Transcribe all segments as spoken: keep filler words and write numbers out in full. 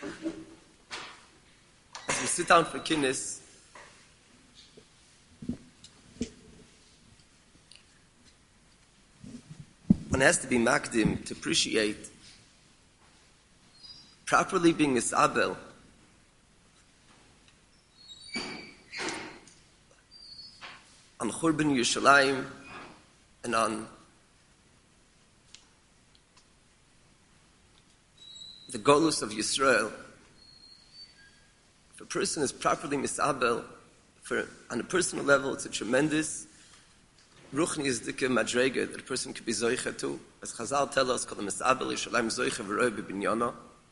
As we sit down for kinnis, one has to be makdim to appreciate properly being misabel on Churban Yerushalayim and on the Golus of Yisrael. If a person is properly misabel, for on a personal level, it's a tremendous ruchni izdike madrega that a person could be zoicha to. As Chazal tell us, called misabel Yerushalayim zoicha v'roi b'binyana.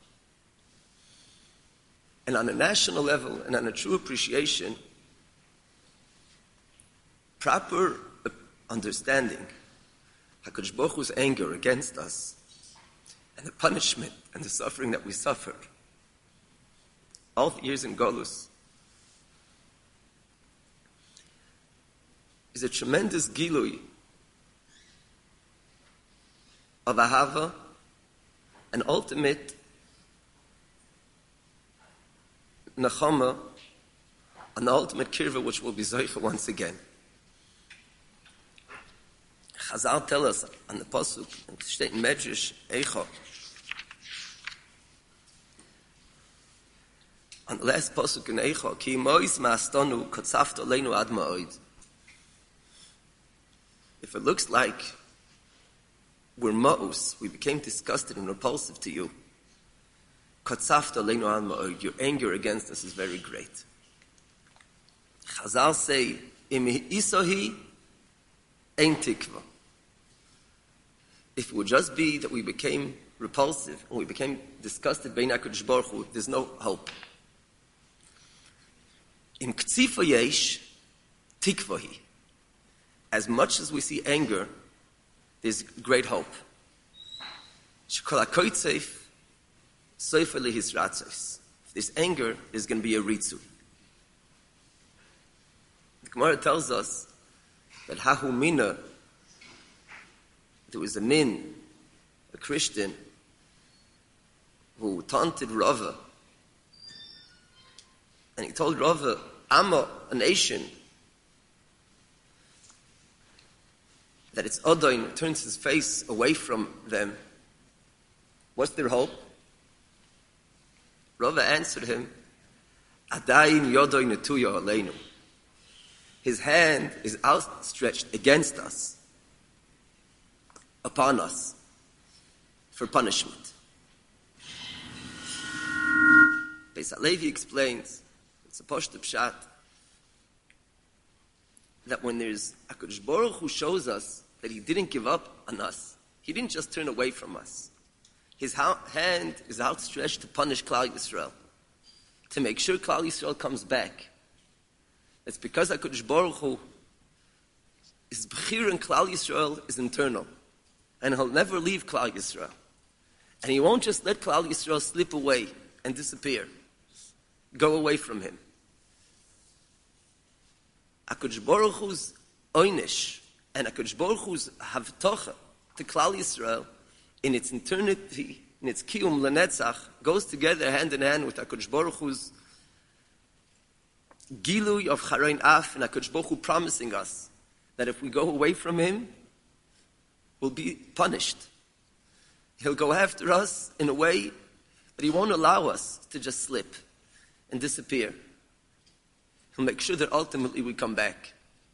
And on a national level and on a true appreciation, proper understanding HaKadosh Baruch Hu's anger against us and the punishment and the suffering that we suffered all the years in Golus is a tremendous gilui of ahava, an ultimate nachama, an ultimate kirva which will be zoicha once again. Chazal tell us on the pasuk, in steht in Medrash Eicha, on the last pasuk in Eicha, ki mois ma'astanu kotzafta leinu ad ma'od. If it looks like we're ma'us, we became disgusted and repulsive to you, kotzafta leinu ad ma'od, your anger against us is very great. Chazal say, im isahi ein tikva. If it would just be that we became repulsive and we became disgusted by HaKadosh Baruch Hu, there's no hope. In ktsifa yesh tikvahi. As much as we see anger, there's great hope. Shekol hakoytzef sofer lehisratzos. If there's anger, there's going to be a ritzu. The Gemara tells us that hahu mina, there was a min, a Christian, who taunted Rava. And he told Rava, Amma, a nation, that its Odoin turns his face away from them. What's their hope? Rava answered him, Adayin Yodoin Netuya Aleinu. His hand is outstretched against us, upon us, for punishment. Beis Halevi explains, it's a Pashto Pshat, that when there's HaKadosh Baruch Hu shows us that He didn't give up on us, He didn't just turn away from us. His ha- hand is outstretched to punish Klal Yisrael, to make sure Klal Yisrael comes back. It's because HaKadosh Baruch Hu, His Bechir in Klal Yisrael is internal. And He'll never leave Klal Yisrael. And He won't just let Klal Yisrael slip away and disappear. Go away from Him. HaKadosh Baruch Hu's oynish and HaKadosh Baruch Hu's havtocha to Klal Yisrael in its eternity, in its kiyum lenetzach, goes together hand in hand with HaKadosh Baruch Hu's gilui of charein af, and HaKadosh Baruch Hu promising us that if we go away from Him, will be punished. He'll go after us in a way that He won't allow us to just slip and disappear. He'll make sure that ultimately we come back.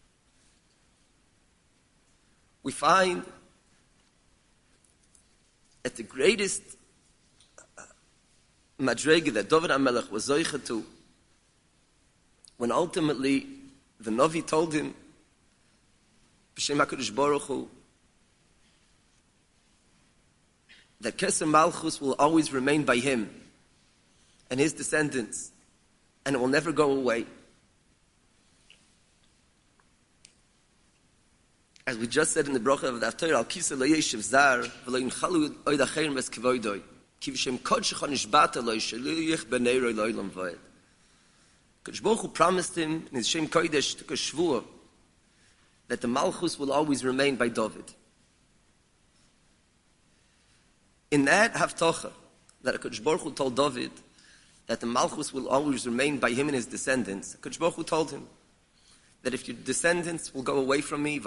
We find at the greatest madrega that David HaMelech was zoicha to, when ultimately the Navi told him, B'Shem HaKadosh Baruch Hu, that Keser Malchus will always remain by him and his descendants, and it will never go away. As we just said in the bracha of the Haftarah, Al Kisa Lo Yeshiv Zar V'Lo Yinchalu Oid Acherim Ves Kvoidoi Ki V'Shem Kodshech HaNishbata Lo Yishaliach B'Nei Roi Lo'olam V'Ed. Kadosh Baruch Hu promised him in his Shem Kodesh to Kashvua that the Malchus will always remain by David. In that Haftarah that HaKadosh Baruch Hu told David that the Malchus will always remain by him and his descendants, HaKadosh Baruch Hu told him that if your descendants will go away from me,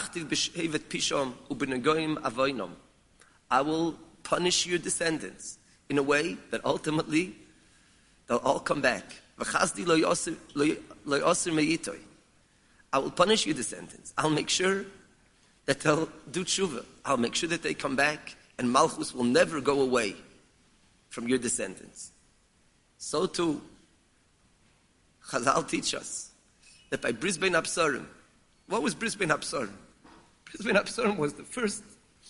I will punish your descendants in a way that ultimately they'll all come back. I will punish your descendants. I'll make sure that they'll do tshuva. I'll make sure that they come back, and Malchus will never go away from your descendants. So too, Chazal teach us that by Bris Bein Absarim, what was Bris Bein Absarim? Bris Bein Absarim was the first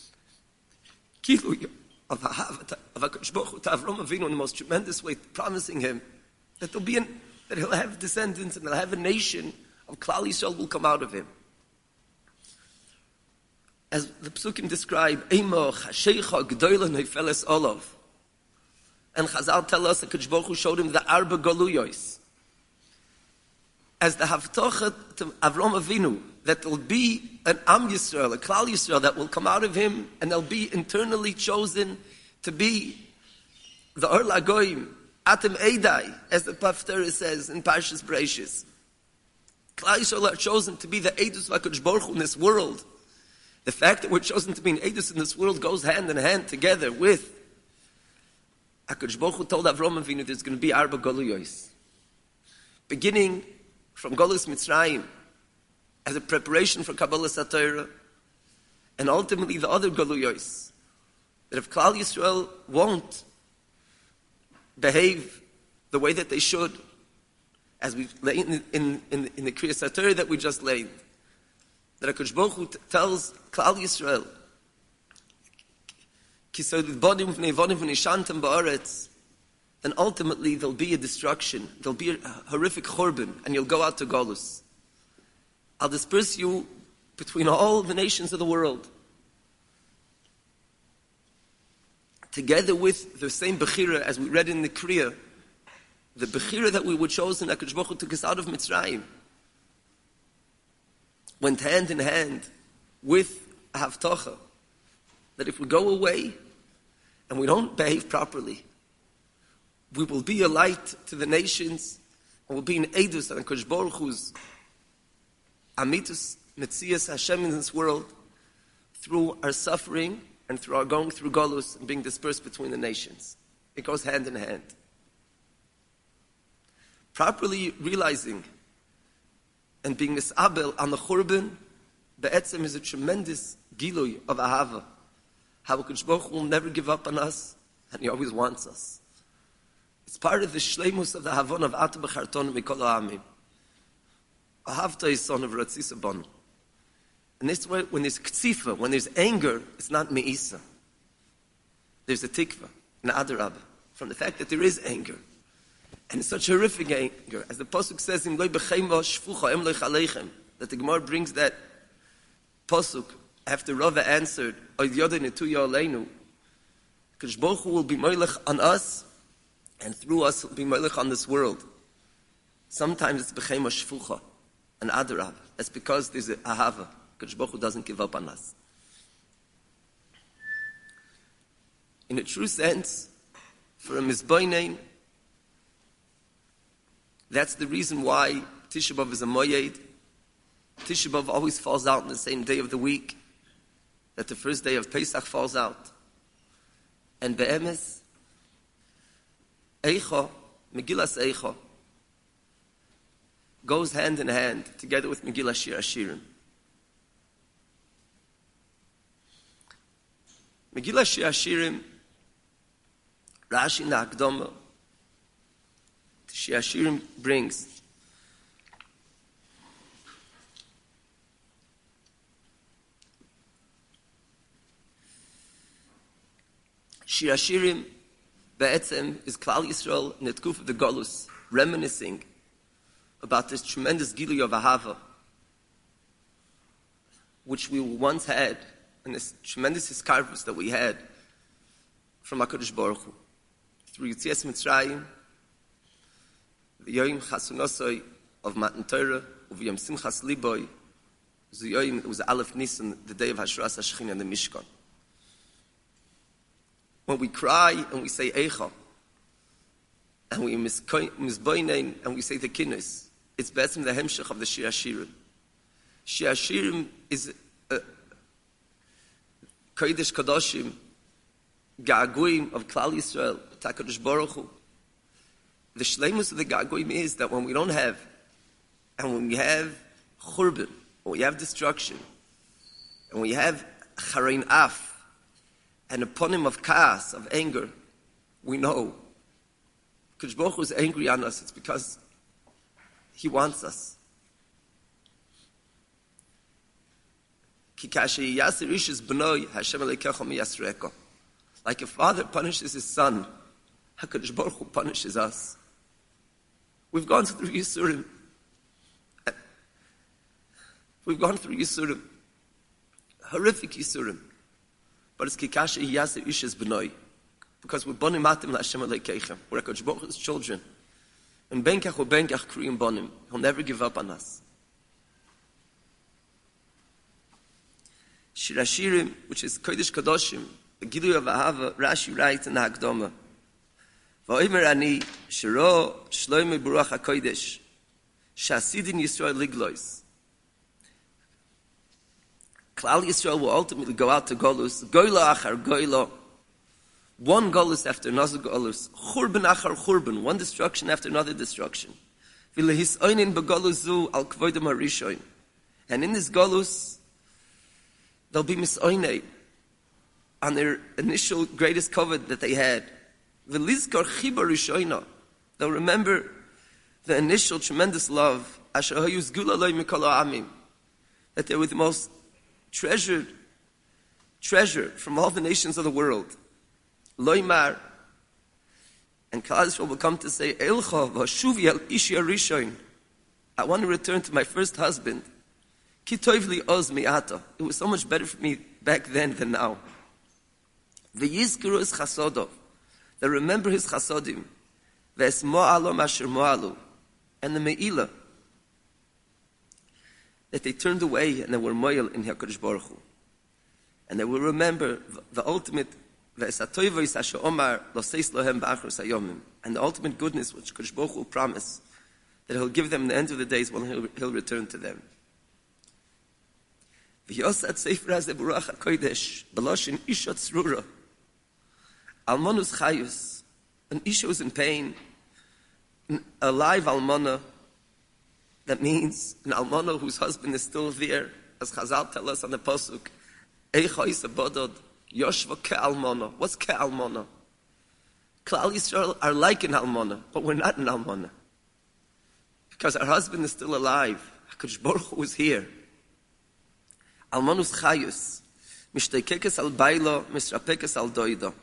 kilu of HaKadosh Baruch Hu to Avraham Avinu in the most tremendous way, promising him that there'll be an, that he'll have descendants and he'll have a nation of Klal Yisrael will come out of him. As the Psukim describe, Eimoch Hashecha G'doyla Neifeles Olav. And Chazal tell us that HaKadosh Baruch Hu showed him the Arba Galuyos. As the Havtocha to Avraham Avinu, that there'll be an Am Yisrael, a Klal Yisrael that will come out of him, and they'll be internally chosen to be the Or Lagoyim, Atem Eidai, as the Haftarah says in Parshas Bereishis. Klal Yisrael are chosen to be the Eidus of HaKadosh Baruch Hu in this world. The fact that we're chosen to be an Eidus in this world goes hand in hand together with HaKadosh Baruch Hu told Avraham Avinu there's going to be Arba Galuyos. Beginning from Golus Mitzrayim, as a preparation for Kabbalah Satorah, and ultimately the other Galuyos, that if Klal Yisrael won't behave the way that they should, as we lay in, in, in, in the Kriyas Satorah that we just laid, that HaKadosh Baruch Hu t- tells Klal Yisrael, then ultimately there'll be a destruction, there'll be a horrific churban, and you'll go out to Golus. I'll disperse you between all the nations of the world, together with the same Bechira as we read in the Kriya, the Bechira that we were chosen, HaKadosh Baruch Hu took us out of Mitzrayim, went hand in hand with Havtocha, that if we go away and we don't behave properly, we will be a light to the nations, and we'll be an Eidus and HaKadosh Baruch Hu's Amitus Metzias Hashem in this world through our suffering and through our going through Golus and being dispersed between the nations. It goes hand in hand. Properly realizing and being misabel on the Churban, Be'etzem is a tremendous Gilui of Ahava. How HaKadosh Baruch Hu will never give up on us, and He always wants us. It's part of the shleimus of the Havon of Ata B'charton Mikol Ha'amim. Ahavta is son of Ratzisa Bonu. And this way, when there's ktzifa, when there's anger, it's not me'isa. There's a tikva, an adarabah, from the fact that there is anger. And it's such horrific anger. As the Pasuk says, Im loy b'cheima shfucha em loy chaleichem, that the Gemara brings that Pasuk after Rava answered, Oid yodei netuya aleinu, HaKadosh Baruch Hu will be moilech on us, and through us will be moilech on this world. Sometimes it's b'cheima shfucha, an adarabah. That's because there's a ahava. HaKadosh Baruch Hu doesn't give up on us. In a true sense, for a mizboinein, that's the reason why Tisha B'Av is a moyed. Tisha B'Av always falls out on the same day of the week that the first day of Pesach falls out. And Be'emes, Eicha, Megillas Eicha, goes hand in hand together with Megillah Shir Hashirim. Megillah Shir Hashirim, Rashi in the Hakdama, Shir Hashirim brings Shir Hashirim Be'etzem is Klal Yisrael in the Tkuf of the Golus, reminiscing about this tremendous Gilui of Ahava, which we once had, and this tremendous Hiskarvus that we had from HaKadosh Baruch Hu. Through Yitzias Mitzrayim, the Yoim Chasunosoi of Matan Torah, of Yom Simchas Liboy, the Yoim, it was Aleph Nisan, the day of Hashras HaShechina in the Mishkan. When we cry and we say Eicha, and we misboinen, and we say the kinnis. It's better than the hemshech of the Shir Hashirim. Shir Hashirim is a Kodesh Kadoshim, Ga'aguim of Klal Yisrael, HaKadosh Baruch Hu. The shleimus of the Ga'aguim is that when we don't have, and when we have churban, when we have destruction, and we have charein af, and upon him of chaos, of anger, we know Kadosh Baruch Hu is angry on us. It's because He wants us. Like a father punishes his son, HaKadosh Baruch Hu punishes us. We've gone through Yisurim. We've gone through Yisurim. Horrific Yisurim. But it's Kikashe Yasir Ish's B'noi. Because we're Bonim Atim LaHashem Aleikeichem. We're HaKadosh Baruch Hu's children. And Benkach or Benkach Kriyim Bonim. He'll never give up on us. Shir Hashirim, which is Kodesh Kadoshim, the Gilui of Ahava, Rashi writes in the Hakdama, V'oimer ani, Shiro Shloimei Baruch HaKodesh, Shasidin Yisrael Liglois. Klal Yisrael will ultimately go out to Golus, Goyla Achar Goyla, one Golus after another Golus, Churban Achar Churban, one destruction after another destruction. V'lehis oinin b'Golus zu al kvoidem harishoin. And in this Golus, they'll be misoinei on their initial greatest covet that they had. V'lizkar chiba rishoina. They'll remember the initial tremendous love, asher hayuz gula loy mikol ha'amim, that they were the most treasured treasure from all the nations of the world. Loymar, and Klal Yisrael will come to say, Elcha v'shuvi al ishi harishoin. I want to return to my first husband. Ki tov li oz mi'ata. It was so much better for me back then than now. V'yizkiru es chasodov. They remember his chasodim. V'es mo'alo masher mo'alu. And the me'ilah. That they turned away and they were mo'il in HaKadosh Baruch Hu. And they will remember the ultimate v'es ha'toivos asher omar lo seis lohem ba'achros hayomim. And the ultimate goodness which HaKadosh Baruch Hu promised that he'll give them in the end of the days when he'll, he'll return to them. V'yosat sefer hazeh Baruch HaKodesh b'loshin isha tzrura. Almonus chayus. An isha is in pain. A live almana. That means an almana whose husband is still there. As Chazal tell us on the Pasuk. Eicha isa bodod. Yoshva ke almana. What's ke almana? Klal Yisrael are like an almana. But we're not an almana. Because our husband is still alive. HaKadosh Baruch Hu is here. Almanus chayus, mishtekekes al bailo, misrapekes al doido.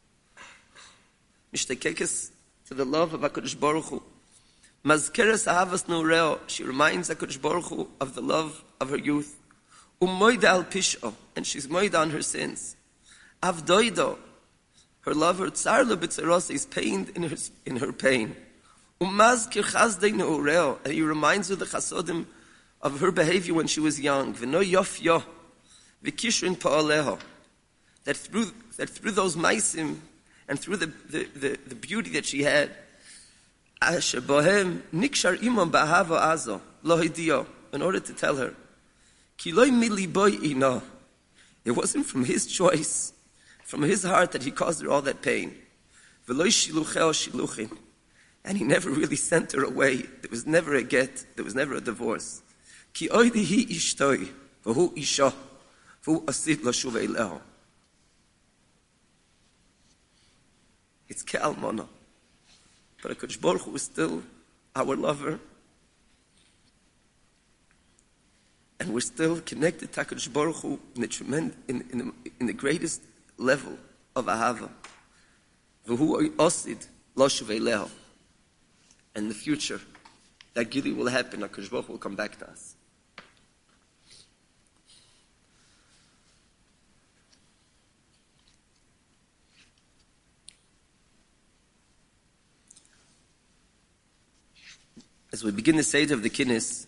Mishtekekes to the love of HaKadosh Baruch Hu. Mazkeres ahavas nureo, she reminds HaKadosh Baruch Hu of the love of her youth. Umoida al pisho, and she's moida on her sins. Av doido, her love, her tsar lebitzeros, is pained in her, in her pain. Umazkir chazdei nureo, and he reminds her the chasodim of her behavior when she was young, v'no yof yo, v'kishrin pa'aleho, that through that through those maisim and through the, the, the, the beauty that she had, asher bohem nikshar imam ba'hava azo lo hidio, in order to tell her, ki loy mili boy ino, it wasn't from his choice, from his heart that he caused her all that pain, v'loy shilucheo shiluchin, and he never really sent her away. There was never a get, there was never a divorce. Ki oidi hi ishtoi, v'hu isha, v'hu asid l'shuv eileho. It's ke'almona. But HaKadosh Baruch Hu is still our lover. And we're still connected to HaKadosh Baruch Hu in the, tremend, in, in, the, in the greatest level of ahava. V'hu asid l'shuv eileho. And in the future, that gili will happen, HaKadosh Baruch Hu will come back to us. As we begin the Seder of the Kinnis,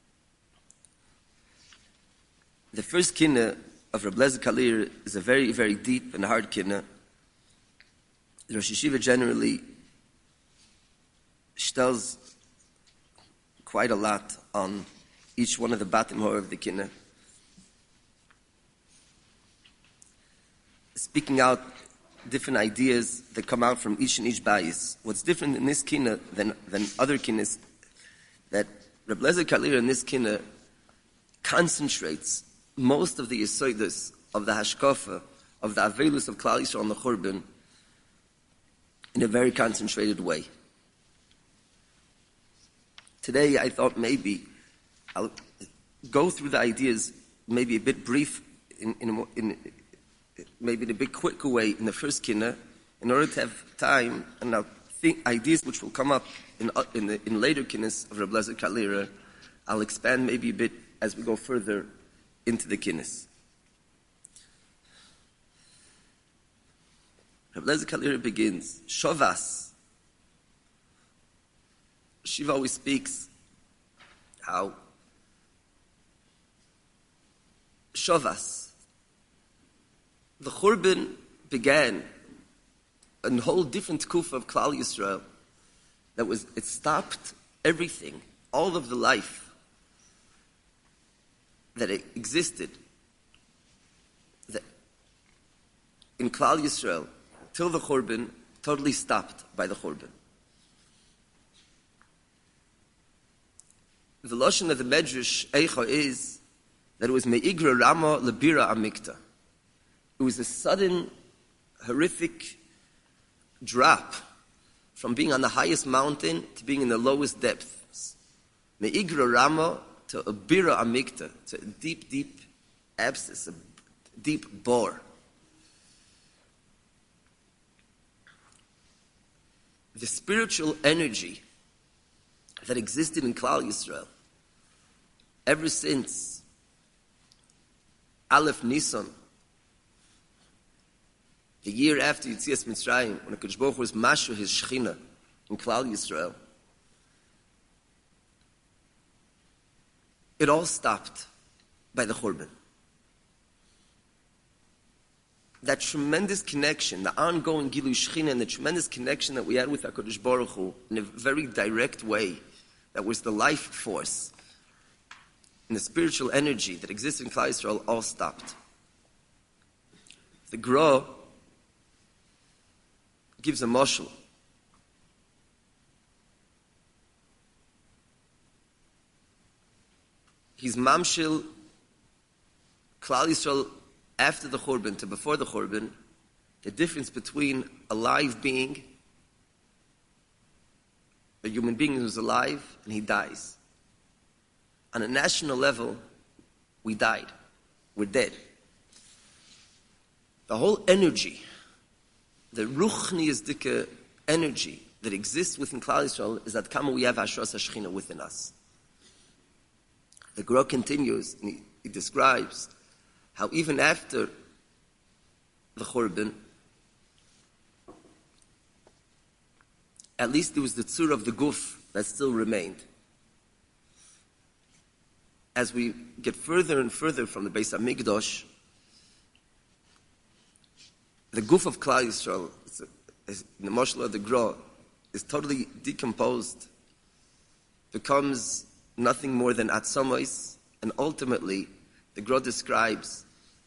the first Kinnah of Reb Lezer Kalir is a very, very deep and hard Kinnah. The Rosh Yeshiva generally tells quite a lot on each one of the batim hor of the kinna, speaking out different ideas that come out from each and each bayis. What's different in this kinna than than other kinnas, that Reb Lezer Kalira in this kinna concentrates most of the yisoidus of the hashkafa, of the avelus of Klal Yisrael and the Churban in a very concentrated way. Today I thought maybe I'll go through the ideas maybe a bit brief, in, in, in maybe in a bit quicker way in the first kinna, in order to have time, and I'll think ideas which will come up in in, the, in later kinnas of Reb Lezer Kalira, I'll expand maybe a bit as we go further into the kinnas. Reb Lezer Kalira begins, Shovas. Shiva always speaks how Shovas, the Churban began a whole different kufa of Klal Yisrael that was, it stopped everything, all of the life that it existed that in Klal Yisrael till the Churban, totally stopped by the Churban. The lashon of the Medrash Eicha is that it was Me'igra Rama Lebira Amikta. It was a sudden, horrific drop from being on the highest mountain to being in the lowest depths. Me'igra Rama to a Bira Amikta, to a deep, deep abscess, a deep bore. The spiritual energy that existed in Klal Yisrael ever since Aleph Nisan, the year after Yetzias Mitzrayim, when HaKadosh Baruch Hu was Mashu his Shechina in Klal Yisrael, it all stopped by the Churban. That tremendous connection, the ongoing Gilu Shechina, and the tremendous connection that we had with HaKadosh Baruch Hu in a very direct way, that was the life force and the spiritual energy that existed in Klal Yisrael, all stopped. The Gra gives a mashal. He's mamshil Klal Yisrael after the Churban to before the Churban, the difference between a live being, a human being who's alive, and he dies. On a national level, we died. We're dead. The whole energy, the ruchniyazdika energy that exists within Klal Yisrael is that kama we have Hashras HaShechina within us. The Gra continues, and he, he describes how even after the Churban, at least there was the tzur of the guf that still remained. As we get further and further from the Beis HaMikdash, the guf of Klal Yisrael, is, is, in the Mashal of the Gra, is totally decomposed, becomes nothing more than atzamos, and ultimately, the Gra describes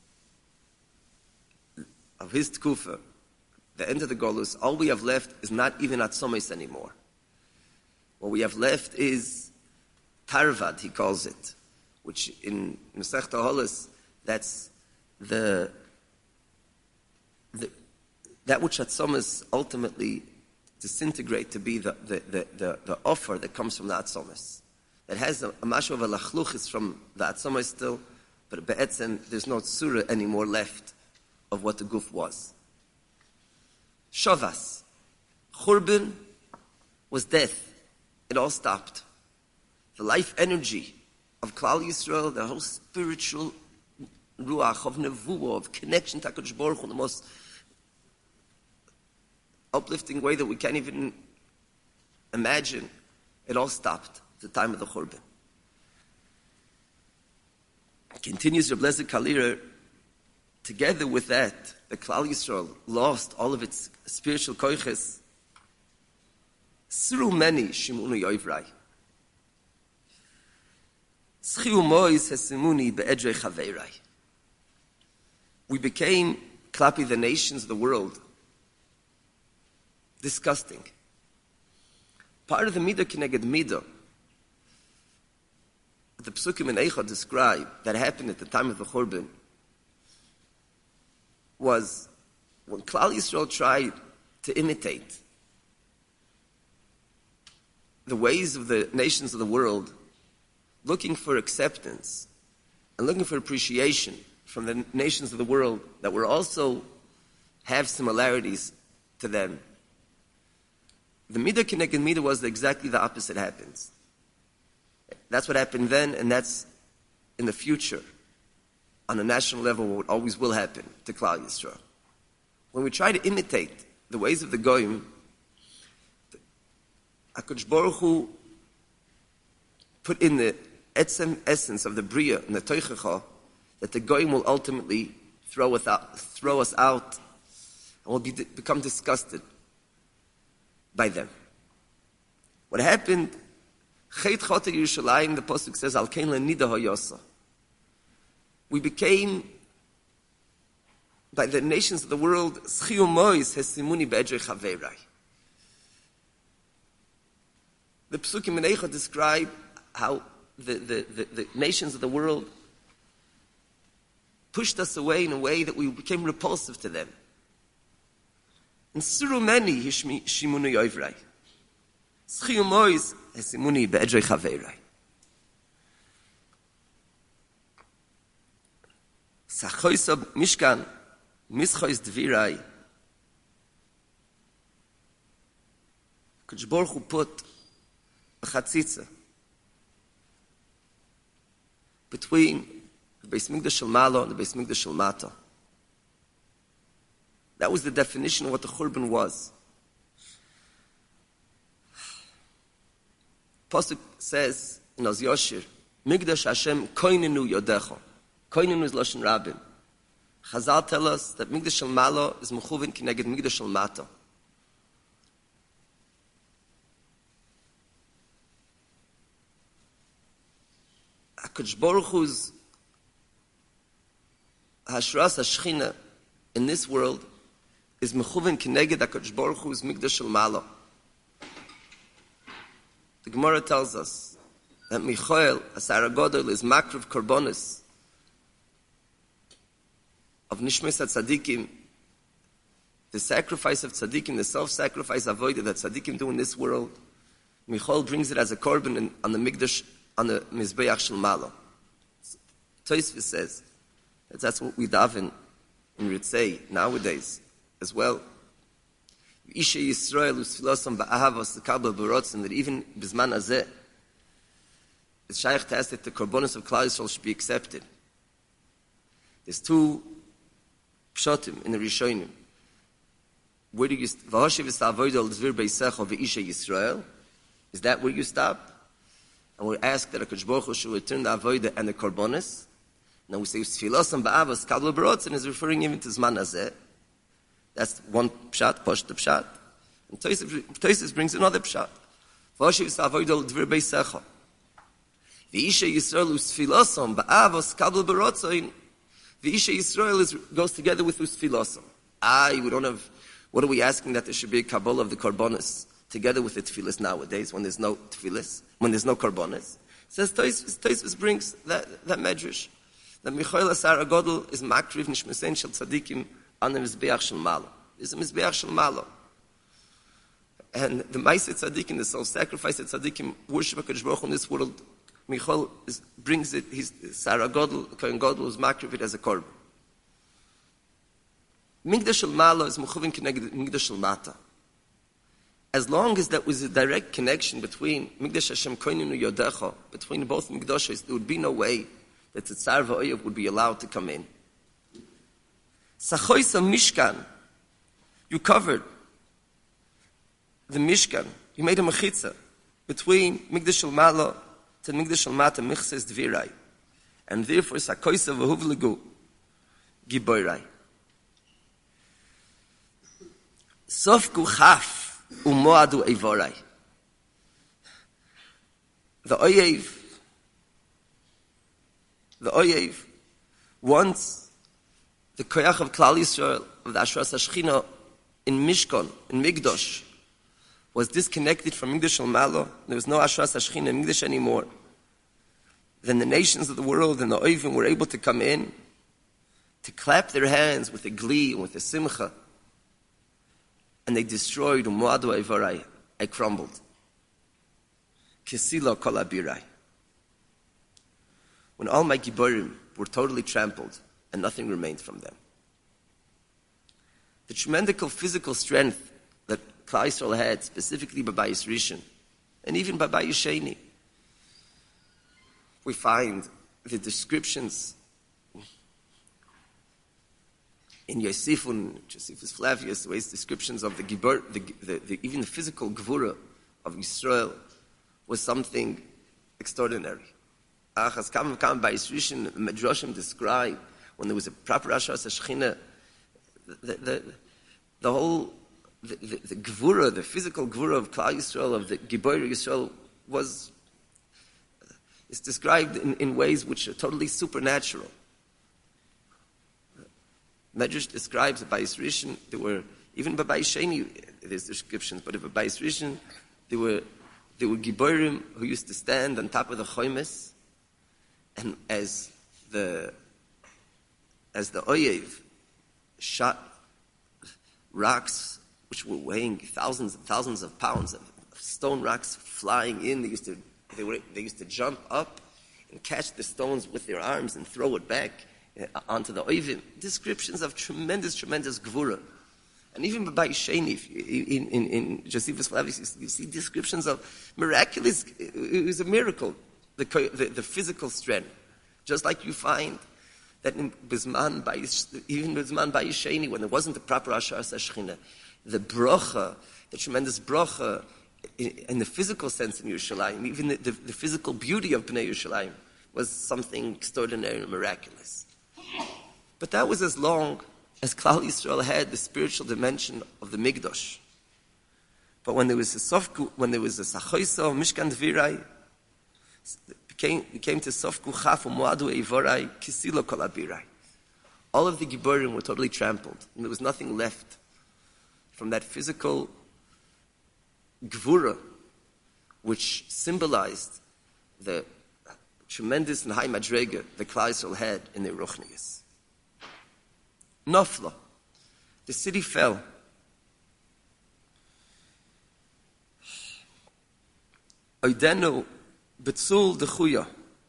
of his tkufa, the end of the Golus, all we have left is not even atzamos anymore. What we have left is tarvad, he calls it, which in Masechta Holos, that's the, the that which atzamos ultimately disintegrate to be the the, the, the, the offer that comes from the atzamos. That has a, a mashu of a lachluchis from the atzamos still, but be'etzem, there's no tzura anymore left of what the guf was. Shavas. Churban was death. It all stopped. The life energy of Klal Yisrael, the whole spiritual ruach of nevuah, of connection to HaKadosh Baruch Hu, the most uplifting way that we can't even imagine, it all stopped at the time of the Churban. Continues Reb Lezer Kalira, together with that, the Klal Yisrael lost all of its spiritual koiches Sru many shimunu yoivrai. Schiu mois hesimuni be'edrei chaveirai. We became, klapi the nations of the world, disgusting. Part of the midah kineged midah, the Psukim in Eicha describe that happened at the time of the Churban, was when Klal Yisrael tried to imitate the ways of the nations of the world, looking for acceptance and looking for appreciation from the nations of the world that were also have similarities to them. The midah kineged midah was exactly the opposite happens. That's what happened then, and that's in the future, on a national level, what always will happen to Klal Yisrael. When we try to imitate the ways of the Goyim, HaKadosh Baruch Hu put in the etzem essence of the Bria and the Toichecha that the Goyim will ultimately throw us out, throw us out and will be, become disgusted by them. What happened, Chet Chote Yerushalayim, the Pasuk says, Al Kein Lenida Hoyosa. We became, by the nations of the world, Schiu Mois Hesimuni Be'edrei Chaveirai. The Psukim in Eicha describe how the, the, the, the nations of the world pushed us away in a way that we became repulsive to them. And Suru Meni Shimunu Yoivrai. Schiu Mois Hesimuni Be'edrei Chaveirai. Sachoisab Mishkan Mischois Dvirai. Kadosh Baruch Hu put a chatzitza between the Beis Mikdash Shel Malo and the Beis Mikdash Shel Mata. That was the definition of what the Churban was. Pasuk says in Oz Yoshir, Mikdash Hashem koinenu yodecho. Koinenu is Lashon Rabin. Chazal tell us that Mikdash Shel Malo is mechuvin kineged Mikdash Shel Mata. HaKadosh Baruch Hu's Hashras HaShechina in this world is mechuvin kineged HaKadosh Baruch Hu's Mikdash Shel Malo. The Gemara tells us that Michael, Asar HaGodol, is makriv korbanos of Nishmas HaTzadikim, the sacrifice of tzaddikim, the self-sacrifice avodah that tzaddikim do in this world. Michael brings it as a korban on the Mikdash, on the Mizbeach Shel Malo. Tosfos says that that's what we daven in Ritzei nowadays as well. Isha Yisrael usfilosam ba'ahavos l'kabel b'rotzen, that even b'zman hazeh, it's shaykh to ask that the korbanos of Klal Yisrael should be accepted. There's two pshatim in the Rishonim. Where do you v'hoshev v'sa'avodah l'zvir b'yisecha v'isha Yisrael? Is that where you stop? And we ask that HaKadosh Baruch Hu should return the avodah and the korbanos. Now we say usfilosam ba'ahavos l'kabel b'rotzen is referring even to zman hazeh. That's one pshat, posh the pshat. And Tosfos brings another pshat. V'hoshev v'sa'avodah l'zvir b'yisecha. The Isha Yisrael usfilosam ba'avos kabel b'rotzoin. The Isha Yisrael is, goes together with usfilosam. Ah, we don't have. What are we asking that there should be a kabbalah of the korbanos together with the tefillas nowadays when there's no tefillas, when there's no korbanos? Says Tosfos, Tosfos brings that that medrash that Michael Asar HaGodol is makriv nishmasen shel tzadikim on the mizbeach shel malo. Is a mizbeach shel malo. And the Ma'aseh tzadikim, the self-sacrifice that tzadikim worship HaKadosh Baruch Hu in this world, Michael is, brings it, his Sarah Godel, Kohen Godel is makriv it as a korban. Mikdash Shel Malo is mechuvin connected Mikdash Shel Mata. As long as that was a direct connection between Mikdash Hashem Koinenu Yodecha, between both Mikdashos, there would be no way that the Tzar V'Oyev would be allowed to come in. Sachoisa Mishkan, you covered the Mishkan. You made a mechitza between Mikdash Shel Malo to Mikdash Shel Mata Michses Dvirai, and therefore Sakoisa v'Huvlegu Giborai. Sofku Chaf umoadu Eivorai. The Oyev, the Oyev, once the Koyach of Klal Yisrael, of the Ashras HaShechina in Mishkan, in Migdosh, was disconnected from Migdosh al-Malo, there was no Ashras HaShechina in Migdosh anymore, then the nations of the world and the Oyevim were able to come in to clap their hands with a glee and with a simcha, and they destroyed Umuadu Eivarai. I crumbled. Kisila kol abirai. When all my Giborim were totally trampled and nothing remained from them. The tremendous physical strength that Klal Yisrael had, specifically by Bayis Rishon, and even by Bayis Sheni, we find the descriptions in Yosefun, Josephus Flavius, the ways descriptions of the Gibor, the, the, the, even the physical Gvura of Yisrael was something extraordinary. Achas Kam Kam Bayis Rishon, Medrashim describe when there was a proper Ashras HaShechina, the, the, the whole, the, the, the Gvura, the physical Gvura of Klal Yisrael, of the Gibor Yisrael, was, is described in, in ways which are totally supernatural. Medrash describes by Bayis Rishon, there were, even by Bayis Sheni, there's descriptions, but by Bayis Rishon, there were, there were Giborim who used to stand on top of the Choimes, and as the, as the Oyev shot rocks which were weighing thousands and thousands of pounds of stone rocks flying in, they used to, they were, they used to jump up and catch the stones with their arms and throw it back onto the Oivim. Descriptions of tremendous, tremendous Gvura. And even by Sheni, in, in, in Josephus Flavius, you see descriptions of miraculous, it was a miracle, the, the, the physical strength. Just like you find that in Bisman, even Bisman by Sheni, when there wasn't the proper Ashras HaShechina, the brocha, the tremendous brocha, in, in the physical sense in Yerushalayim, even the, the, the physical beauty of Bnei Yerushalayim, was something extraordinary and miraculous. But that was as long as Klal Yisrael had the spiritual dimension of the Migdosh. But when there was a Sofku, when there was a Sachoisa, Mishkan Dvirai, it came, it came to Sofku Chaf, Umuadu Eivorai, Kisilo Kol Abirai. All of the Giborim were totally trampled, and there was nothing left from that physical Gvura, which symbolized the tremendous and high madrega the Klal Yisrael had in their ruchnius. Nofla, the city fell. Oidenu betzul dechuya.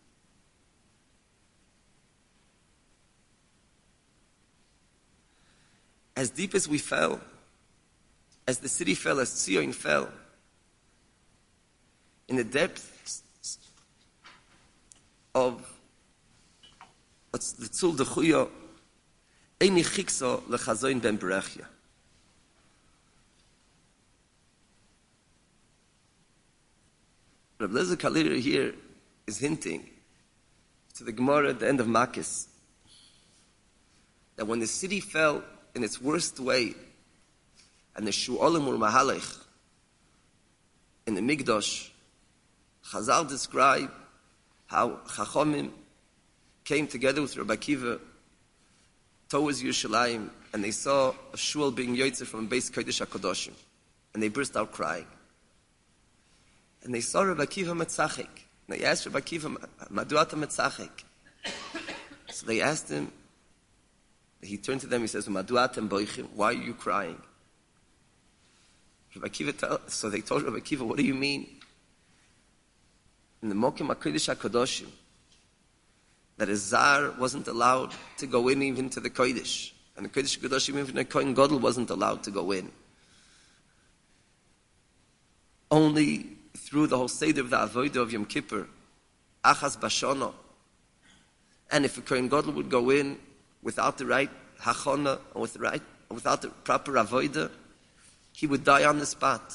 As deep as we fell, as the city fell, as Tzion fell, in the depths of what's the tzul dechuya, eini chiksa lechazoin ben berechia. Rabbi Lezer Kalira here is hinting to the Gemara at the end of Makis that when the city fell in its worst way and the Shu'olim were mahalech in the Migdosh, Chazal describe how Chachomim came together with Rabbi Akiva towards Yerushalayim, and they saw a shul being yotzei from Beis Kodesh HaKadoshim, and they burst out crying. And they saw Rabbi Akiva metzachik. They asked Rabbi Akiva, Maduata metzachik. So they asked him, he turned to them, he says, Maduatem boichim, why are you crying? Rabbi Akiva tell, so they told Rabbi Akiva, what do you mean? In the Mokim HaKodesh HaKadoshim, that a Zar wasn't allowed to go in even to the Kodesh. And the Kodesh HaKadoshim, even the Kohen Gadol wasn't allowed to go in. Only through the whole Seder of the Avodah of Yom Kippur, Achas Bashono. And if a Kohen Gadol would go in without the right Hachona, or with the right, or without the proper Avodah, he would die on the spot.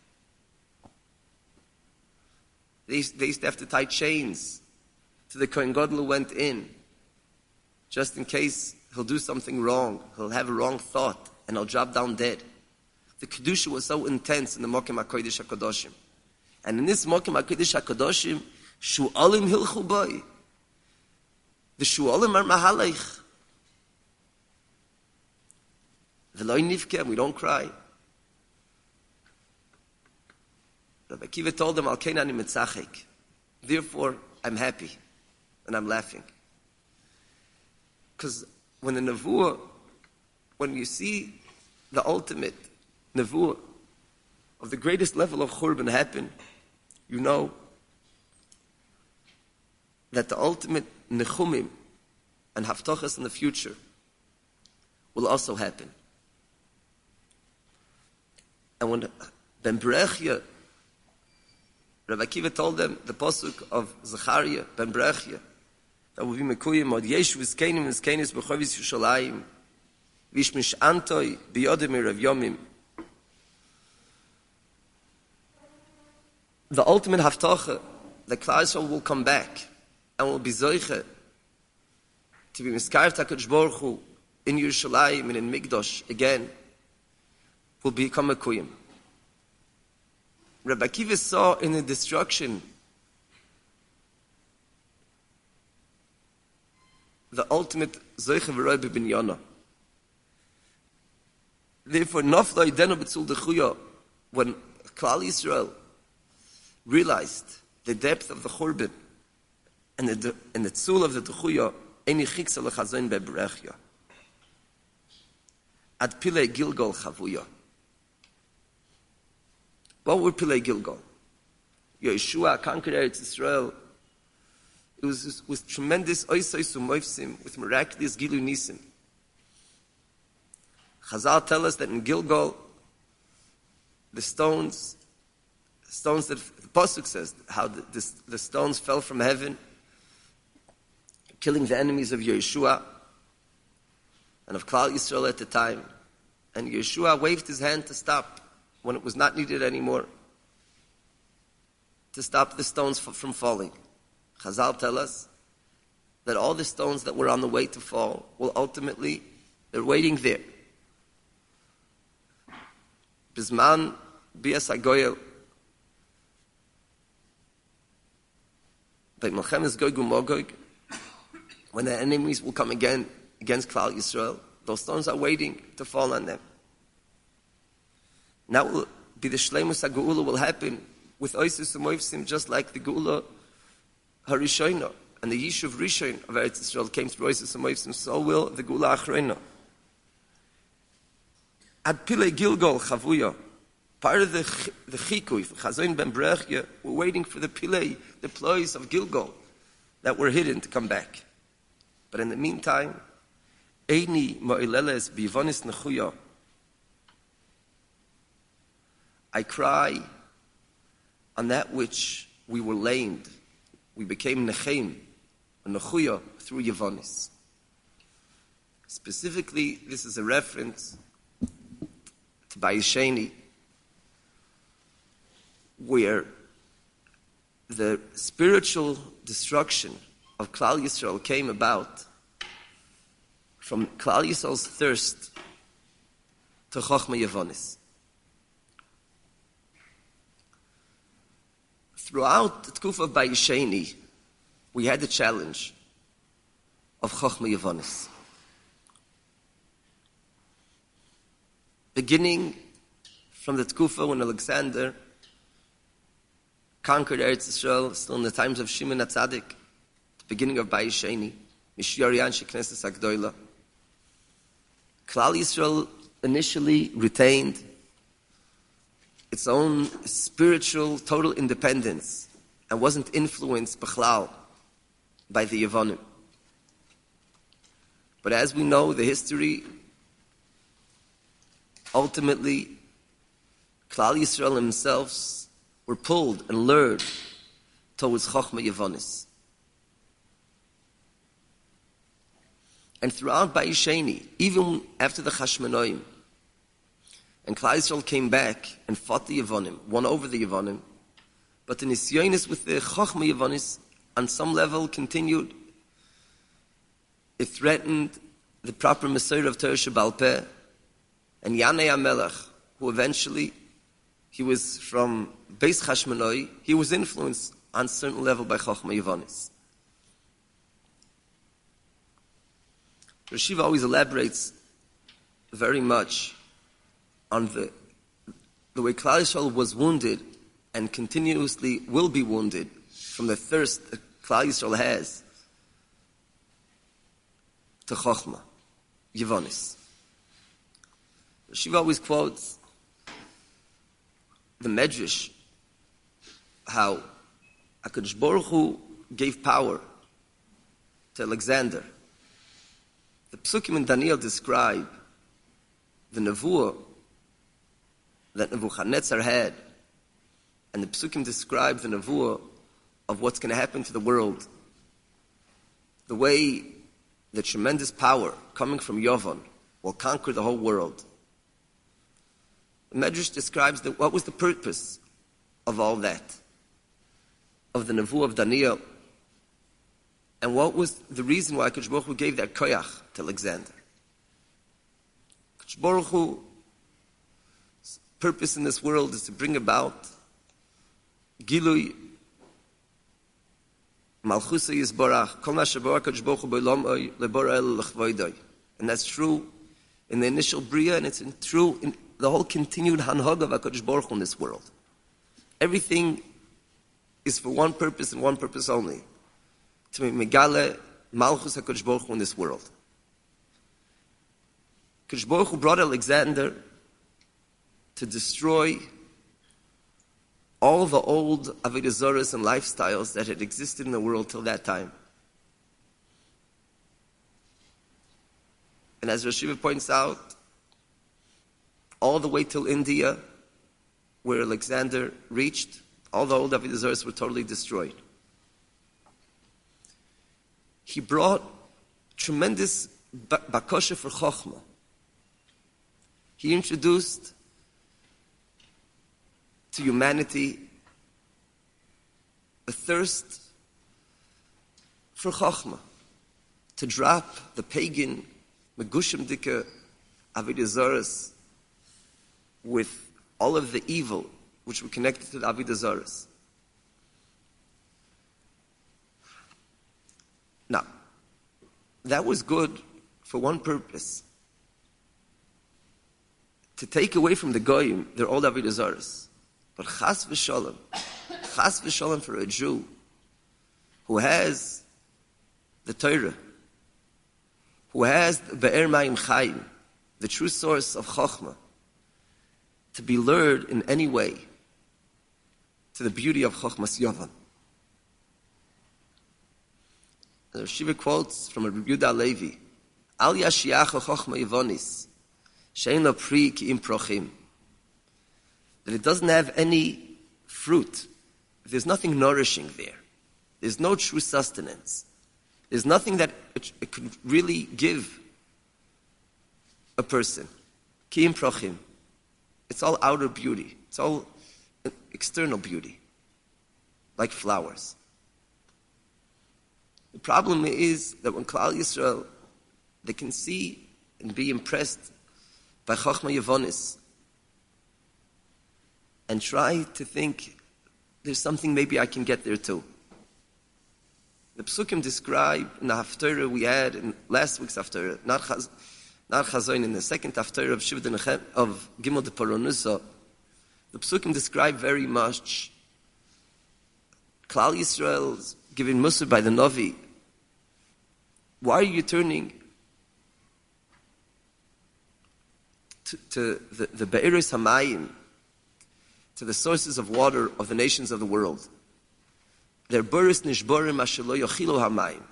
They used, they used to have to tie chains to the Kohen Gadol who went in, just in case he'll do something wrong, he'll have a wrong thought, and he'll drop down dead. The Kedusha was so intense in the Mokim HaKodesh HaKadoshim. And in this Mokim HaKadosh HaKadoshim, Shu'alim hilchu boi. The Shu'alim are mahalech. V'loi nivke, we don't cry. Rabbi Akiva told them, Al kein ani mitzachek. Therefore, I'm happy and I'm laughing. Because when the Nevuah, when you see the ultimate Nevuah of the greatest level of Churban happen, you know that the ultimate Nechumim and Haftachas in the future will also happen. And when Ben Berechia, Rabbi Akiva told them the pasuk of Zechariah, Ben Berechia, that will be Mekuyim, Od Yesh Vizkenim Vizkenis B'chovis Yushalayim, Vishmish Antoi B'yodim Rav Yomim. The ultimate Haftacha, the Klal Yisrael will come back and will be Zoiche to be Miskar HaKadosh Baruch Hu in Yerushalayim and in Mikdash again, will become a Kuyim. Rabbi Akiva saw in the destruction the ultimate Zoiche V'roi B'binyana. Therefore, Nafla Idenu B'tzul Dechuya, when Klal Yisrael realized the depth of the Churban and the and the tzul of the Dechuya, Eini Chiksa L'chazoin Be'berechya. Ad Pilei Gilgal Chavuya. What were Pilei Gilgal? Yeshua conquered Eretz Yisrael. It was with tremendous oisais u'moifsim, with miraculous gilu nisim. Chazal tell us that in Gilgal, the stones, stones that the pasuk says how the, the, the stones fell from heaven, killing the enemies of Yeshua and of Klal Yisrael at the time. And Yeshua waved his hand to stop when it was not needed anymore, to stop the stones from falling. Chazal tell us that all the stones that were on the way to fall will ultimately, they're waiting there. Bisman Bias Agoyel, by Melchemes Gog u'Magog, when the enemies will come again against Klal Yisrael, those stones are waiting to fall on them. Now will be the Shleimus HaGeula will happen with Oisus u'Moifsim, just like the Geula HaRishoina and the Yishuv Rishon of Eretz Yisrael came through Oisus u'Moifsim, so will the Geula Achreina. Ad Pilei Gilgal Chavuya, part of the the Chikui, Chazoin Ben Berechia, we're waiting for the Pilei, the ploys of Gilgal that were hidden to come back. But in the meantime, Eini Mo'ileles Bivonis Nechuya, I cry on that which we were lamed. We became Nechem, Nechuya, through Yevonis. Specifically, this is a reference to Bayesheni, where the spiritual destruction of Klal Yisrael came about from Klal Yisrael's thirst to Chochma Yevonis. Throughout the Tkuf of Bayesheni, we had the challenge of Chochma Yevonis. Beginning from the Tkufa when Alexander conquered Eretz Yisrael, still in the times of Shimon HaTzadik, the beginning of Bayesheni, Mishyarian Shekneses HaGdoila. Klal Yisrael initially retained its own spiritual total independence and wasn't influenced b'chlal by the Yevonim. But as we know, the history, ultimately, Klal Yisrael themselves were pulled and lured towards Chochma Yevonis. And throughout Bayesheni, even after the Chashmonaim, and Klal Yisrael came back and fought the Yevonim, won over the Yevonim, but the Nisyonis with the Chochma Yevonis on some level continued. It threatened the proper Messiah of Torah Shebal Peh, and Yanei HaMelech, who eventually He was from Beis Chashmonai. He was influenced on a certain level by Chochmah Yevonis. Rashiva always elaborates very much on the, the way Klal Yisrael was wounded and continuously will be wounded from the thirst that Klal Yisrael has to Chochmah Yevonis. Rashiva always quotes the Medrash, how HaKadosh Baruch Hu gave power to Alexander. The Psukim in Daniel describe the Nevuah that Nebuchadnezzar had, and the Psukim describe the Nevuah of what's going to happen to the world. The way the tremendous power coming from Yavon will conquer the whole world. The Medrash describes that what was the purpose of all that, of the Nevuah of Daniel, and what was the reason why HaKadosh Baruch Hu gave that koyach to Alexander. HaKadosh Baruch Hu's purpose in this world is to bring about Gilui Malchusa Yisborach Kol Mashabar HaKadosh Baruch Hu B'Olam Lebora El L'Chvoidoi. And that's true in the initial Bria, and it's in true in the whole continued Hanhag of HaKadosh Baruch Hu in this world. Everything is for one purpose and one purpose only, to make Megale Malchus HaKadosh Baruch Hu in this world. HaKadosh Baruch Hu brought Alexander to destroy all the old Avodah Zarahs and lifestyles that had existed in the world till that time. And as Rashiva points out, all the way till India, where Alexander reached, all the old Avodah Zarahs were totally destroyed. He brought tremendous bakosha for Chochmah. He introduced to humanity a thirst for Chochmah, to drop the pagan Megushim Dika Avodah Zarahs with all of the evil which were connected to the Avodah Zarahs. Now, that was good for one purpose: to take away from the Goyim their old Avodah Zarahs. But Chas v'Shalom, Chas v'Shalom for a Jew who has the Torah, who has the Be'er Mayim Chaim, the true source of Chochmah, to be lured in any way to the beauty of Chochmas Yavon. The Shiva quotes from a Rabbi Yehuda Levi, Al Yashiach Chochma Yavonis, Shein Lo Pri Ki Im Prochim, that it doesn't have any fruit. There's nothing nourishing there. There's no true sustenance. There's nothing that it, it could really give a person. Ki Im Prochim. It's all outer beauty. It's all external beauty, like flowers. The problem is that when Klal Yisrael, they can see and be impressed by Chochmah Yevonis and try to think, there's something maybe I can get there too. The Psukim describe in the Haftarah we had in last week's Haftarah, not Chaz, not Chazoin, in the second Haftarah of Shiva Denechem, of Gimel de Paronusa, the Psukim describe very much Klal Yisrael's given Musar by the Novi. Why are you turning to, to the, the Be'eris Hamayim, to the sources of water of the nations of the world? Their Be'eris Nishborim Ashelo Yochilo Hamayim.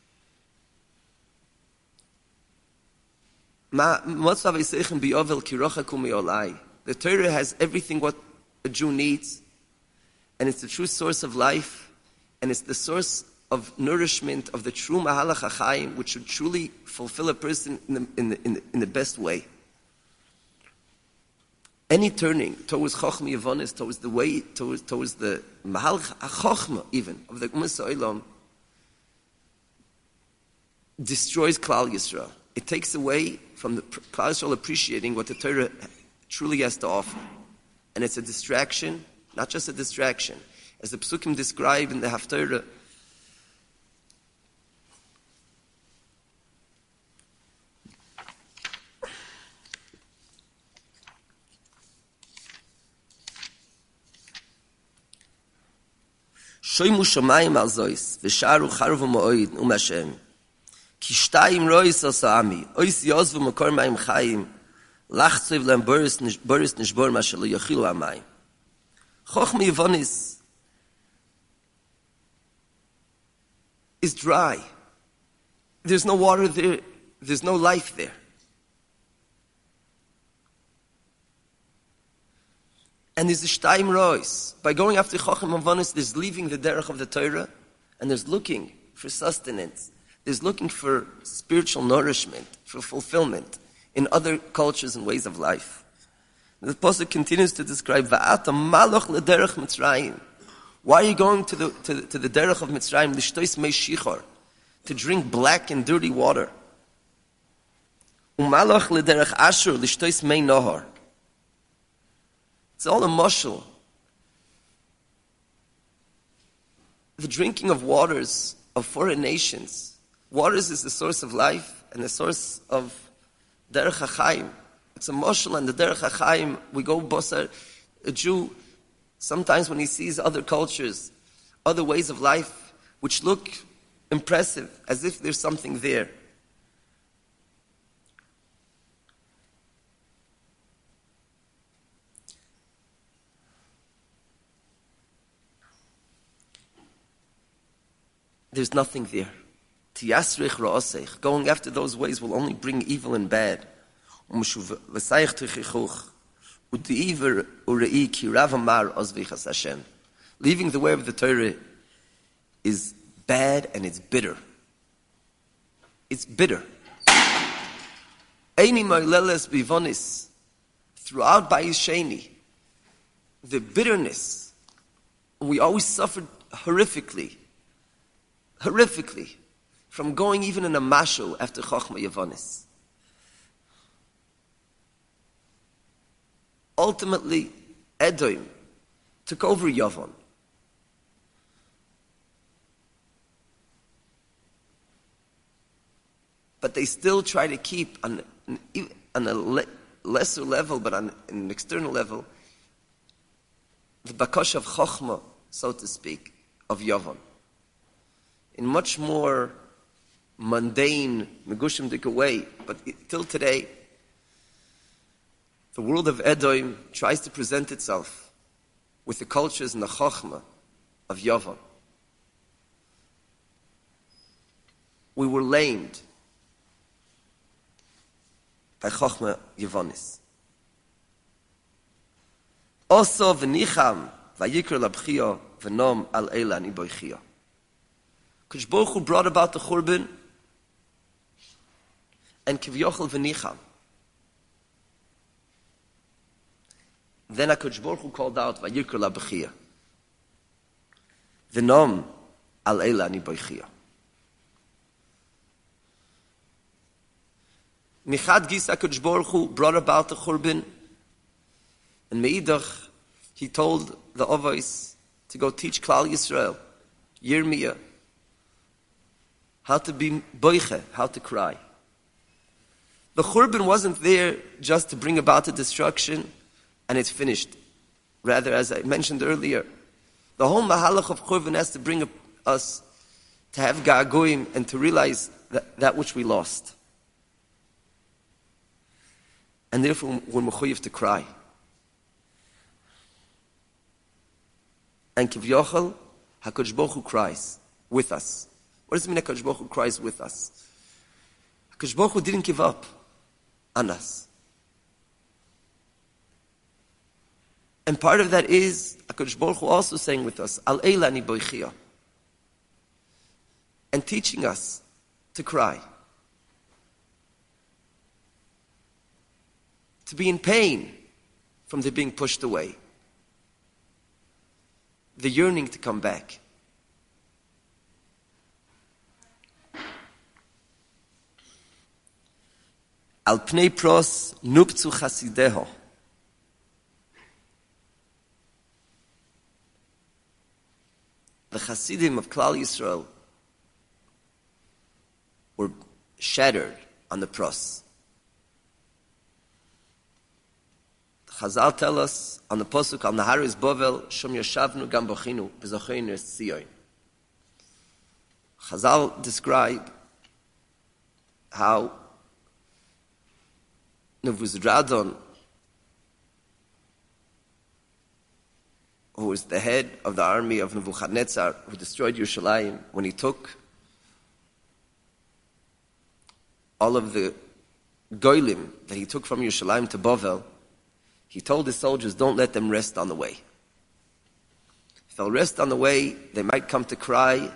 The Torah has everything what a Jew needs, and it's the true source of life, and it's the source of nourishment of the true Mahalach HaChaim, which should truly fulfill a person in the, in the, in the, in the best way. Any turning towards Chochmah Yevonis, towards the way, towards, towards the Mahalach HaChochmah even, of the Umas Ha'olam, destroys Klal Yisrael. It takes away from the Klal Yisrael appreciating what the Torah truly has to offer. and it's a distraction, not just a distraction. As the Psukim describe in the Haftarah, Shoymu shamayim al zois, v'sharu charvu ma'oid, um Hashem. Ki shtayim rois asami, ois yozvu makor ma'im chayim, lachtziv lem boris nishbor mashalo yachilu amayim. Chochma Yevonis is dry. There's no water there. There's no life there. And there's the Shtayim Rois. By going after Chochma Yevonis, there's leaving the derech of the Torah, and there's looking for sustenance. There's looking for spiritual nourishment, for fulfillment in other cultures and ways of life. The Pasuk continues to describe Va'ata Maloch LeDerech Mitzrayim. Why are you going to the to, to the derech of Mitzrayim? L'shtois mei shichor, to drink black and dirty water. U'Maloch LeDerech Ashur l'shtois mei nohor. It's all a mashal. The drinking of waters of foreign nations. Waters is the source of life and the source of derech hachaim. It's a mashal, and the derech hachaim, we go basar. A Jew, sometimes when he sees other cultures, other ways of life, which look impressive, as if there's something there. There's nothing there. Tiyasrich ra'asech. Going after those ways will only bring evil and bad. Leaving the way of the Torah is bad and it's bitter. It's bitter. Throughout Bayis Sheni, the bitterness, we always suffered horrifically, horrifically, from going even in a mashal after Chochma Yevonis. Ultimately, Edom took over Yavon. But they still try to keep on, on a le, lesser level, but on an external level, the bakash of Chochma, so to speak, of Yavon. In much more mundane, megushimdik way, but till today, the world of Edom tries to present itself with the cultures and the Chochma of Yavon. We were lamed by Chochma Yevonis. Also v'nicham v'yikr labchia v'nom al eila ni boichia. Kodesh Baruch Hu brought about the Churban and kivyochel v'nicham. Then HaKadosh Baruch Hu called out, Vayikr labechia. V'nom al eila ani boichia. Michad Gis HaKadosh Baruch Hu brought about the Churban, and Meidach, he told the Avos to go teach Klal Yisrael, Yirmiyah, how to be boiche, how to cry. The Churban wasn't there just to bring about the destruction, and it's finished. Rather, as I mentioned earlier, the whole mahalach of Churban has to bring us to have ga'agoyim and to realize that, that which we lost. And therefore, we're mechuyev to cry. And Kivyochel, HaKadosh Baruch Hu cries with us. What does it mean HaKadosh Baruch Hu cries with us? HaKadosh Baruch Hu didn't give up on us. And part of that is HaKadosh Baruch Hu also saying with us, Al eila ani boichia, and teaching us to cry, to be in pain from the being pushed away, the yearning to come back. Al pnei pros nuptzu chasideho. the Hasidim of Klal Yisrael were shattered on the pros. Chazal tell us on the Pasuk, Al Naharis Bovel, Shom Yashavnu Gam Bochinu, B'Zocheinu Es Tzion. Chazal describe how Nebuzaradan, who was the head of the army of Nebuchadnezzar, who destroyed Yerushalayim, when he took all of the goyim that he took from Yerushalayim to Bovel, he told his soldiers, don't let them rest on the way. If they'll rest on the way, they might come to cry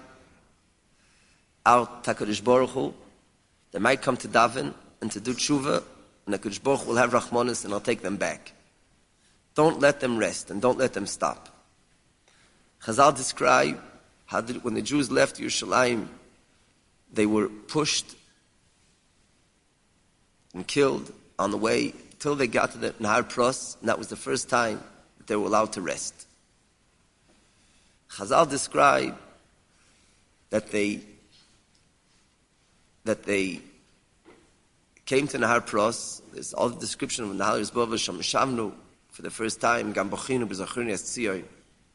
out HaKadosh Baruch Hu. They might come to daven and to do tshuva, and HaKadosh Baruch Hu will have rachmanis and I'll take them back. Don't let them rest and don't let them stop. Chazal describe how did, when the Jews left Yerushalayim, they were pushed and killed on the way till they got to the Nahar Pros, and that was the first time that they were allowed to rest. Chazal describe that they that they came to Nahar Pros. There's all the description of Nahar Yisbova Sham Shavnu for the first time, Gam Bochinu B'Zocheinu Es Tzion.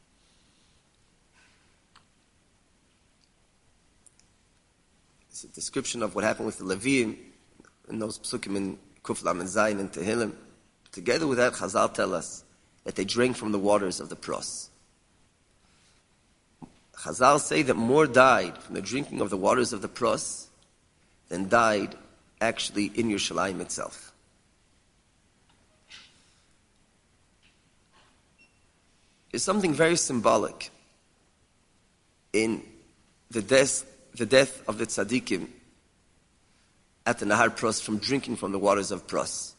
It's a description of what happened with the Leviim in those psukim in Kuf Lam and Zayin and Tehillim. Together with that, Chazal tell us that they drank from the waters of the Pros. Chazal say that more died from the drinking of the waters of the Pros than died actually in Yerushalayim itself. There's something very symbolic in the death, the death of the tzaddikim at the Nahar Pros from drinking from the waters of Pros.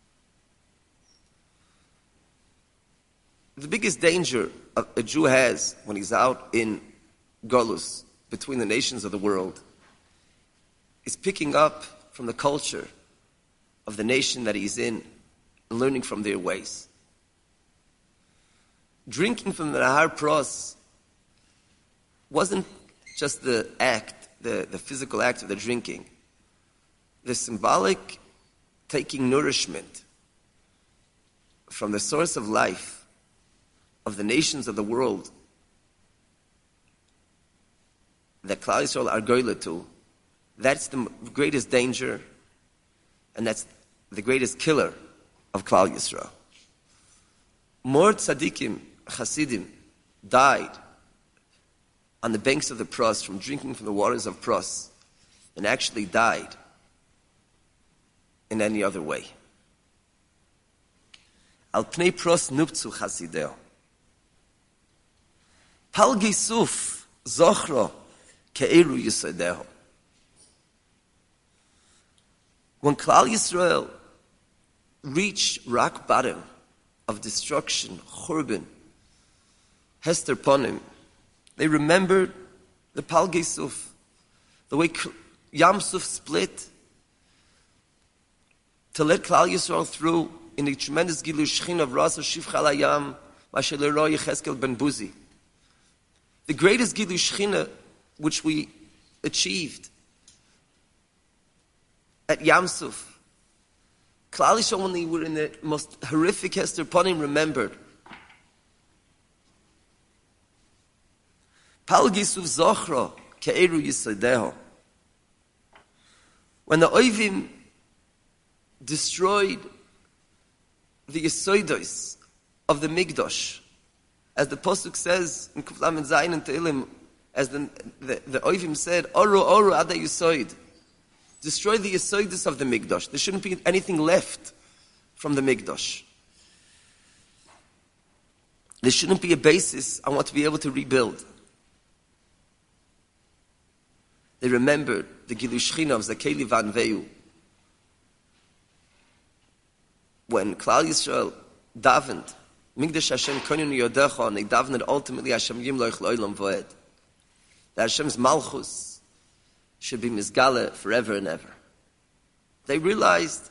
The biggest danger a Jew has when he's out in Golus, between the nations of the world, is picking up from the culture of the nation that he's in and learning from their ways. Drinking from the Nahar Pros wasn't just the act, the, the physical act of the drinking. The symbolic taking nourishment from the source of life of the nations of the world that Klal Yisrael are goyla to, that's the greatest danger, and that's the greatest killer of Klal Yisrael. More tzaddikim, chasidim, died on the banks of the Pros from drinking from the waters of Pros than actually died in any other way. Al pnei Pros nuptzu chasideo. Pal gisuf zochro ke'eru yisodeho. When Klal Yisrael reached rock bottom of destruction, churban, hester ponim, they remembered the Pal Gisuf, the way Yam Suf split to let Klal Yisrael through in the tremendous Gilu Shechin of Rasa Shivcha Layam, Mashe Leroy Yecheskel Ben Buzi. The greatest Gilu Shechina which we achieved at Yam Suf. Klal Yisrael, when they were in the most horrific Hester Ponim, remembered. Pal Gisuf Zochro Ke'eru Yisodeho. When the Oivim destroyed the Yisoidos of the Migdosh, as the Pasuk says in Kuf Lamed Zayin and Tehillim, as the, the, the Oivim said, Oru Oru Ada Yisoid. Destroy the Yisoidos of the Migdosh. There shouldn't be anything left from the Migdosh. There shouldn't be a basis on what to be able to rebuild. They remembered the Gilu Shechina of Zakei Van Veu. When Klal Yisrael davened, Migdash Hashem Koninu Yodecha, and they davened ultimately Hashem Yimloich Lo'ilam Voed. That Hashem's Malchus should be Mizgale forever and ever. They realized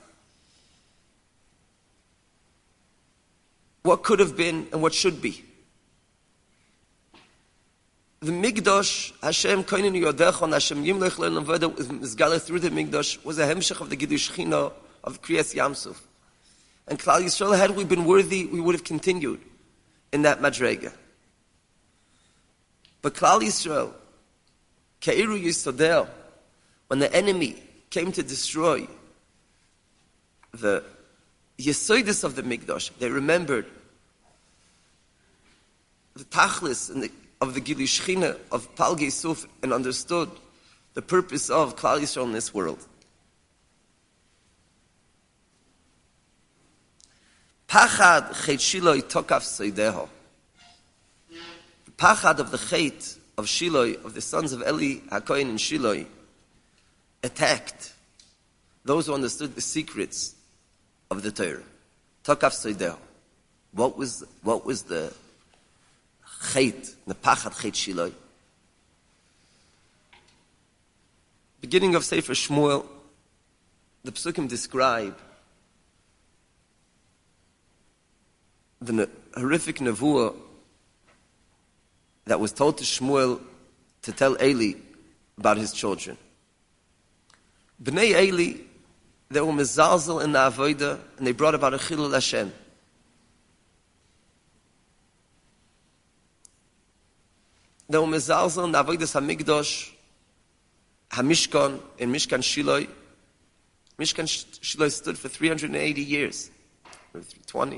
what could have been and what should be. the Migdosh, Hashem koinen yodecha, and Hashem yimlech le'olam v'oda, is gathered through the Migdosh, was a hemshech of the Gidui Shechina of Kriyas Yamsuf. And Klal Yisrael, had we been worthy, we would have continued in that Madrega. But Klal Yisrael, Keiru Yisodel, when the enemy came to destroy the Yesoidus of the Migdosh, they remembered the Tachlis and the of the Gilui Shechina of Palgei Suf and understood the purpose of Klal Yisrael in this world. Pachad Chet Shiloi Tokaf Soideho. The Pachad of the Chet of Shiloi, of the sons of Eli HaKohen and Shiloi, attacked those who understood the secrets of the Torah. Tokaf Soideho. What was, what was the Chet, the Pachad Chet Shiloi? Beginning of Sefer Shmuel, the Psukim describe the ne- horrific nevuah that was told to Shmuel to tell Eli about his children. Bnei Eli, they were mezalzel in the avodah, and they brought about a chilul Hashem. They were mezalzel in the avodas hamikdosh, hamishkan, in Mishkan Shiloi. Mishkan Shiloi stood for three hundred eighty years, or three hundred twenty.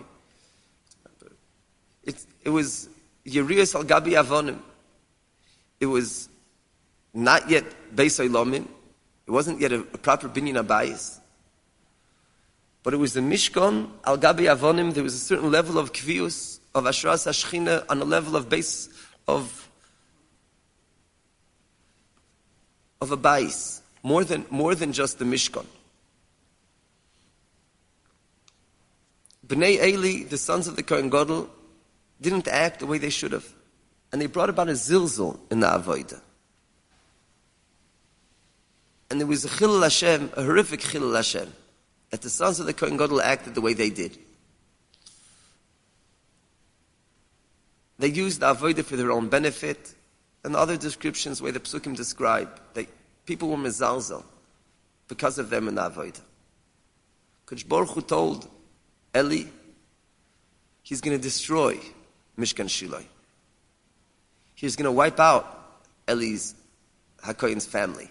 It, it was Yerius al Gabi Avonim. It was not yet Beis Olamim. It wasn't yet a, a proper binyan abayis. But it was the Mishkan al Gabi Avonim. There was a certain level of kvius, of Ashras HaShechina, on a level of base of of a bayis, more than more than just the Mishkan. Bnei Eli, the sons of the Kohen Gadol, didn't act the way they should have. And they brought about a zilzul in the avodah. And there was a chilul Hashem, a horrific chilul Hashem, that the sons of the Kohen Gadol acted the way they did. They used the avodah for their own benefit, and other descriptions where the psukim describe that people were mezalzel because of them in the avodah. Kodesh Baruch Hu told Eli, he's going to destroy Mishkan Shiloi. He's going to wipe out Eli's HaKohen's family.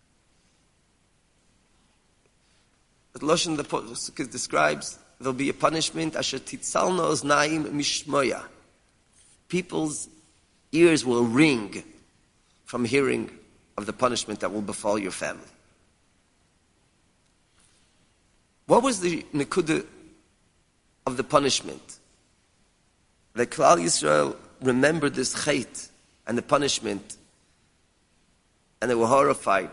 The Lashon the Pasuk describes there'll be a punishment, asher titzalna oznaim mishmoya. People's ears will ring from hearing of the punishment that will befall your family. What was the nekuda of the punishment? That Klal Yisrael remembered this chait and the punishment, and they were horrified.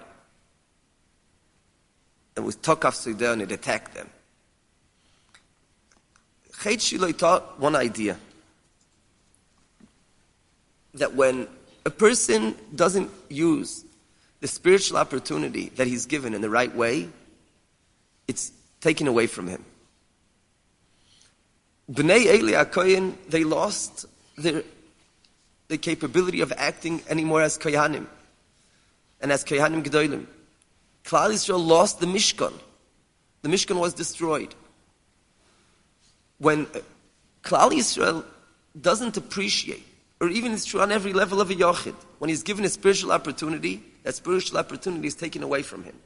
And with Tokaf Soideho, and it attacked them. Chet Shiloi taught one idea, that when a person doesn't use the spiritual opportunity that he's given in the right way, it's taken away from him. Bnei Eli HaKohen, they lost their, the capability of acting anymore as Kohanim and as Kohanim Gedolim. Klal Yisrael lost the Mishkan. The Mishkan was destroyed. When Klal Yisrael doesn't appreciate, or even it's true on every level of a yochid, when he's given a spiritual opportunity, that spiritual opportunity is taken away from him.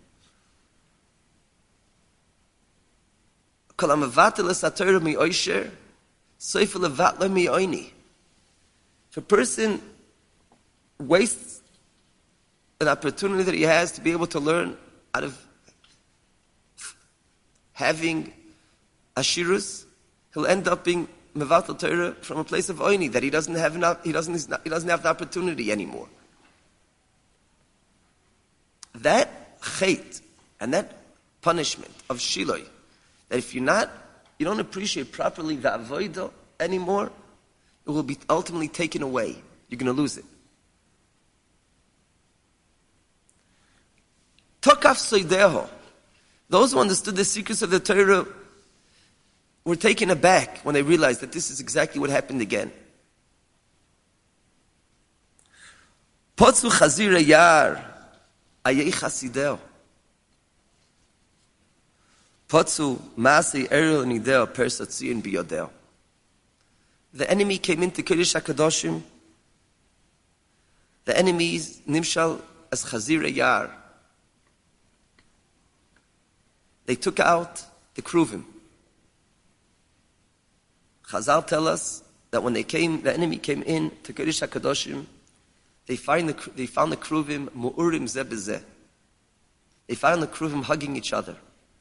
If a person wastes an opportunity that he has to be able to learn out of having ashirus, he'll end up being mevatel Torah from a place of oini, that he doesn't have enough, he doesn't, he doesn't have the opportunity anymore. That chait and that punishment of Shiloi, that if you're not, you don't appreciate properly the avodah anymore, it will be ultimately taken away. You're going to lose it. Tokaf Soideho. Those who understood the secrets of the Torah were taken aback when they realized that this is exactly what happened again. Potzu chazir yar ayei chasideo. Potzu masi eril nideo persatzion biyodeo. The enemy came into Kodesh HaKadoshim. The enemies nimshal as chazir yar. They took out the kruvim. Chazal tell us that when they came, the enemy came in to Kodesh HaKadoshim, they find the they found the kruvim mu'urim zeh b'zeh. They found the kruvim hugging each other.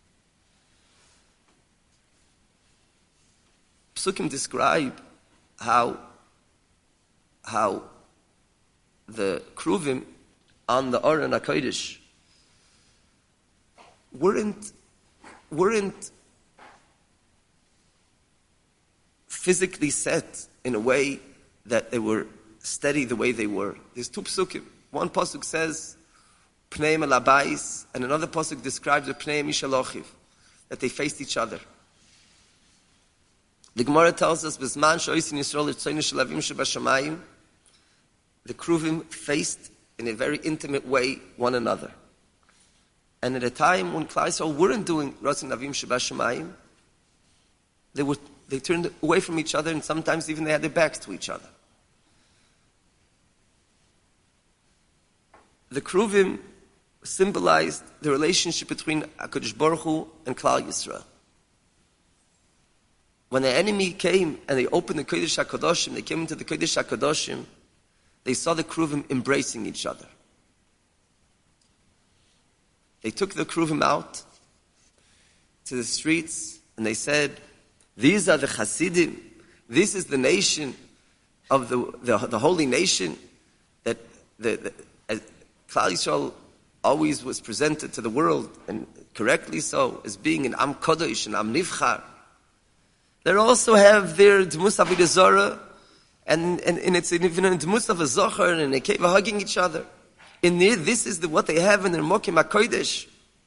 Psukim describe how how the kruvim on the Aron HaKodesh weren't weren't physically set in a way that they were steady the way they were. There's two psukim. One pasuk says Pneim el Abayis, and another pasuk describes the Pneim Mishalochiv, that they faced each other. The Gemara tells us, "B'zman sho'isin Yisrael l'tzoyin shelavim shebashamayim," the kruvim faced in a very intimate way one another. And at a time when Klal Yisrael weren't doing Ratzon Avim Shebashamayim, they were they turned away from each other, and sometimes even they had their backs to each other. The kruvim symbolized the relationship between HaKadosh Baruch Hu and Klal Yisrael. When the enemy came and they opened the Kodesh HaKadoshim, they came into the Kodesh HaKadoshim, they saw the kruvim embracing each other. They took the kruvim out to the streets and they said, "These are the Hasidim. This is the nation of the the, the holy nation that the, the as Klal Yisrael always was presented to the world, and correctly so, as being an Am Kodesh and Am Nivchar. They also have their Dmus Avodah Zarah, and, and, and it's even a Dmus of a Zohar, and they keep hugging each other. In there, this is the, what they have in their Mokim HaKodesh.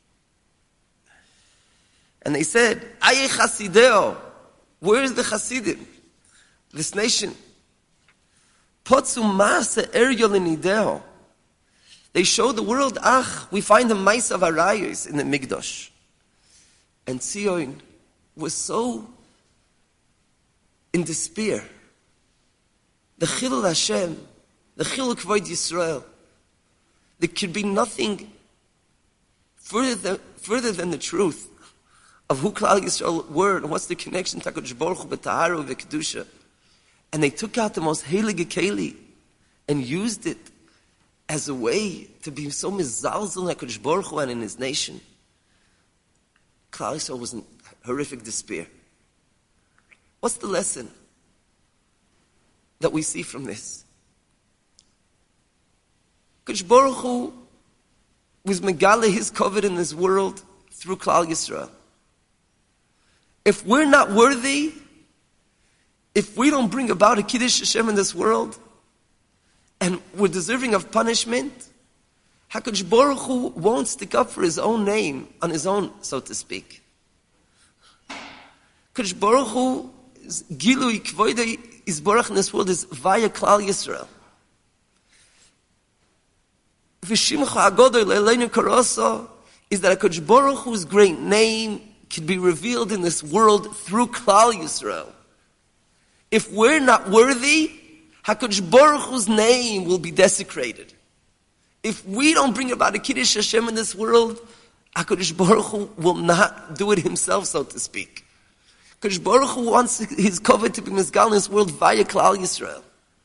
And they said, Aye Chasideo, where is the Chasidim? This nation. Potzu Masa Eryol Nideo. They show the world, ach, we find the Maisa of Arayos in the Migdosh. And Tzion was so in despair. The Chilul Hashem, the Chilul Kvod Yisrael, there could be nothing further than, further than the truth of who Klal Yisrael were and what's the connection to HaKadosh Baruch Hu b'Tahara v'Kedusha. And they took out the most heilige keli and used it as a way to be so mizalzel in HaKadosh Baruch Hu and in His nation. Klal Yisrael was in horrific despair. What's the lesson that we see from this? HaKadosh Baruch Hu was megale His covet in this world through Klal Yisrael. If we're not worthy, if we don't bring about a Kiddush Hashem in this world, and we're deserving of punishment, HaKadosh Baruch Hu won't stick up for His own name on His own, so to speak. HaKadosh Baruch Hu Gilui Kvoidei is Baruch in this world is via Klal Yisrael. V'shimcha Agodol Le'eleinu Karoso is that HaKadosh Baruch Hu's great name can be revealed in this world through Klal Yisrael. If we're not worthy, HaKadosh Baruch Hu's name will be desecrated. If we don't bring about a Kiddush Hashem in this world, HaKadosh Baruch Hu will not do it Himself, so to speak. HaKadosh Baruch Hu wants His covet to be mizgal in this world via Klal Yisrael.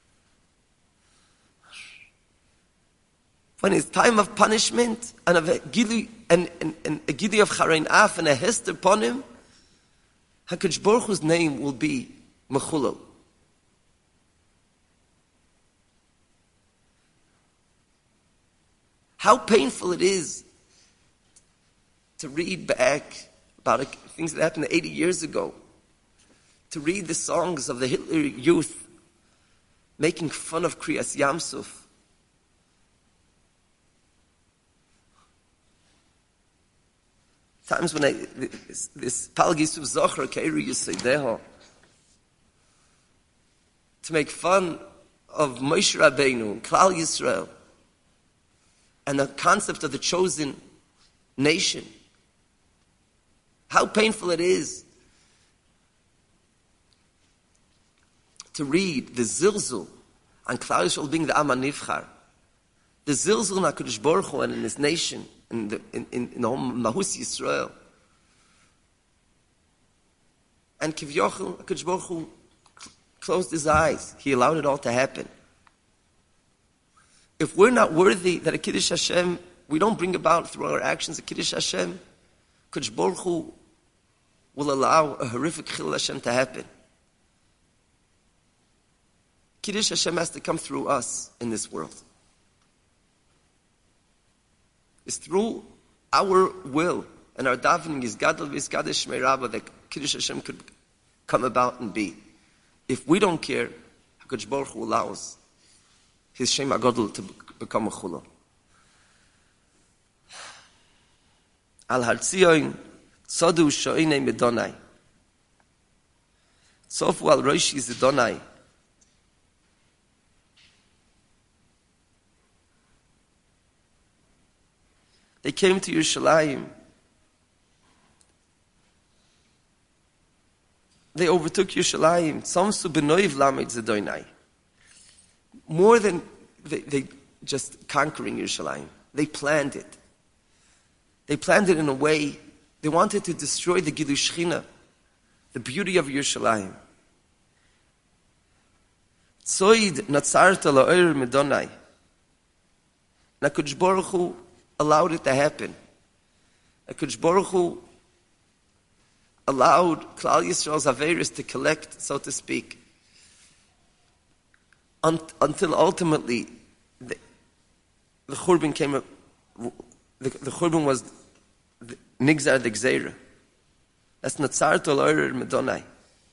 When it's time of punishment and of a gili and, and, and a gili of Charein Af and a hester upon him, HaKadosh Baruch Hu's name will be Mechulel. How painful it is to read back about things that happened eighty years ago, to read the songs of the Hitler Youth making fun of Kriyas Yamsuf. Times when I, this, this Palgisuf Zohar Keiru Yisaideho, to make fun of Moshe Rabbeinu and Klal Yisrael, and the concept of the chosen nation. How painful it is to read the zilzul on Klal Yisrael being the Am HaNivchar. The zilzul in HaKadosh Baruch Hu and in his nation, in the, in, in, in the whole Mahus Yisrael. And Kivyochel, HaKadosh Baruch Hu closed his eyes. He allowed it all to happen. If we're not worthy that a Kiddush Hashem, we don't bring about through our actions a Kiddush Hashem, HaKadosh Baruch Hu will allow a horrific Chilul Hashem to happen. Kiddush Hashem has to come through us in this world. It's through our will and our davening is Gadol v'Yizkadesh Shmei Rabbah that Kiddush Hashem could come about and be. If we don't care, HaKadosh Baruch Hu allows His Shem HaGadol to become a chulul. Al Har Tzion Tzadu Shoinei Medonai Tzofu Al Roshi Zidonai. They came to Yerushalayim. They overtook Yerushalayim. Tzamsu b'noiv lamed zedoinai. More than they, they just conquering Yerushalayim. They planned it. They planned it in a way, they wanted to destroy the Gilui Shechina, the beauty of Yerushalayim. Tzoid natzarta la'oir medonai. HaKadosh Baruch Hu allowed it to happen. HaKadosh Baruch Hu allowed Klal Yisrael's Averis to collect, so to speak, un- until ultimately the, the Churban came up, the, the Churban was the, Nigzar the Gzeira. That's Natzar Tol Oyer Medonai.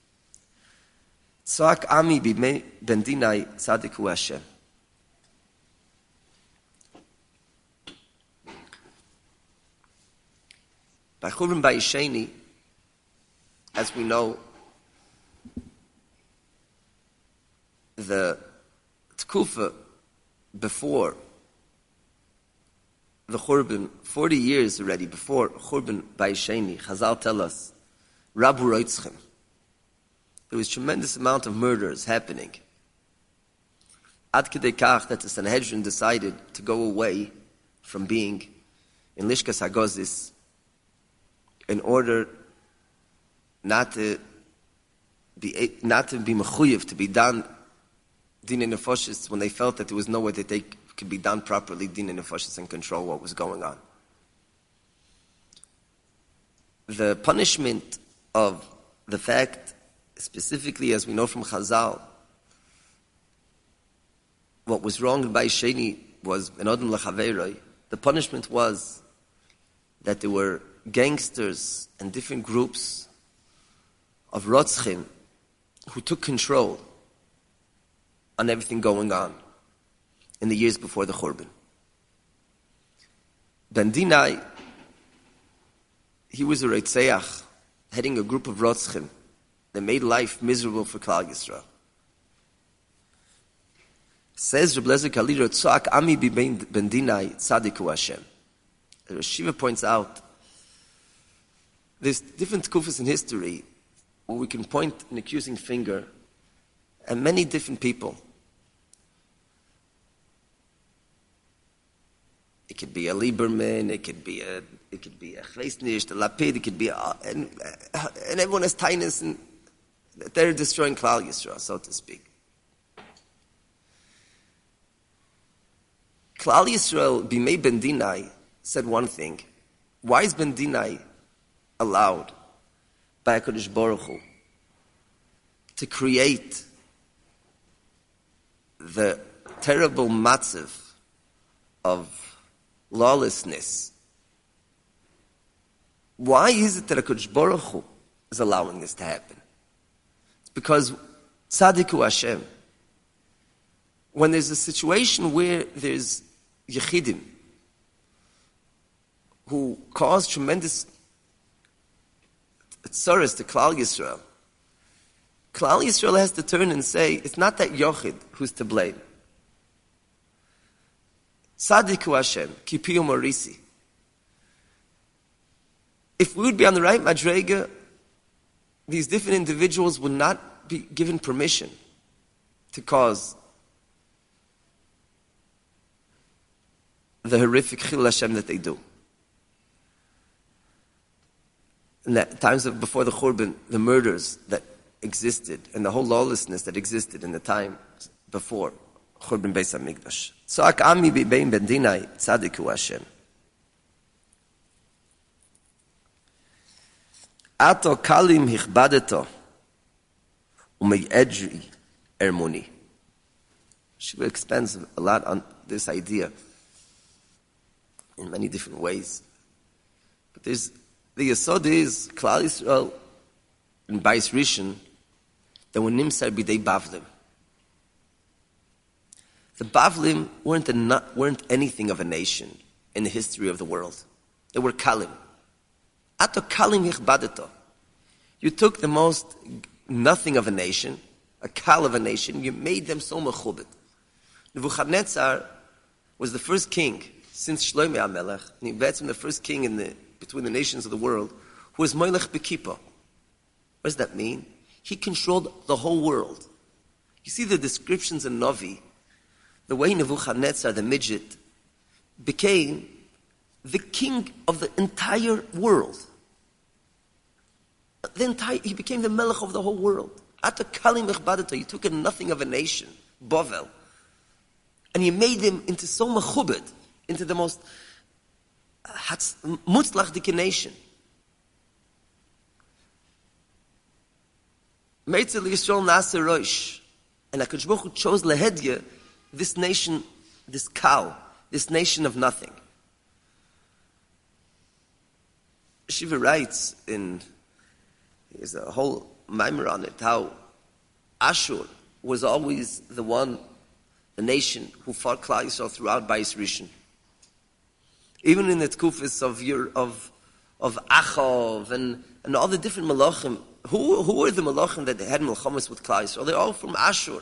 Tzak Ami B'mei Bendinai Tzadiku Hashem. By Churban Bayisheni, as we know, the Tkufa before the Churban, forty years already before Churban Bayisheni, Chazal tell us, Rabu Roitzchem. There was tremendous amount of murders happening. Ad Kedei Kach that the Sanhedrin decided to go away from being in Lishkas Hagozis in order not to be not to be mechuyev, to be done din in nefoshes when they felt that there was no way that they could be done properly din in nefoshes and control what was going on. The punishment of the fact, specifically as we know from Chazal, what was wrong by Sheni was an Adam Lachaveroi. The punishment was that there were gangsters and different groups of Rotzchim who took control on everything going on in the years before the Churban. Bendinai, he was a Reitzeach, heading a group of Rotzchim that made life miserable for Klal Yisrael. Says Reb Lezer Kalira, Tzak Ami Bendinai Tzadiku Hashem. As Shiva points out, there's different kufas in history where we can point an accusing finger at many different people. It could be a Lieberman, it could be a, it could be a Chleisnish, a Lapid, it could be a, and, and everyone has tightness and they're destroying Klal Yisrael, so to speak. Klal Yisrael, Bimei Ben Dinai, said one thing. Why is Ben Dinai allowed by HaKadosh Baruch Hu to create the terrible matzav of lawlessness? Why is it that HaKadosh Baruch Hu is allowing this to happen? It's because Tzadiku Hashem, when there's a situation where there's Yechidim who cause tremendous tzaras to Klal Yisrael, Klal Yisrael has to turn and say, it's not that Yochid who's to blame. Tzadiku Hashem, Kipiyu Morisi. If we would be on the right madrega, these different individuals would not be given permission to cause the horrific Chil Hashem that they do. In the times of before the Churban, the murders that existed and the whole lawlessness that existed in the time before Churban Beis HaMikdash. Tzak Ami Bein Bendinai Tzadiku Hashem. Ato Kalim Hichbadeto Umei Edri Ermoni. She expands a lot on this idea in many different ways. But there's the Yesod is Klal Yisrael in Bais Rishon that were Nimsar B'dei Bavlim. The Bavlim weren't, a, weren't anything of a nation in the history of the world. They were Kalim. Ato Kalim Hichbadeto. You took the most nothing of a nation, a Kal of a nation, you made them so mechubet. Nebuchadnezzar was the first king since Shlomo HaMelech, and he became the first king in the, between the nations of the world, who was Melech B'Kippah. What does that mean? He controlled the whole world. You see the descriptions in Novi, the way Nebuchadnezzar, the midget, became the king of the entire world. The entire, he became the melech of the whole world. Ata kalim echbadata, you took a nothing of a nation, Bovel, and you made him into so mechubed, into the most mutzlach nation. Meitzel Yisrael Nasser Rosh, and HaKadosh Baruch Hu chose Lehedya, this nation, this cow, this nation of nothing. Shiva writes in, there's a whole mimer on it, how Ashur was always the one, the nation who fought Klal Yisrael throughout Bais Rishon. Even in the Tkufis of your, of of Achov and, and all the different Malachim, who who were the Malachim that had Milchamas with Klal Yisrael? They're all from Ashur.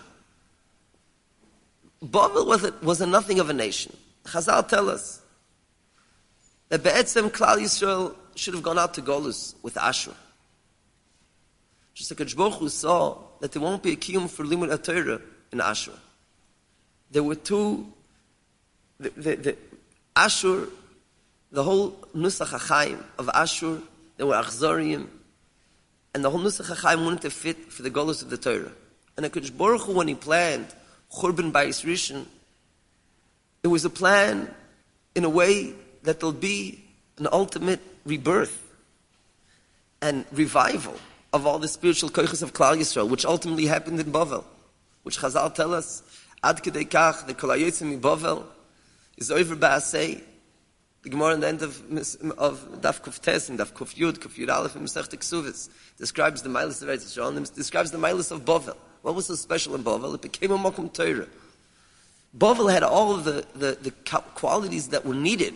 Bavel was a, was a nothing of a nation. Chazal tell us that Be'etzem Klal Yisrael should have gone out to Golus with Ashur. Just like HaKadosh Baruch Hu saw that there won't be a kiyum for Limud HaTorah in Ashur. There were two, the, the, the Ashur, the whole Nusach HaChaim of Ashur, there were Achzoriim, and the whole Nusach HaChaim wanted to fit for the Golus of the Torah. And HaKadosh Baruch Hu, when he planned Churban Bais Rishon, it was a plan in a way that there'll be an ultimate rebirth and revival of all the spiritual koiches of Klal Yisrael, which ultimately happened in Bavel, which Chazal tell us, Ad Kedei Kach, the Kol HaYotzim in Bavel, is over Ba'asei. The Gemara in the end of, of Daf Kuf Tes and Daf Kuf Yud, Kuf Yud Aleph, and Masech Teksuvis, describes the Milas of Eretz Yisrael, and describes the Milas of Bavel. What was so special in Bavel? It became a Mokum Torah. Bavel had all of the, the, the qualities that were needed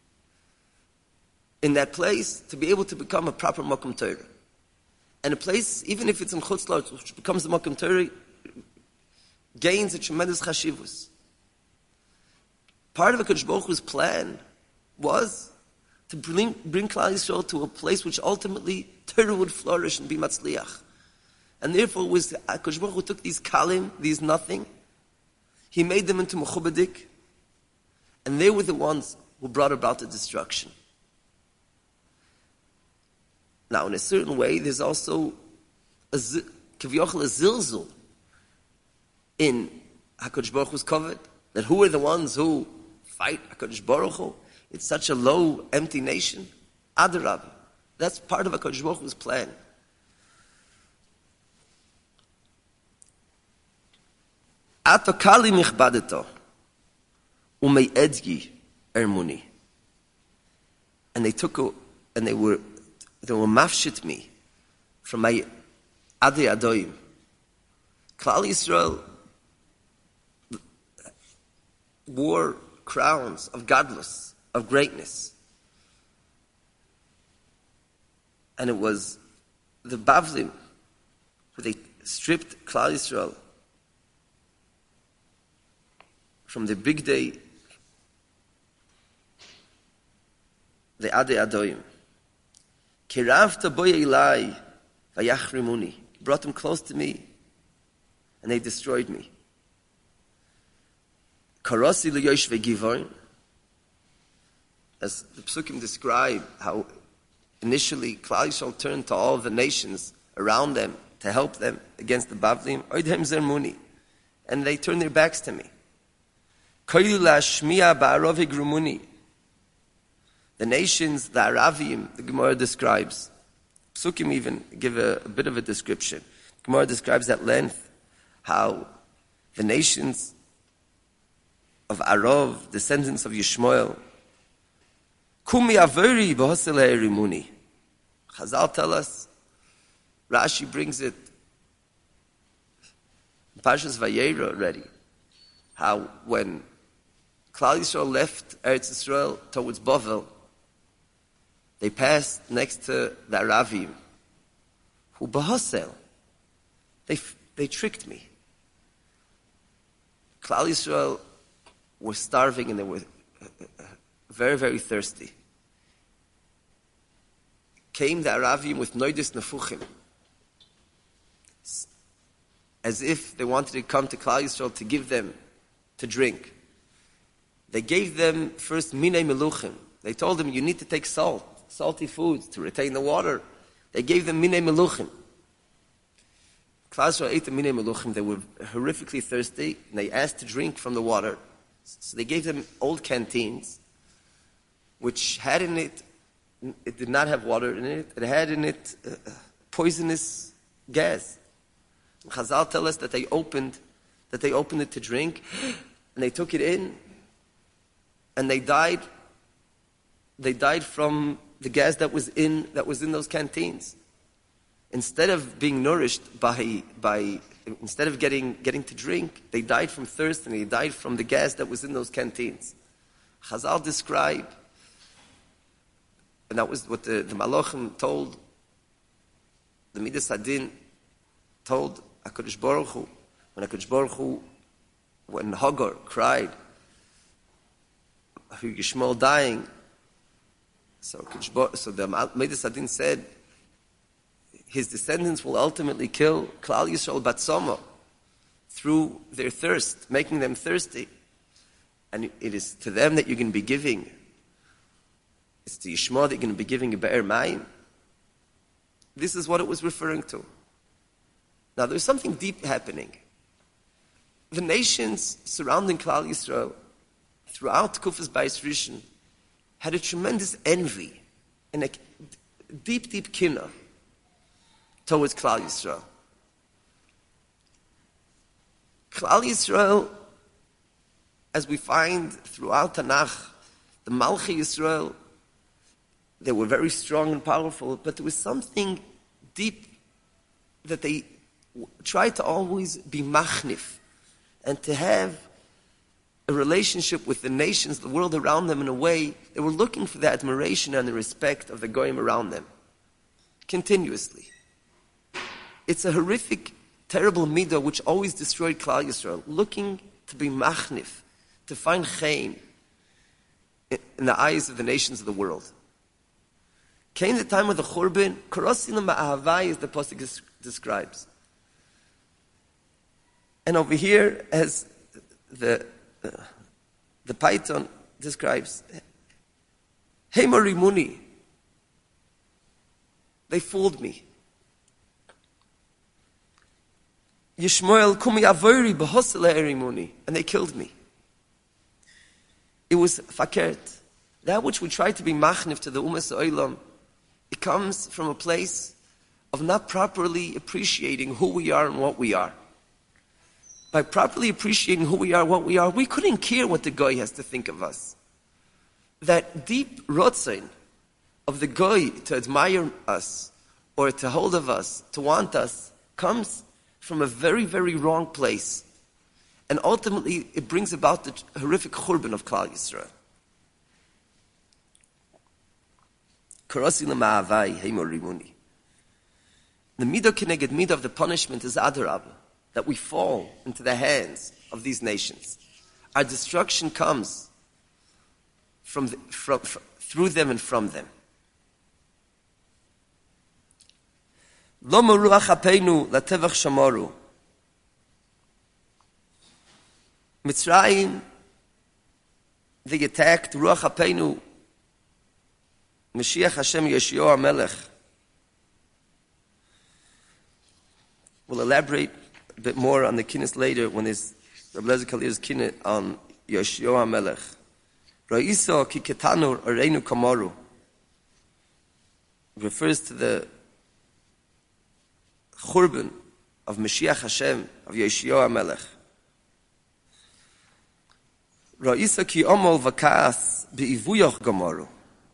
in that place to be able to become a proper Mokum Torah. And a place, even if it's in Chutz La'aretz, which becomes the Mokum Torah, gains a tremendous chashivus. Part of HaKadosh Baruch Hu's plan was to bring, bring Klal Yisrael to a place which ultimately Torah would flourish and be matzliach. And therefore, was HaKadosh Baruch Hu took these kalim, these nothing, he made them into mechubadik, and they were the ones who brought about the destruction. Now, in a certain way, there's also a kivyochel a zilzul in HaKadosh Baruch Hu's covet, that who are the ones who fight HaKadosh Baruch Hu? It's such a low, empty nation. Adarab. That's part of HaKadosh Baruch Hu's plan. Ato kali michbadeto umei edgi ermuni. And they took a, and they were they were mafshit me from my adi adoim. Klal Yisrael wore crowns of godless, of greatness. And it was the Bavlim who they stripped Klal Yisrael from the big day the Ade Adoim. Kiravta boya ilai vayachrimuni. Brought them close to me, and they destroyed me. Karasi liyosh ve'givoin. As the Psukim describe how initially Klal Yisrael turned to all the nations around them to help them against the Bavlim, oidhem zermuni, and they turned their backs to me. Koilu lashmiya ba'arav higrumuni. The nations, the Aravim, the Gemara describes. Psukim even give a, a bit of a description. The Gemara describes at length how the nations of Arav, descendants of Yishmael, Kumi averi b'hosele erimuni. Chazal tell us, Rashi brings it, Parshas Vayera already, how when Klal Yisrael left Eretz Yisrael towards Bavel, they passed next to the Aravim, who b'hosel, they, they tricked me. Klal Yisrael were starving and they were very, very thirsty. Came the Aravim with noidis nefuchim, as if they wanted to come to Klal Yisrael to give them to drink. They gave them first minei meluchim. They told them, you need to take salt, salty foods to retain the water. They gave them minei meluchim. Klal Yisrael ate the minei meluchim. They were horrifically thirsty, and they asked to drink from the water. So they gave them old canteens, which had in it, it did not have water in it, it had in it uh, poisonous gas. Chazal tell us that they opened, that they opened it to drink, and they took it in, and they died, they died from the gas that was in, that was in those canteens. Instead of being nourished by, by, instead of getting, getting to drink, they died from thirst, and they died from the gas that was in those canteens. Chazal describe, and that was what the, the Malachim told, the Midas Hadin told HaKadosh Baruch Hu, when HaKadosh Baruch Hu, when Hagar cried, Yishmael dying, so, so the Midas Hadin said, his descendants will ultimately kill Klal Yisrael Batzoma through their thirst, making them thirsty. And it is to them that you're going to be giving. It's to Yishmael that you're going to be giving a Be'er Mayim. This is what it was referring to. Now there's something deep happening. The nations surrounding Klal Yisrael throughout Kufas Bayis Rishon had a tremendous envy and a deep, deep kinna towards Klal Yisrael. Klal Yisrael, as we find throughout Tanakh, the Malchi Yisrael, they were very strong and powerful, but there was something deep that they tried to always be machnif and to have a relationship with the nations, the world around them in a way, they were looking for the admiration and the respect of the goyim around them continuously. It's a horrific, terrible midah which always destroyed Klal Yisrael, looking to be machnif, to find chaim in the eyes of the nations of the world. Came the time of the Churban, Karosilim Ma'ahavai, as the Pasuk describes. And over here, as the uh, the Python describes, Hey Morimuni, they fooled me. Yishmael Kumi Avori Behosele Erimuni, and they killed me. It was fakert. That which we try to be machnif to the Umas Oilam, it comes from a place of not properly appreciating who we are and what we are. By properly appreciating who we are and what we are, we couldn't care what the Goy has to think of us. That deep rotzain of the Goy to admire us, or to hold of us, to want us, comes from a very, very wrong place. And ultimately, it brings about the horrific churban of Klal Yisrael. Karasi l'ma'avai heimor rimuni. The midah keneged midah of the punishment is adarab, that we fall into the hands of these nations. Our destruction comes from, the, from, from through them and from them. Loma ruach hapeinu latevach shamaru. Mitzrayim, they attacked ruach hapeinu, Mashiach Hashem Yeshua Melech. We'll elaborate a bit more on the kinnis later when there's Rabbi Lezer Kalir's kinnis on Yeshua Melech. Ra'isa ki ketanur areinu kamaru refers to the churban of Mashiach Hashem, of Yeshua Melech. Ra'isa ki omol vakas be'ivuyach gamaru.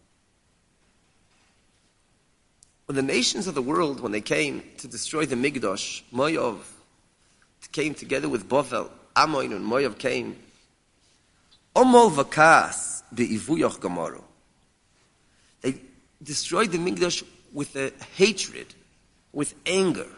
When the nations of the world, when they came to destroy the Migdosh, Moav came together with Bovel, Ammon and Moav came. Omol vakas be'ivuyach gamaru. They destroyed the Migdosh with a hatred, with anger.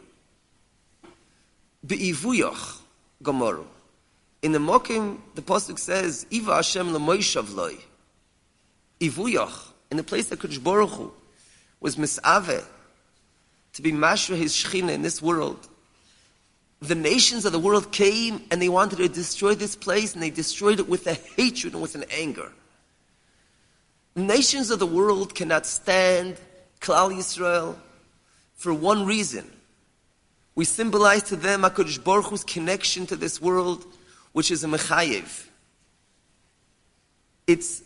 Be'ivuyach gamaru. In the Mokim, the pasuk says, "Iva Hashem leMoshav loy." Ivuyach, in the place that Kadosh Baruch Hu was misaveh to be mashra his shechina in this world. The nations of the world came and they wanted to destroy this place, and they destroyed it with a hatred and with an anger. The nations of the world cannot stand Klal Yisrael for one reason. We symbolize to them HaKadosh Baruch Hu's connection to this world, which is a mechayev. It's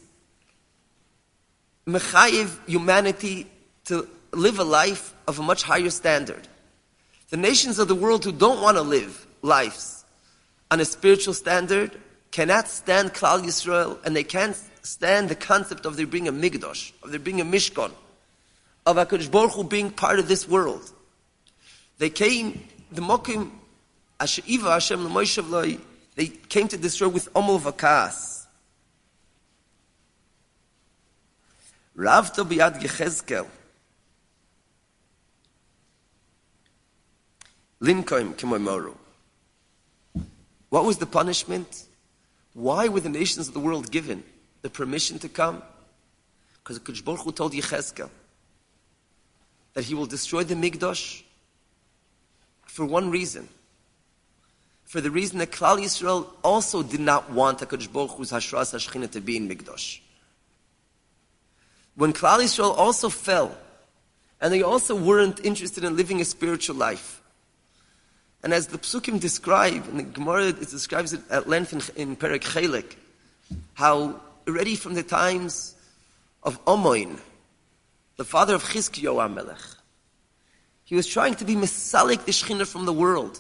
mechayev humanity to live a life of a much higher standard. The nations of the world who don't want to live lives on a spiritual standard cannot stand Klal Yisrael, and they can't stand the concept of there being a Migdosh, of there being a Mishkan, of HaKadosh Baruch Hu being part of this world. They came, the Mokim, Asher Iva Hashem l'Moshav loy, they came to destroy with Omol Vakas. Ravto b'yad Yechezkel. Linkoim k'moimoru. What was the punishment? Why were the nations of the world given the permission to come? Because Kadosh Baruch Hu told Yechezkel that he will destroy the Migdosh for one reason. For the reason that Klal Yisrael also did not want HaKadosh Baruch Hu's Hashras HaShechina to be in Migdosh. When Klal Yisrael also fell, and they also weren't interested in living a spiritual life. And as the Psukim describe, and the Gemara it describes it at length in, in Perek Chelek, how already from the times of Omoin, the father of Chizkiyahu HaMelech, he was trying to be Mesalik the Shechina from the world.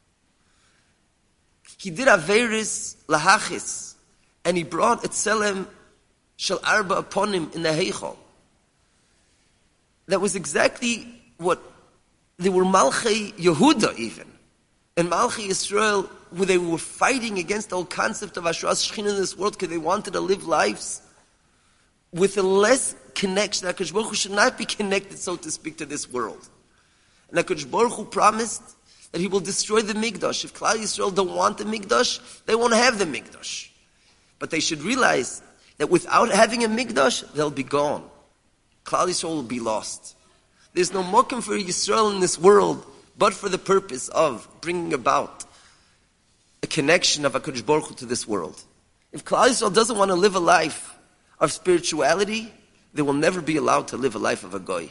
He did Averis Lahachis, and he brought Etzelem Shel Arba upon him in the Heichal. That was exactly what they were Malchei Yehuda even. And Malchei Yisrael, where they were fighting against the whole concept of Hashras Shechina in this world because they wanted to live lives with a less connection. HaKadosh Baruch Hu should not be connected, so to speak, to this world. And HaKadosh Baruch Hu promised that he will destroy the Migdosh. If Klal Yisrael don't want the Migdosh, they won't have the Migdosh. But they should realize that without having a Migdosh, they'll be gone. Klal Yisrael will be lost. There's no mokum for Yisrael in this world, but for the purpose of bringing about a connection of HaKadosh Baruch Hu to this world. If Klal Yisrael doesn't want to live a life of spirituality, they will never be allowed to live a life of a goy.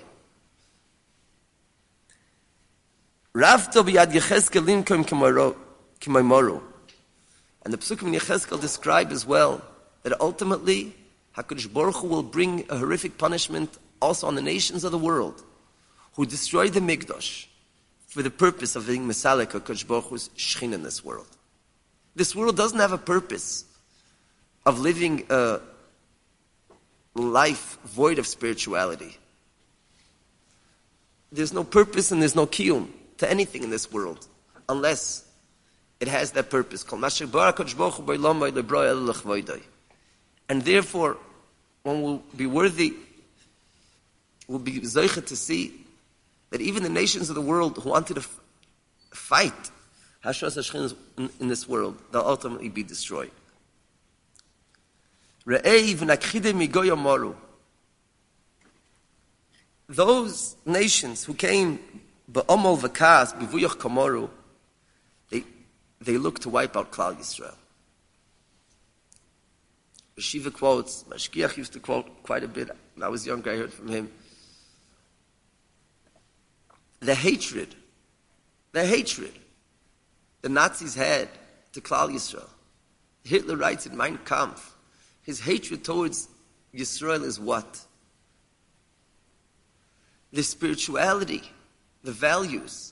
Ravto b'yad Yechezkel linkom k'moimoru. And the Psukim in Yechezkel describe as well that ultimately HaKadosh Baruch Hu will bring a horrific punishment also on the nations of the world who destroyed the Migdosh for the purpose of being Mesalik HaKadosh Baruch Hu's Shechina in this world. This world doesn't have a purpose of living a life void of spirituality. There's no purpose and there's no kiyum to anything in this world unless it has that purpose. And therefore, one will be worthy, will be zeicha to see that even the nations of the world who wanted to f- fight Hashras HaShechina in, in this world, they'll ultimately be destroyed. Re'ei v'nakchidei migoy amaru. those nations who came ba'omol v'kas b'vuyach kamoru, they they looked to wipe out Klal Yisrael. Shiva quotes, Mashgiach used to quote quite a bit. When I was younger, I heard from him. The hatred, the hatred the Nazis had to Klal Yisrael. Hitler writes in Mein Kampf, his hatred towards Yisrael is what? The spirituality, the values,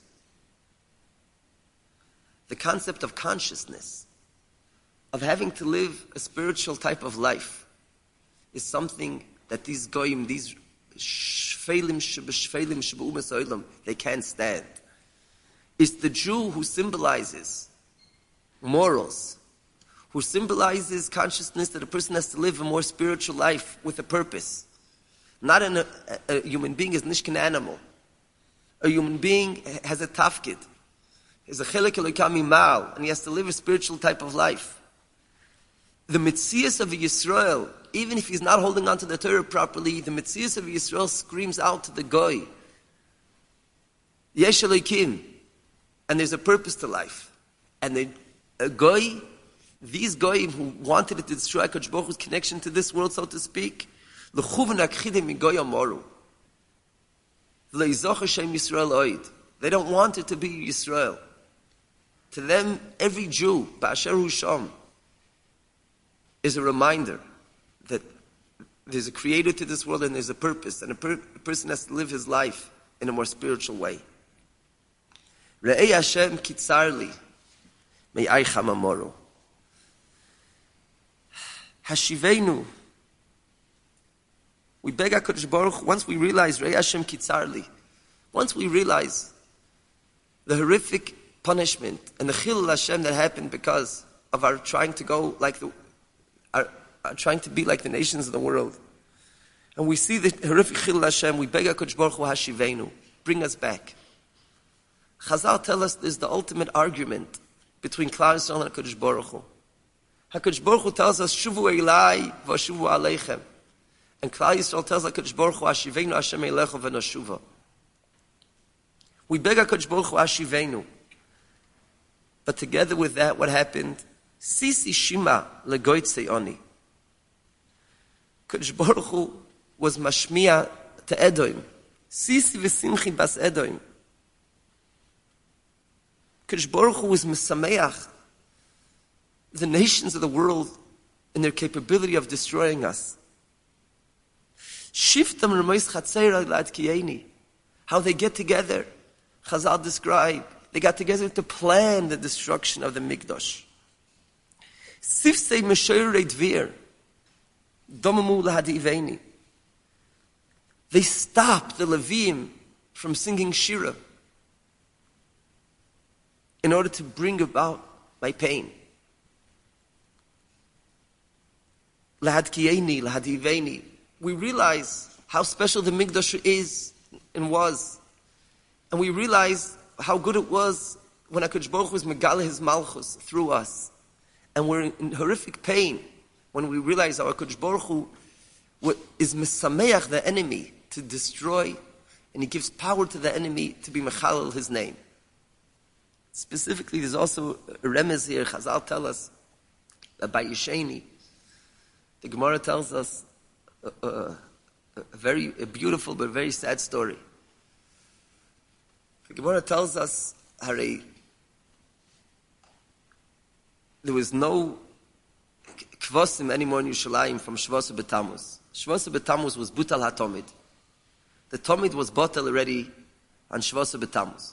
the concept of consciousness, of having to live a spiritual type of life, is something that these goyim, these shfeilim shebeshfeilim shebeumas olam, they can't stand. It's the Jew who symbolizes morals, who symbolizes consciousness that a person has to live a more spiritual life with a purpose. Not an, a, a human being is nicht an animal. A human being has a tafkid. He's a chelek elokam mimal, and he has to live a spiritual type of life. The Metzias of Yisrael, even if he's not holding on to the Torah properly, the Metzias of Yisrael screams out to the goy, Yesh Elokim, and there's a purpose to life. And the a goy, these goyim who wanted to destroy HaKadosh Baruch Hu's connection to this world, so to speak, l'chuven akchidim migoy amoru, v'leizoch Hashem Yisrael oid. They don't want it to be Yisrael. To them, every Jew, ba'asher hu sham, is a reminder that there's a creator to this world and there's a purpose, and a, per- a person has to live his life in a more spiritual way. Re'ei Hashem kitzarli me'aycham amoru. Hashivenu. We beg HaKadosh Baruch Hu, once we realize Re'ei Hashem kitzarli, once we realize the horrific punishment and the chilul Hashem that happened because of our trying to go like the Are, are trying to be like the nations of the world, and we see the horrific chilul Hashem, we beg HaKadosh Baruch Hu hashivenu, bring us back. Chazal tell us there's the ultimate argument between Klal Yisrael and HaKadosh Baruch Hu. HaKadosh Baruch Hu tells us shuvu elai v'ashuvu aleichem, and Klal Yisrael tells HaKadosh Baruch Hu hashivenu Hashem eilecha v'nashuva. We beg HaKadosh Baruch Hu hashivenu, but together with that, what happened? Sisi shima legoitze oni. Kadosh Baruch Hu was mashmiya to Edom. Sisi v'simchi bas Edom. Kadosh Baruch Hu was mesameach the nations of the world in their capability of destroying us. Shiftam remois chatzeira lad kiyeni. How they get together. Chazal describe. They got together to plan the destruction of the Mikdash. Sifsei meshoirei dvir, domamu lahadiveni. They stopped the Levim from singing Shira in order to bring about my pain. Lahadkieni, lahadiveni. We realize how special the Mikdash is and was, and we realize how good it was when HaKadosh Baruch Hu was megala his malchus through us. And we're in horrific pain when we realize our HaKadosh Baruch Hu is mesameach the enemy to destroy, and he gives power to the enemy to be mechalel his name. Specifically, there's also a remez here. Chazal tell us that by Yesheni, the Gemara tells us a, a, a very a beautiful but very sad story. The Gemara tells us Harei, there was no kvasim anymore in Yerushalayim from Shvasa B'Tammuz. Shvasa B'Tammuz was Butal HaTomid. The Tomid was Botel already on Shvasa B'Tammuz.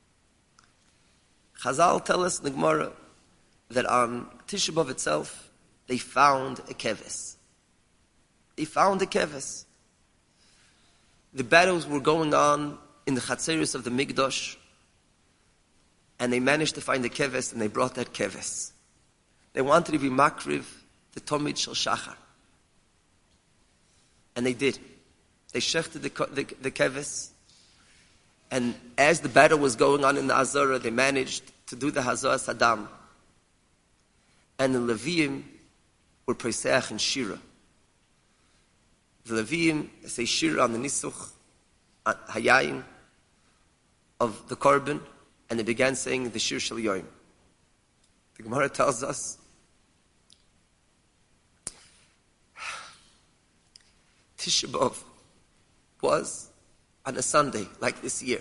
Chazal tell us in the Gemara that on Tisha B'Av itself, they found a keves. They found a keves. The battles were going on in the Chatzeris of the Mikdash, and they managed to find the keves, and they brought that keves. They wanted to be makriv, the Tomid Shel Shachar. And they did. They shechted the, the, the keves, and as the battle was going on in the Azara, they managed to do the Hazar Saddam. And the Leviim were Pesach and Shira. The Leviim say Shira on the Nisuch, hayayin of the korban, and they began saying the Shir Shel Yoim. The Gemara tells us Tisha B'Av was on a Sunday, like this year.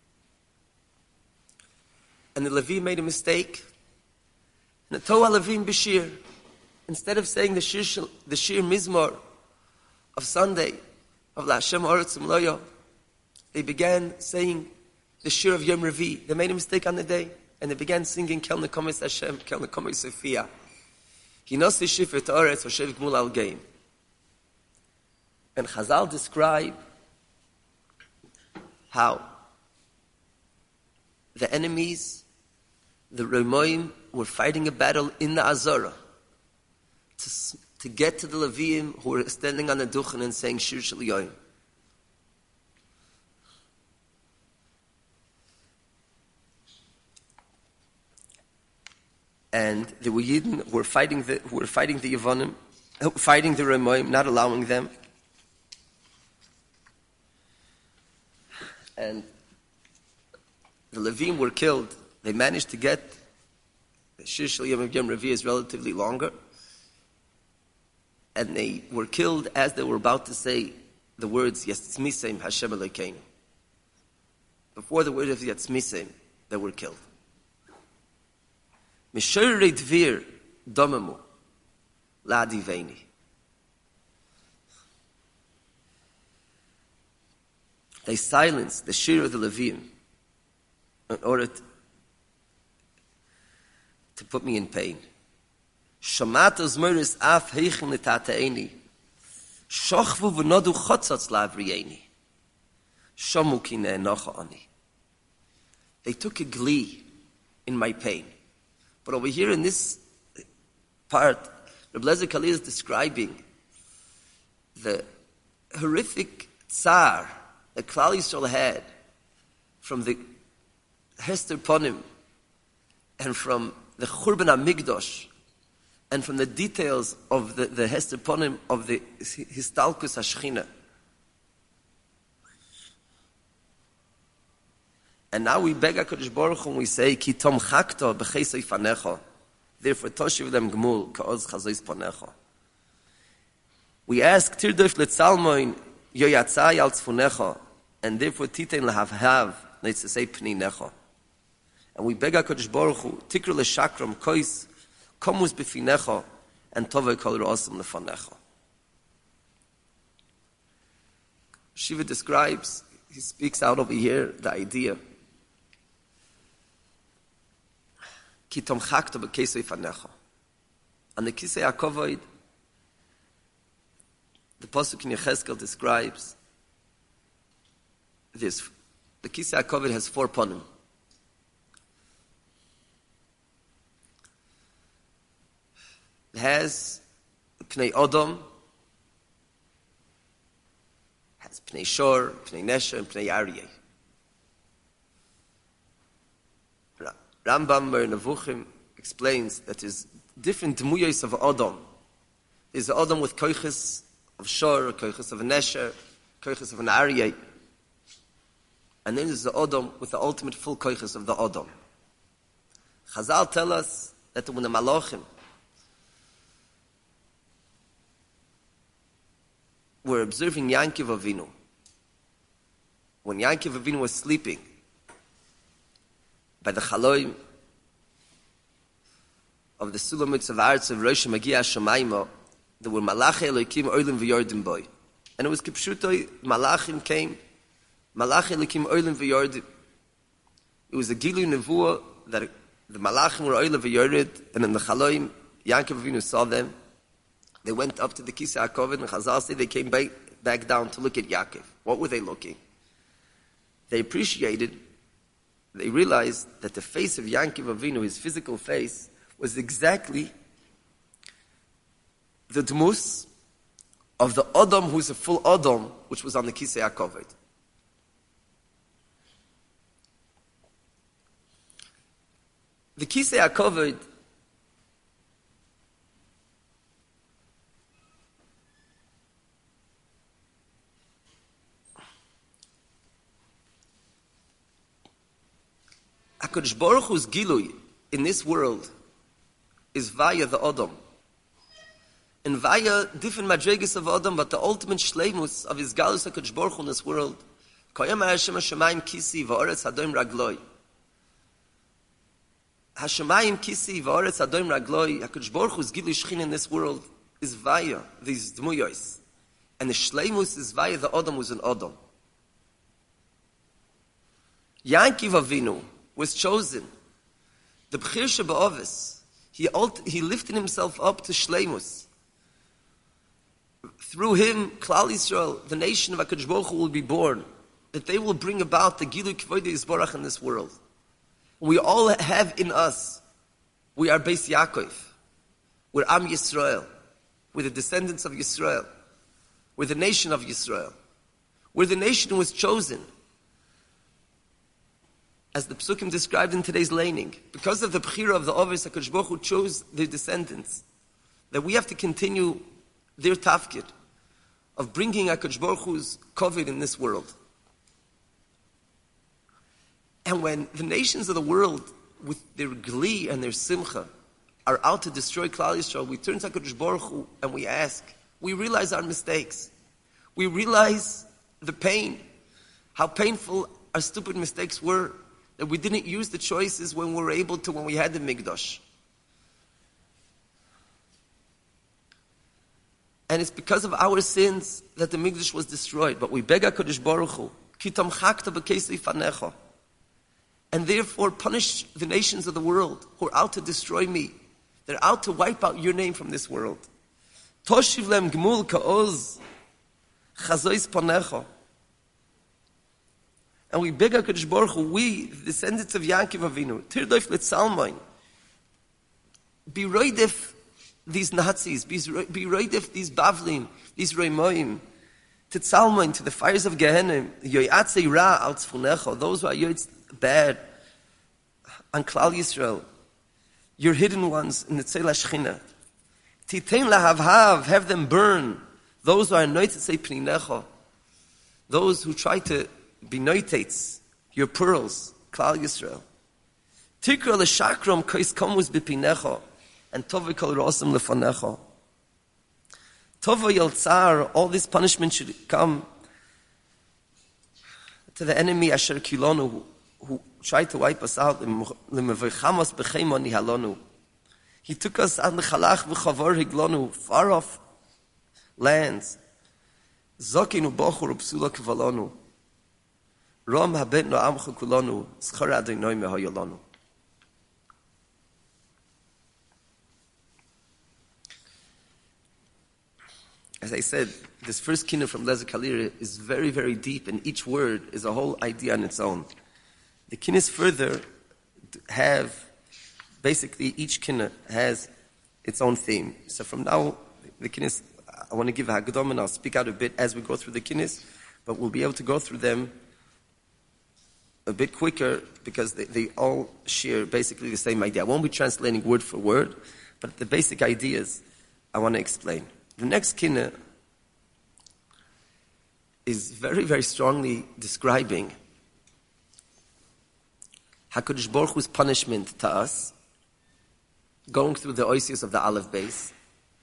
And the Levi made a mistake. And the Toa Levim B'Shir, instead of saying the Shir, the Shir Mizmor of Sunday, of La Hashem Ha'aretz U'Mloyo, they began saying the Shir of Yom Revi. They made a mistake on the day, and they began singing Kel Nekomes Hashem, Kel Nekomes Sophia. Hinasi Shifet Ha'aretz V'Shev Gmul Al Geim. And Chazal describe how the enemies, the Romoim, were fighting a battle in the Azara to, to get to the Leviim who were standing on the Duchen and saying Shir Shel Yoim. And the Yidden were fighting the who were fighting the Yevonim, fighting the Romoim, not allowing them. And the Levim were killed. They managed to get the Shir Shel Yom Yom Revi is relatively longer, and they were killed as they were about to say the words Yatzmisem Hashem Elokeinu. Before the word of Yatzmisem, they were killed. Mishoyrei Dvir Domamu Ladi Veini. They silenced the Shir of the Levim in order to, to put me in pain. Shamata zmeris af heichen letateini. Shochvu v'nodu chotzotz lavrieni. Shomu kine enocha ani. They took a glee in my pain. But over here in this part, Reb Lezer Kali is describing the horrific tsar that Klal Yisrael had from the Hester Ponim and from the Churban HaMikdosh and from the details of the, the Hester Ponim of the Histalkus HaShechina. And now we beg HaKadosh Baruch Hu and we say, Ki tom chakto b'cheisei fanecha, therefore toshiv them gmul ka'oz chazois panecha. We ask, Tirdosh letzalmoin yoyatzai al tzfunecha, and therefore titein lehavhav leitzesei pni necha. And we beg HaKadosh Baruch Hu, tikru l'shakram kois, komus b'finecha, and tovei kol ra'osim lefanecha. Shiva describes, he speaks out over here, the idea Ki tom chakto b'kesei fanecha. And the Kisei HaKovod, the Pasuk in Yechezkel describes this. The Kisei HaKovod has four ponim. It has Pnei Odom, has Pnei Shor, Pnei Nesha, and Pnei Aryeh. Rambam Mer Nevuchim explains that there's different demuyos of Adam. There's the Adam with koiches of Shor, koiches of a Nesher, koiches of an Aryeh. And then there's the Adam with the ultimate full koiches of the Adam. Chazal tell us that when the Malachim were observing Yankiv Avinu, when Yankiv Avinu was sleeping, by the Chaloim of the Sulamits of Arts of Rosh Magia Shemaima, there were Malachi Elokim Oilim V'Yordim Boy. And it was Kipshutoi, Malachim came, Malachi Elokim Oilim V'Yordim. It was a Gilu Nevuah that the Malachim were Oilim V'Yorid, and in the Chaloim, Yankov Avinu saw them. They went up to the Kisei HaKovod, and Chazal said they came back, back down to look at Yaakov. What were they looking? They appreciated They realized that the face of Yankiv Avinu, his physical face, was exactly the dmus of the Adam who's a full Adam, which was on the Kisei HaKovod. The Kisei HaKovod HaKadosh Baruch Hu's Gilui in this world is via the Adam. And via different madrigas of Adam, but the ultimate shleimus of his galus HaKadosh Baruch Hu in this world. Koyam Hashem Hashemayim Kisi v'oretz Hadom Ragloi. Hashemayim Kisi v'oretz Hadom Ragloi. HaKadosh Baruch Hu's Gilui Shechin in this world is via these dmuyos. And the shleimus is via the Adam who's an Adam. Yankiv Avinu was chosen. The B'chir Sheba'ovis. He, he lifted himself up to shleimus. Through him, Klal Yisrael, the nation of HaKadosh Baruch Hu, will be born. That they will bring about the Gilui Kvodah Yisborach in this world. We all have in us, we are Beis Yaakov. We're Am Yisrael. We're the descendants of Yisrael. We're the nation of Yisrael. We're the nation who was chosen. As the Psukim described in today's laning. Because of the B'chira of the Ovis, HaKadosh Baruch Hu chose their descendants. That we have to continue their tafkid of bringing HaKadosh Baruch Hu's COVID in this world. And when the nations of the world, with their glee and their simcha, are out to destroy Klal Yisrael, we turn to HaKadosh Baruch Hu and we ask, we realize our mistakes. We realize the pain, how painful our stupid mistakes were, that we didn't use the choices when we were able to, when we had the Mikdash. And it's because of our sins that the Mikdash was destroyed. But we beg HaKadosh Baruch Hu, Kitam chakta b'kesei fanecha, and therefore punish the nations of the world who are out to destroy me. They're out to wipe out your name from this world. Toshiv lem gemul ka'oz chazois panecha. And we beg HaKadosh Baruch Hu, we, the descendants of Yankiv Avinu, tirdoif letzalmoin, be roidef these Nazis, be, be roidef these Bavlim, these Reimoim, to tzalmoin, to the fires of Gehenna, yoyatzei ra al tzfunecha, those who are yoyatz bad on Klal Yisrael, your hidden ones in the Tzei Lashchina. Titein lahavhav, have them burn. Those who are noitzei pninecha, those who try to be noitates, your pearls, Klal Yisrael. Tikra l'shakram kais kamus bipinecha, and tova kol rosam lefanecha. Tova yeltzar, all this punishment should come to the enemy asher kilonu, who, who tried to wipe us out. He took us out lechalach v'chavar higlonu, far off lands. Zokinu bochur upsula kvalonu. Rom habet no amchu kulonu, schar adonai mehoyolonu. As I said, this first kinna from Leza Kalira is very, very deep, and each word is a whole idea on its own. The kinnas further have, basically each kinna has its own theme. So from now, the kinnas, I want to give a hagdom and I'll speak out a bit as we go through the kinnas, but we'll be able to go through them a bit quicker because they, they all share basically the same idea. I won't be translating word for word, but the basic ideas I want to explain. The next kinna is very, very strongly describing HaKadosh Baruch Hu's punishment to us, going through the oisius of the Aleph base,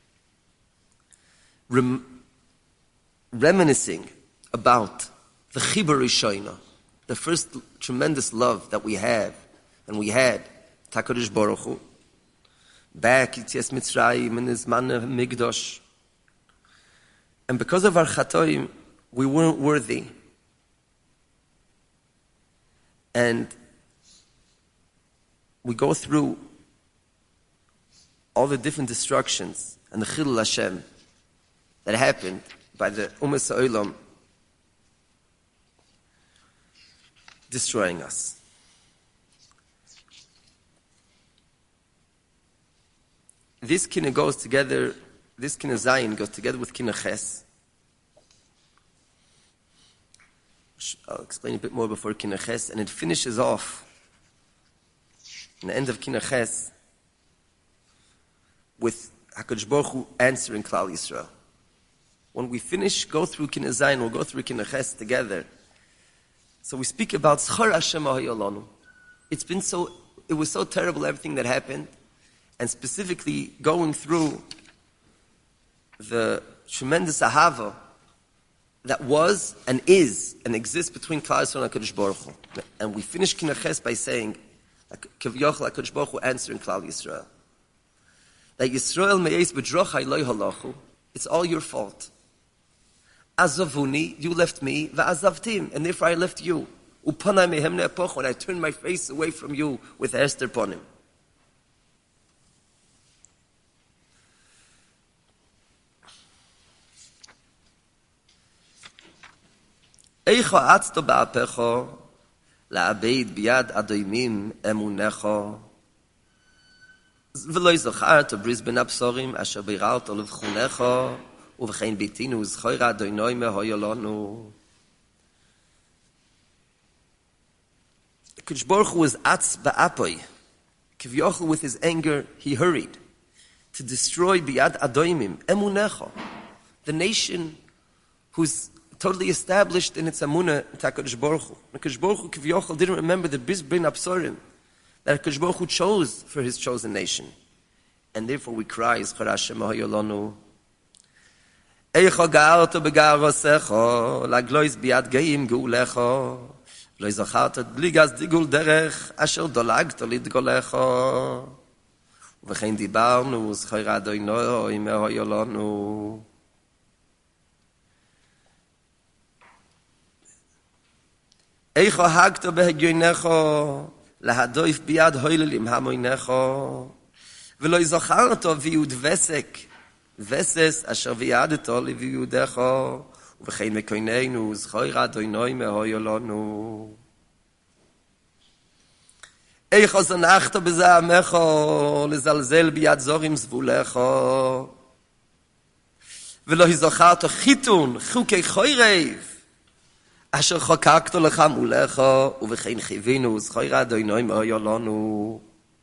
rem- reminiscing about the Chibur Rishona, the first tremendous love that we have, and we had, to HaKadosh Baruch Hu, back Yitzias Mitzrayim and his Manna Migdosh. And because of our chatoim, we weren't worthy. And we go through all the different destructions and the Chilul Hashem that happened by the Umas Ha'olam destroying us. This kinna goes together, this kinna Zayin goes together with kinna Ches. I'll explain a bit more before kinna Ches, and it finishes off in the end of kinna Ches with HaKadosh Baruch Hu answering Klal Yisrael. When we finish, go through kinna Zayin, we'll go through kinna Ches together. So we speak about Schar Hashem Ha'yolanu. it's been so, it was so terrible everything that happened, and specifically going through the tremendous ahava that was and is and exists between Klal Yisrael and HaKadosh Baruch Hu. And we finish Kinaches by saying, Kivyochel HaKadosh Baruch Hu answering Klal Yisrael. That Yisrael me'ez b'drochai lo halachu, it's all your fault. Azavuni, you left me, va'azavtim, and therefore I left you. Upanai mehem ne'epoch, when I turned my face away from you with Esther Ponim. Eicha atzto ba'apecho, la'abeid biyad adoimim emunecho, v'lo yizocharto bris ben absorim, asher beiralto levchunecho, uv'chein bitinu zchoira adoinoi mehoyolonu. Kadosh Baruch Hu was atz ba'apoi. Kivyochel, with his anger, he hurried to destroy biyad adoimim, emunecho, the nation who's totally established in its amunah to HaKadosh Baruch Hu. HaKadosh Baruch Hu, Kivyochel, didn't remember the Bris Bin Absorim that HaKadosh Baruch Hu chose for his chosen nation. And therefore we cry, Zchor Hashem Ahoyolonu. Eicho ga'arto begarosecho, laglois biad geim geulecho, lo izocharto dligas digul derech, asher dolagto lidgolecho. Uvechein dibarnu, Zchor Adonai mehoyolonu. Eicho hagto behegyoinecho, lahadoif biad hoilelim hamoinecho, velo izocharto viud vesek, veses asher viadeto leviudecho, uvechein mekoineinu, Zchor Adonai mehoyolonu. Eicho zanachto bezamecho, lezalzel biad zorim zvulecho, velo izocharto chitun, chukei choirev, asher chokakto lecha mulecho, uvechein chivinu, Zchor Adonai mehoyolonu.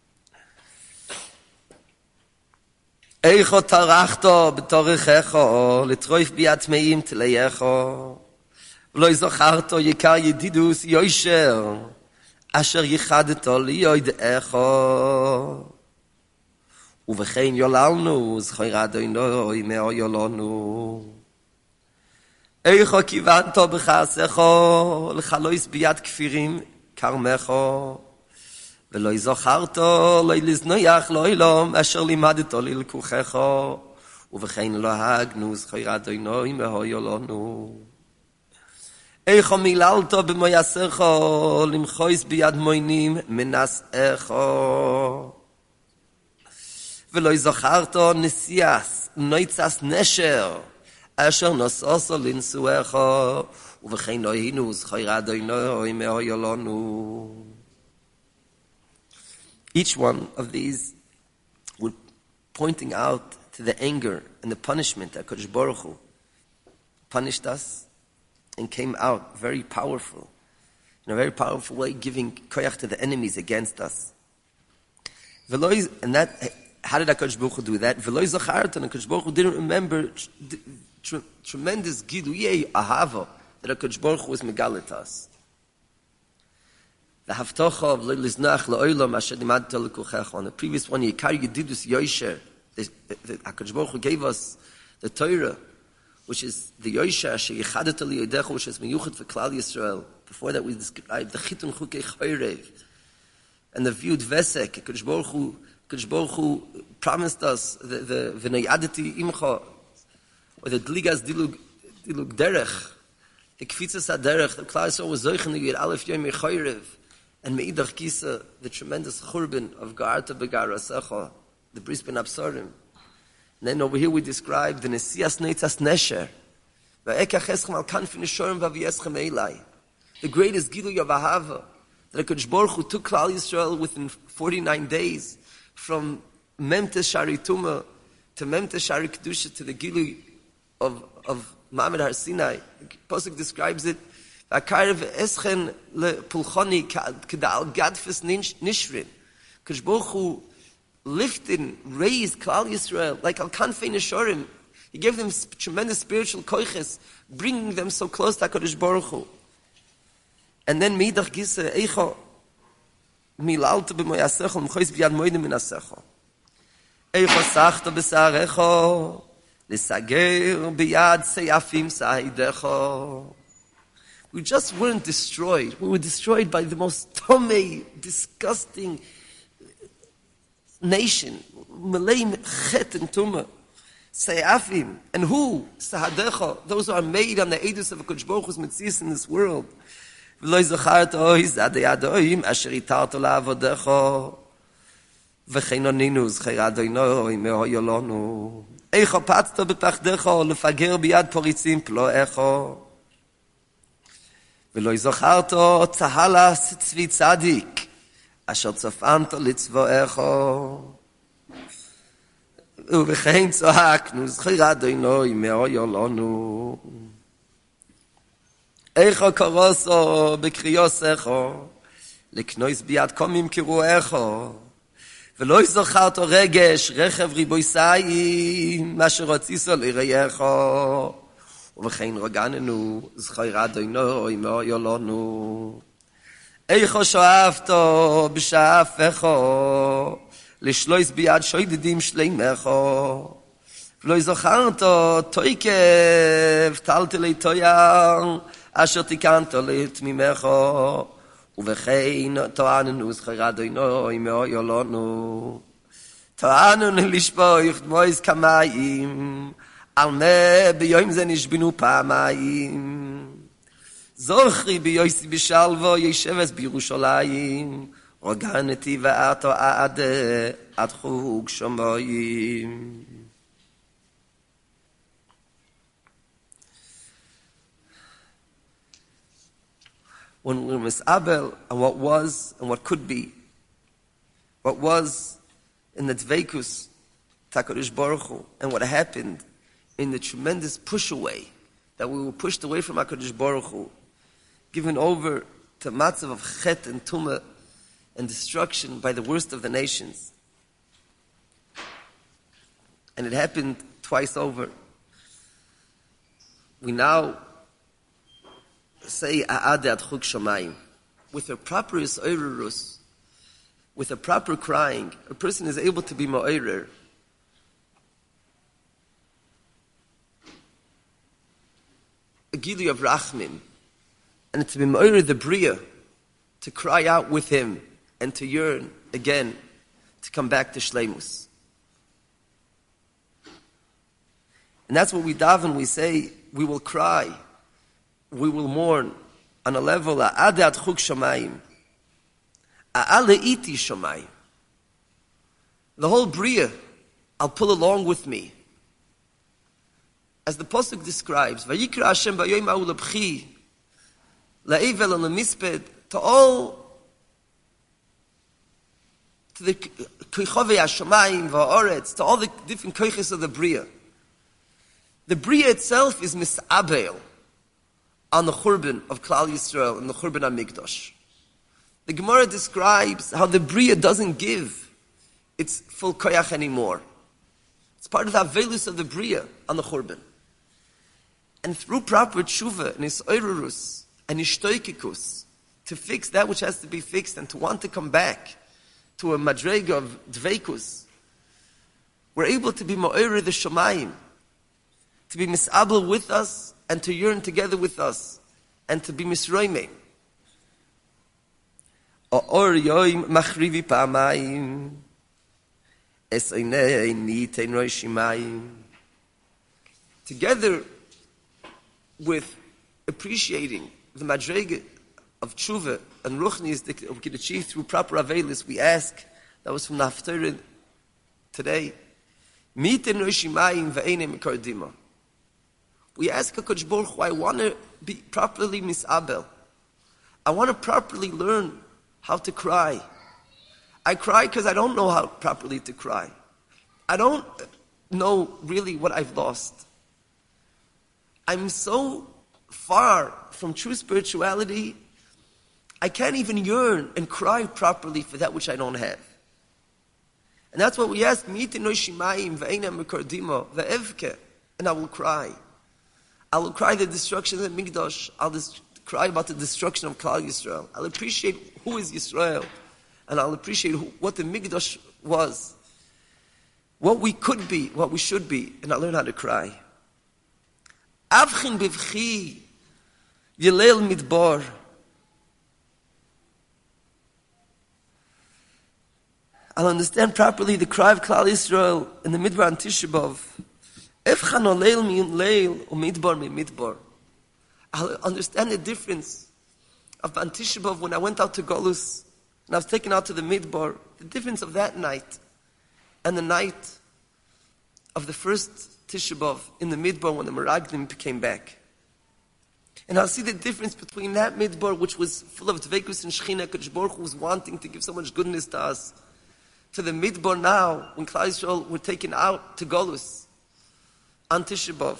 Eicho tarachto b'torechecho, letroif biad tmeim teleyecho, v'lo izocharto yikar yedidus yosher, asher yichadeto liyoidecho, uvechein yolalnu, Zchor Adonai mehoyolonu. Eicho kivanto b'chasecho, l'chalois biyad kfirim karmecho, v'lo izocharto lo liznoyach lo ilom, asher limadeto lilkuchecho, uvechein lo hagnu, Zchor Adonai mehoyolonu. Eicho milalto b'moyasecho, limchois biyad moinim menasecho, v'lo izocharto nesias, noitzas nesher, asher nososo linsuecho, uvechein lo hinu, Zchor Adonai mehoyolonu. Each one of these were pointing out to the anger and the punishment that Kadosh Baruch Hu punished us and came out very powerful, in a very powerful way, giving koyach to the enemies against us. And that, how did HaKadosh Baruch Hu do that? V'lo zacharto, and HaKadosh Baruch Hu didn't remember Tr- tremendous giluyei ahava that HaKadosh Baruch Hu was megalit us. The haftocha of lo liznach le'olam asher limadto lekuchecho. On the previous one, Yikar Yedidus Yosher, the HaKadosh Baruch Hu gave us the Torah, which is the Yosher asher yichadeto liyodecho, which is miyuchet for Klal Yisrael. Before that, we described the chitun chukei chorev and the viewed vesek. HaKadosh Baruch Hu, HaKadosh Baruch Hu promised us the the v'nayadeti imcha, or the dligas dilug dilug derech, the kfitzas haderech. The Klal Yisrael was zoichen to get alef yom yechorev, and meidach kisa, the tremendous churban of Ga'arta B'Garasecha, the Bris Ben Absorim. And then over here we describe the Nesias Neitzas Nesher, va'ekach eschem al kanfin neshorim v'avieschem elai, the greatest Gilui of Ahava, that HaKadosh Baruch Hu took Klal Yisrael within forty-nine days, from Memtes Shari Tuma to Memtes Shari Kedusha to the Gilui of, of Ma'amad Har Sinai. The Pasuk describes it, V'akarev eschen lepulchoni k'da'al gadfes nishrin. HaKadosh Baruch Hu lifted, raised Klal Yisrael like al kanfei neshorim. He gave them tremendous spiritual koiches, bringing them so close to HaKadosh Baruch Hu. And then meidach gisa eicho milalta b'moyasecho, m'chois b'yad moide minasecho. Eicho sachta b'sarecho, l'sager b'yad seyafim sahidecho. We just weren't destroyed. We were destroyed by the most tomei, disgusting nation. Malay chet and tumah. Seyafim. And who? Sahadecho. Those who are made on the edus of a Kodesh Baruch Hu's mitzvahs in this world. V'lo zacharto izadei adoim asher itarto la'avodecho. V'cheinoninu zchei adoinoi me'oyolonu. Eicho patzto b'pachdecho lefager biyad poritzim ploecho. ולא זכרתו צהלס צבי צדיק אשר צפנת לצבואך ובכן צועקנו זכיר אדוני מאויר לנו איך קרוסו בקריוסך לקנויס ביד קומים קרואך ולא זכרתו רגש רכב ריבויסאי מה שרציסו לרייך ובכן רגעננו זכיר אדוני מאויר לנו איך שואפתו בשאפך לשלויס ביד שוידדים שלימך ולא זכרתו תויקב טלטלי תויר אשר תיקנת לתמימך ובכן טועננו זכיר אדוני מאויר לנו טועננו לשפוך דמויס כמים על מה ביום זה נשבנו פעמיים זוכרי ביוסי בשלבו ישבס בירושלים רגענתי ואתו עד עד חוג שמיים. When we're misabel on what was and what could be, what was in the Dveikus HaKadosh Baruch Hu and what happened in the tremendous push away, that we were pushed away from HaKadosh Baruch Hu, given over to matzav of chet and tumah and destruction by the worst of the nations. And it happened twice over. We now say A'ad ad chuk shamayim. With a proper yisoirurus, with a proper crying, a person is able to be ma'orer. A gili of rachmin, and to be ma'orer the bria, to cry out with him, and to yearn again to come back to Shleimus. And that's what we daven, we say, we will cry, we will mourn on a level, A'ad ad chuk shamayim, A'ale'iti shamayim. The whole bria, I'll pull along with me. As the Pasuk describes, Vayikra Hashem b'yoyim ha'u lebchi, la'evel and lemisped, to all to the koichovei hashamayim va'oretz, to all the different koiches of the bria. The bria itself is misabel on the churban of Klal Yisrael and the churban HaMikdash. The Gemara describes how the bria doesn't give its full koyach anymore. It's part of the avelus of the bria on the churban. And through proper tshuva and yisoirurus and ishtoikikus, to fix that which has to be fixed and to want to come back to a madrega of dveikus, we're able to be ma'orer the shamayim, to be misabel with us and to yearn together with us and to be misroimim. Or yoim machrivi pa'amayim es einei nitein roishimayim. Together with appreciating the madrega of tshuva and ruchnis that we can achieve through proper avelis, we ask, that was from the Haftarah today, Miten Roshimayim ve'enem kardima. We ask HaKadosh Baruch Hu, I want to be properly misabel. I want to properly learn how to cry. I cry because I don't know how properly to cry. I don't know really what I've lost. I'm so far from true spirituality, I can't even yearn and cry properly for that which I don't have. And that's what we ask, and I will cry. I will cry the destruction of the Mikdash. I'll dis- cry about the destruction of Klal Yisrael. I'll appreciate who is Yisrael. and I'll appreciate who, what the Mikdash was, what we could be, what we should be, and I'll learn how to cry. Avchin bivchi yilel midbar. I'll understand properly the cry of Klal Yisrael in the Midbar and Tisha B'Av. Evchan oleil mi leil u midbar mi midbar. I'll understand the difference of Ban Tisha B'Av when I went out to Golus and I was taken out to the Midbar. The difference of that night and the night of the first Tisha B'Av in the Midbar when the Meraglim came back. And I'll see the difference between that Midbar, which was full of Dveikus and Shechina, Kadosh Baruch Hu was wanting to give so much goodness to us, to the Midbar now, when Klal Yisrael were taken out to Golus on Tisha B'Av.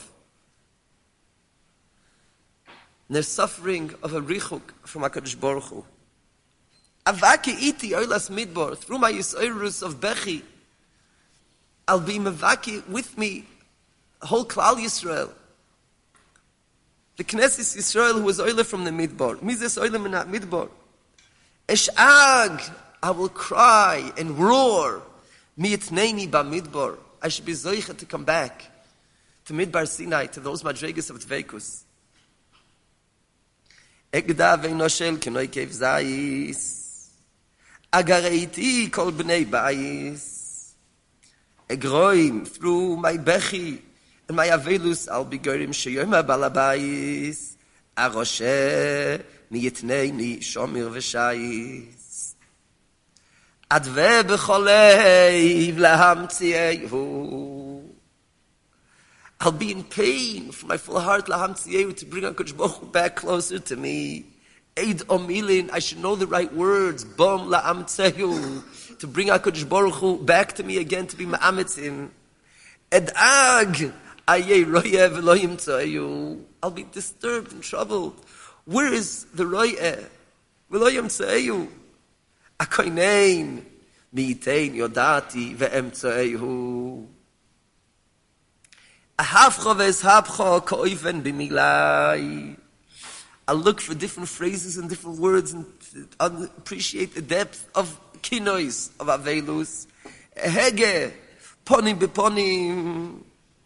And they're suffering of a richuk from HaKadosh Baruch Hu. Avake iti oilas midbar, through my yisoirus of Bechi, I'll be mevaki with me, whole Klal Yisrael. The Knesset Yisrael who was oile from the midbar. Mizes oile min midbar. Esh'ag, I will cry and roar. Mi'itneini ba midbar. I should be zoicha to come back to Midbar Sinai, to those madregas of Dveikus. Egda ve'noshel kenoi kev zayis. Agareiti kol bnei bayis. Egroim through my bechi and my avelus I'll be gorim sheyoma balabayis. Aroshe miyitneini shomir v'shayis. Adve b'choleiv lahamtziehu. I'll be in pain for my full heart lahamtziehu to bring HaKadosh Baruch Hu back closer to me. Eid omilin, I should know the right words. Bom lahamtziehu, to bring HaKadosh Baruch Hu back to me again, to be ma'ametzim. Ed'ag, ayeh royev Elohim tzeyu. I'll be disturbed and troubled. Where is the royeh? Elohim tzeyu. Akoinein, mi'itein yodati ve'em tzeyu. Ahavcha ve'eshabcha ka'oiven b'milai. I'll look for different phrases and different words and appreciate the depth of kinois, of avelus. Hege, ponim beponim.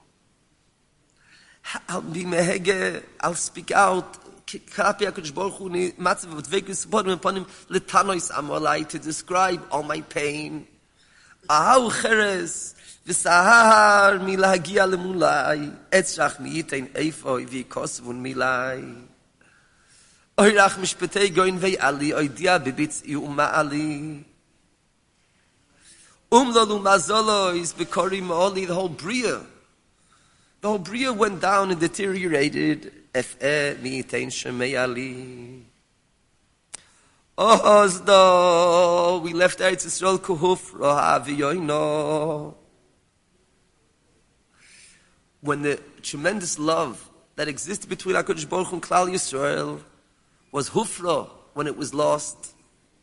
I'll be mehege, I'll speak out. Kapi HaKadosh Baruch Hu matzav v'dveikus ponim beponim letanois amolai, to describe all my pain. Ahav cheres v'sahar milahagia lemulai etzrach mi'itein eifoi v'yikosvun milai. Oirach mishpetei goin ve'ali oidia bibitz yu'uma ali. Umlolu mazolo is bekori ma'oli. The whole bria, the whole bria went down and deteriorated. Ef'e mi'itein shemei ali. Ozdo, we left Eretz Yisrael kuhufra v'yoino. When the tremendous love that existed between HaKadosh Baruch Hu and Klal Yisrael was hufra, when it was lost.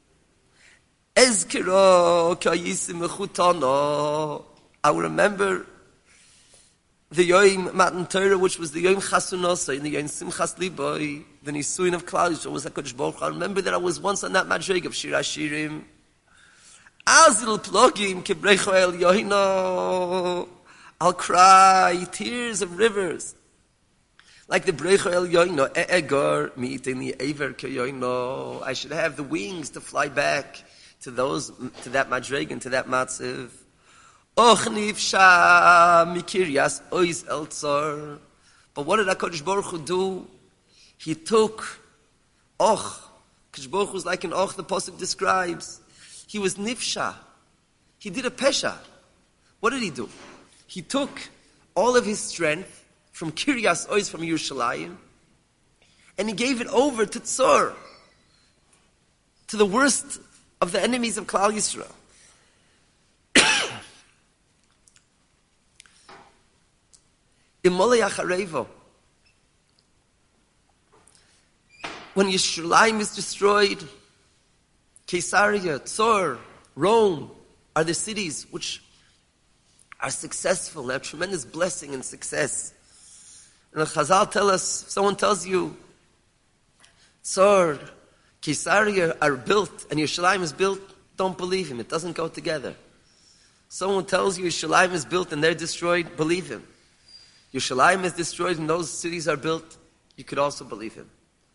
Ezkiro kayisim mechutano. I will remember the Yom Matan Torah, which was the Yom Chasunosa, and the Yom Simchas Liboy, the Nisuin of Klal Yisrael was HaKadosh Baruch Hu. I remember that I was once on that madrig of Shir HaShirim. Azil plogim kebrecho el yohino. I'll cry tears of rivers. Like the Brecha El Yoino, E'egor, Mi'iteni Ever Ke Yoino. I should have the wings to fly back to those, to that Madregan, to that Matziv. Och Nifsha Mikiryas Ois El Tzor. But what did HaKadosh Baruch Hu do? He took Och. HaKadosh Baruch Hu was like an Och, the Pasuk describes. He was Nifsha. He did a Pesha. What did he do? He took all of his strength from Kiryas Ois, from Yerushalayim, and he gave it over to Tzor, to the worst of the enemies of Klal Yisrael. Imolei Acharevo. When Yerushalayim is destroyed, Caesarea, Tzor, Rome are the cities which are successful, they have tremendous blessing and success. And the Chazal tell us, if someone tells you, Tzor, Caesarea are built, and Yerushalayim is built, don't believe him. It doesn't go together. Someone tells you Yerushalayim is built and they're destroyed, believe him. Yerushalayim is destroyed and those cities are built, you could also believe him.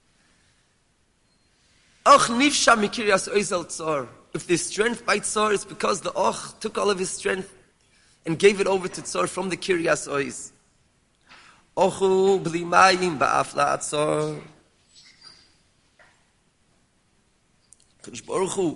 Och nifsha mikiryas oizel tzor. If there's strength by tzor, it's because the Och took all of his strength and gave it over to tzor from the kiryas oiz. Ochu bli mayim ba'afla tzor. Kadosh Baruch Hu,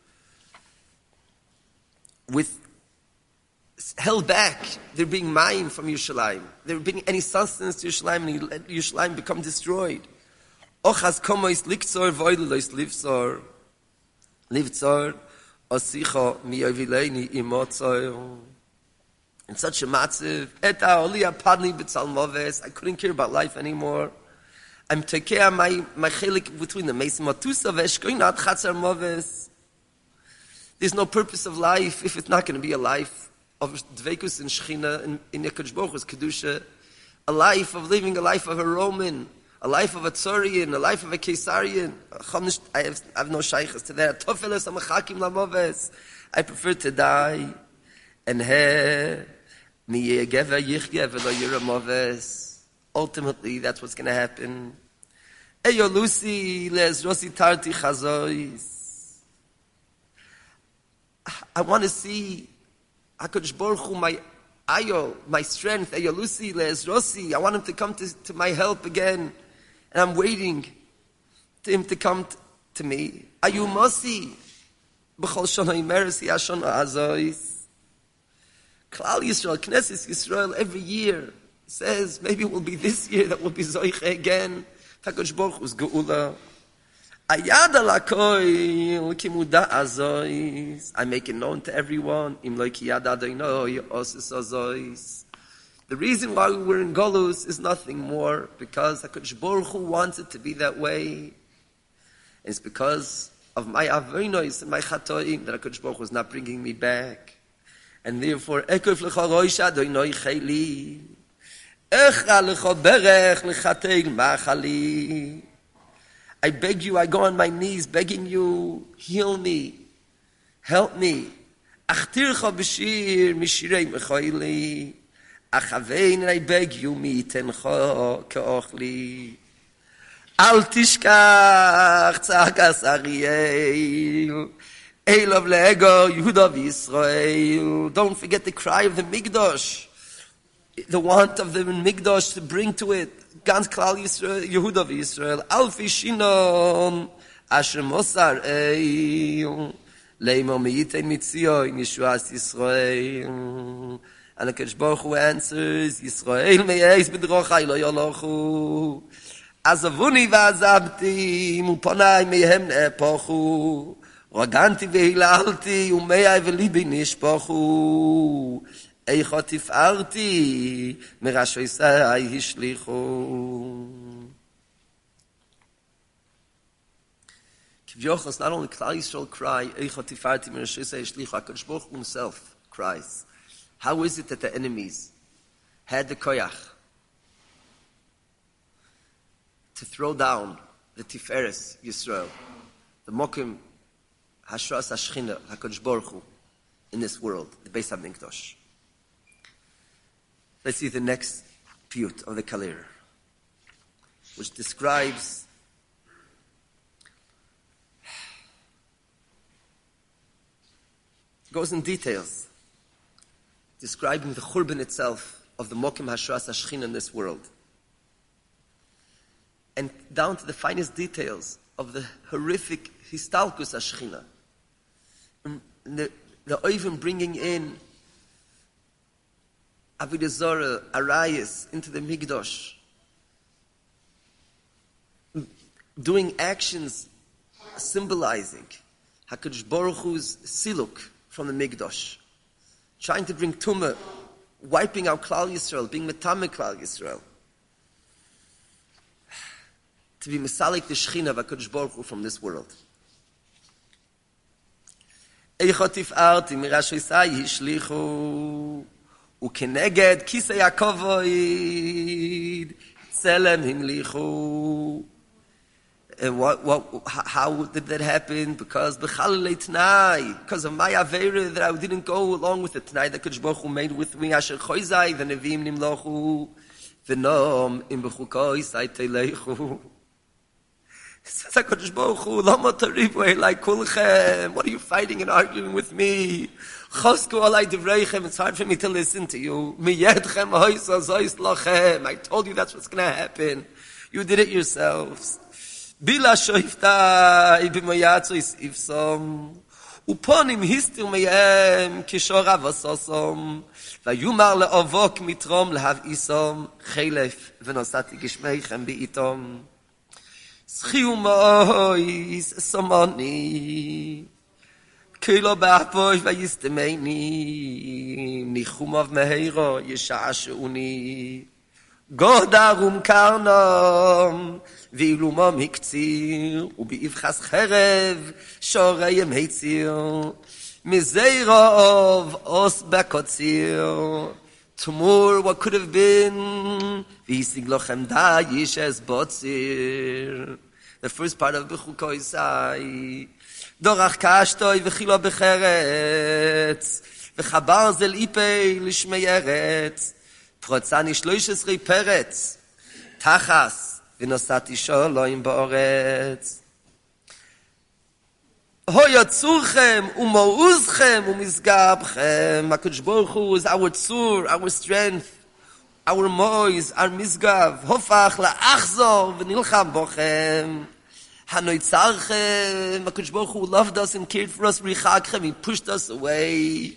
with held back, they're being mayim from Yerushalayim. They're bringing any sustenance to Yerushalayim, and he let Yerushalayim become destroyed. Ochas komois liktzor voidelois livzor. Livzor osicho miyovileini imotzor. In such a matziv, eta olia padli b'tzalmoves, I couldn't care about life anymore. I'm taking care my my chelik between the mesim matusa v'eshkoinat chatzar moves. There's no purpose of life if it's not going to be a life of dveikus and shechina in in Yekadosh Baruch Hu's kedusha, a life of living a life of a Roman, a life of a Tzorian, a life of a Caesarian. I have, I have no shaykhs to that. Tofeles amachakim lamoves. I prefer to die. And he mi yegeva yichye v'lo yira moves. Ultimately, that's what's going to happen. Eyo Lucy les rosi tarti chazois. I want to see HaKadosh Baruch Hu, my ayo, my strength. Eyo Lucy les rosi. I want him to come to, to my help again. And I'm waiting to him to come t- to me. Ayu mosi. B'chol shana imeres yashana azois. Klal Yisrael, Knesset Yisrael, every year says, maybe it will be this year that will be Zoiche again. HaKadosh Baruch Hu's Geula. Ayad alakoil kimuda azois. I make it known to everyone. Im lo ki yad Adonai osis azois. The reason why we're in Golus is nothing more because HaKadosh Baruch Hu wants it to be that way. And it's because of my avonos and my chatoim that HaKadosh Baruch Hu is not bringing me back. And therefore, Ekov lecha roish Adonai chayli. Echa lecha berech lechateil machali. I beg you, I go on my knees begging you, heal me, help me. Achtircha b'shir mishirei mechoili. Achavein, and I beg you, mi tencha keochli. Al tishkach tzakas Ariel. Elov leego Yehuda v'Yisrael. Don't forget the cry of the Migdosh, the want of the Migdosh to bring to it. Gans Klal Yisrael, Yehuda v'Yisrael. Alfi shinon asher mosar eil leimo miyitein mitzion Yeshuas Yisrael. And the HaKadosh Baruch Hu answers, Yisrael me'ez b'drochai lo yolochu. Azavuni v'azabti muponai mehem ne'epochu. Raganti vehilalti umei velibi nishpochu. Eicha tif'arti merashoisai hishlichu. Kivyoch is not only Klal Yisrael cry, Eicha tif'arti merashoisai hishlichu. HaKadosh Baruch Hu himself cries. How is it that the enemies had the koyach to throw down the Tiferes Yisrael, the Mokim Hashras Hashchina, HaKadosh Baruch Hu, in this world, the Beis HaMikdash? Let's see the next piyut of the Kalir, which describes goes in details, describing the Churban itself of the Mokim Hashras Hashchina in this world, and down to the finest details of the horrific Histalkus Hashchina. The, the Oivim bringing in Avodah Zarah, Arayas, into the Migdosh, doing actions symbolizing HaKadosh Baruch Hu's siluk from the Migdosh, trying to bring Tumah, wiping out Klal Yisrael, being Metame Klal Yisrael, to be Mesalik the Shechina of HaKadosh Baruch Hu from this world. Eicha tif'arti mirashoisai hishlichu ukeneged kisei hakovoid tzelem himlichu. And what, what, how did that happen? Because b'chalei t'nai, because of my avera that I didn't go along with the t'nai that Kadosh Baruch Hu made with me. Asher choizai, the neviim nimlochu, v'nom im b'chukoi sai teileichu. Says HaKadosh Baruch Hu, lama tarivui like kulchem. What are you fighting and arguing with me? Chosku alai divreichem. It's hard for me to listen to you. Miyedchem hoisa zois lachem. I told you that's what's going to happen. You did it yourselves. Bila shoifta ibimoyatso is ifsom. Uponim histir meyem kishor avasosom. Vayumar le'ovok mitrom lehav isom. Chelef v'nosati gishmeichem bi'itom. Schiu mois somoni. Kilo ba'apoy vayistemeini. Nichumov meheiro yesha'asheuni. Godarum karnom. ואילומו מקציר, ובאבחס חרב, שוריים היציר, מזירוב, אוס בקוציר, תמור, what could have been, וישיג לכם דייש אס בוציר. The first part of בחוקו ישאי, דורך קשטוי וחילו בחרץ, וחבר זל איפי לשמי ארץ, פרוצני שלוש עשרה פרץ, תחס, ונסעתי שלום בארץ. הוי צורכם ומעוזכם ומסגבכם. HaKadosh Baruch Hu is our tzur, our strength, our moiz, our misgav. הופך לאחזור ונלחם בכם. הנויצרכם. HaKadosh Baruch Hu loved us and cared for us. ריחקכם, he pushed us away.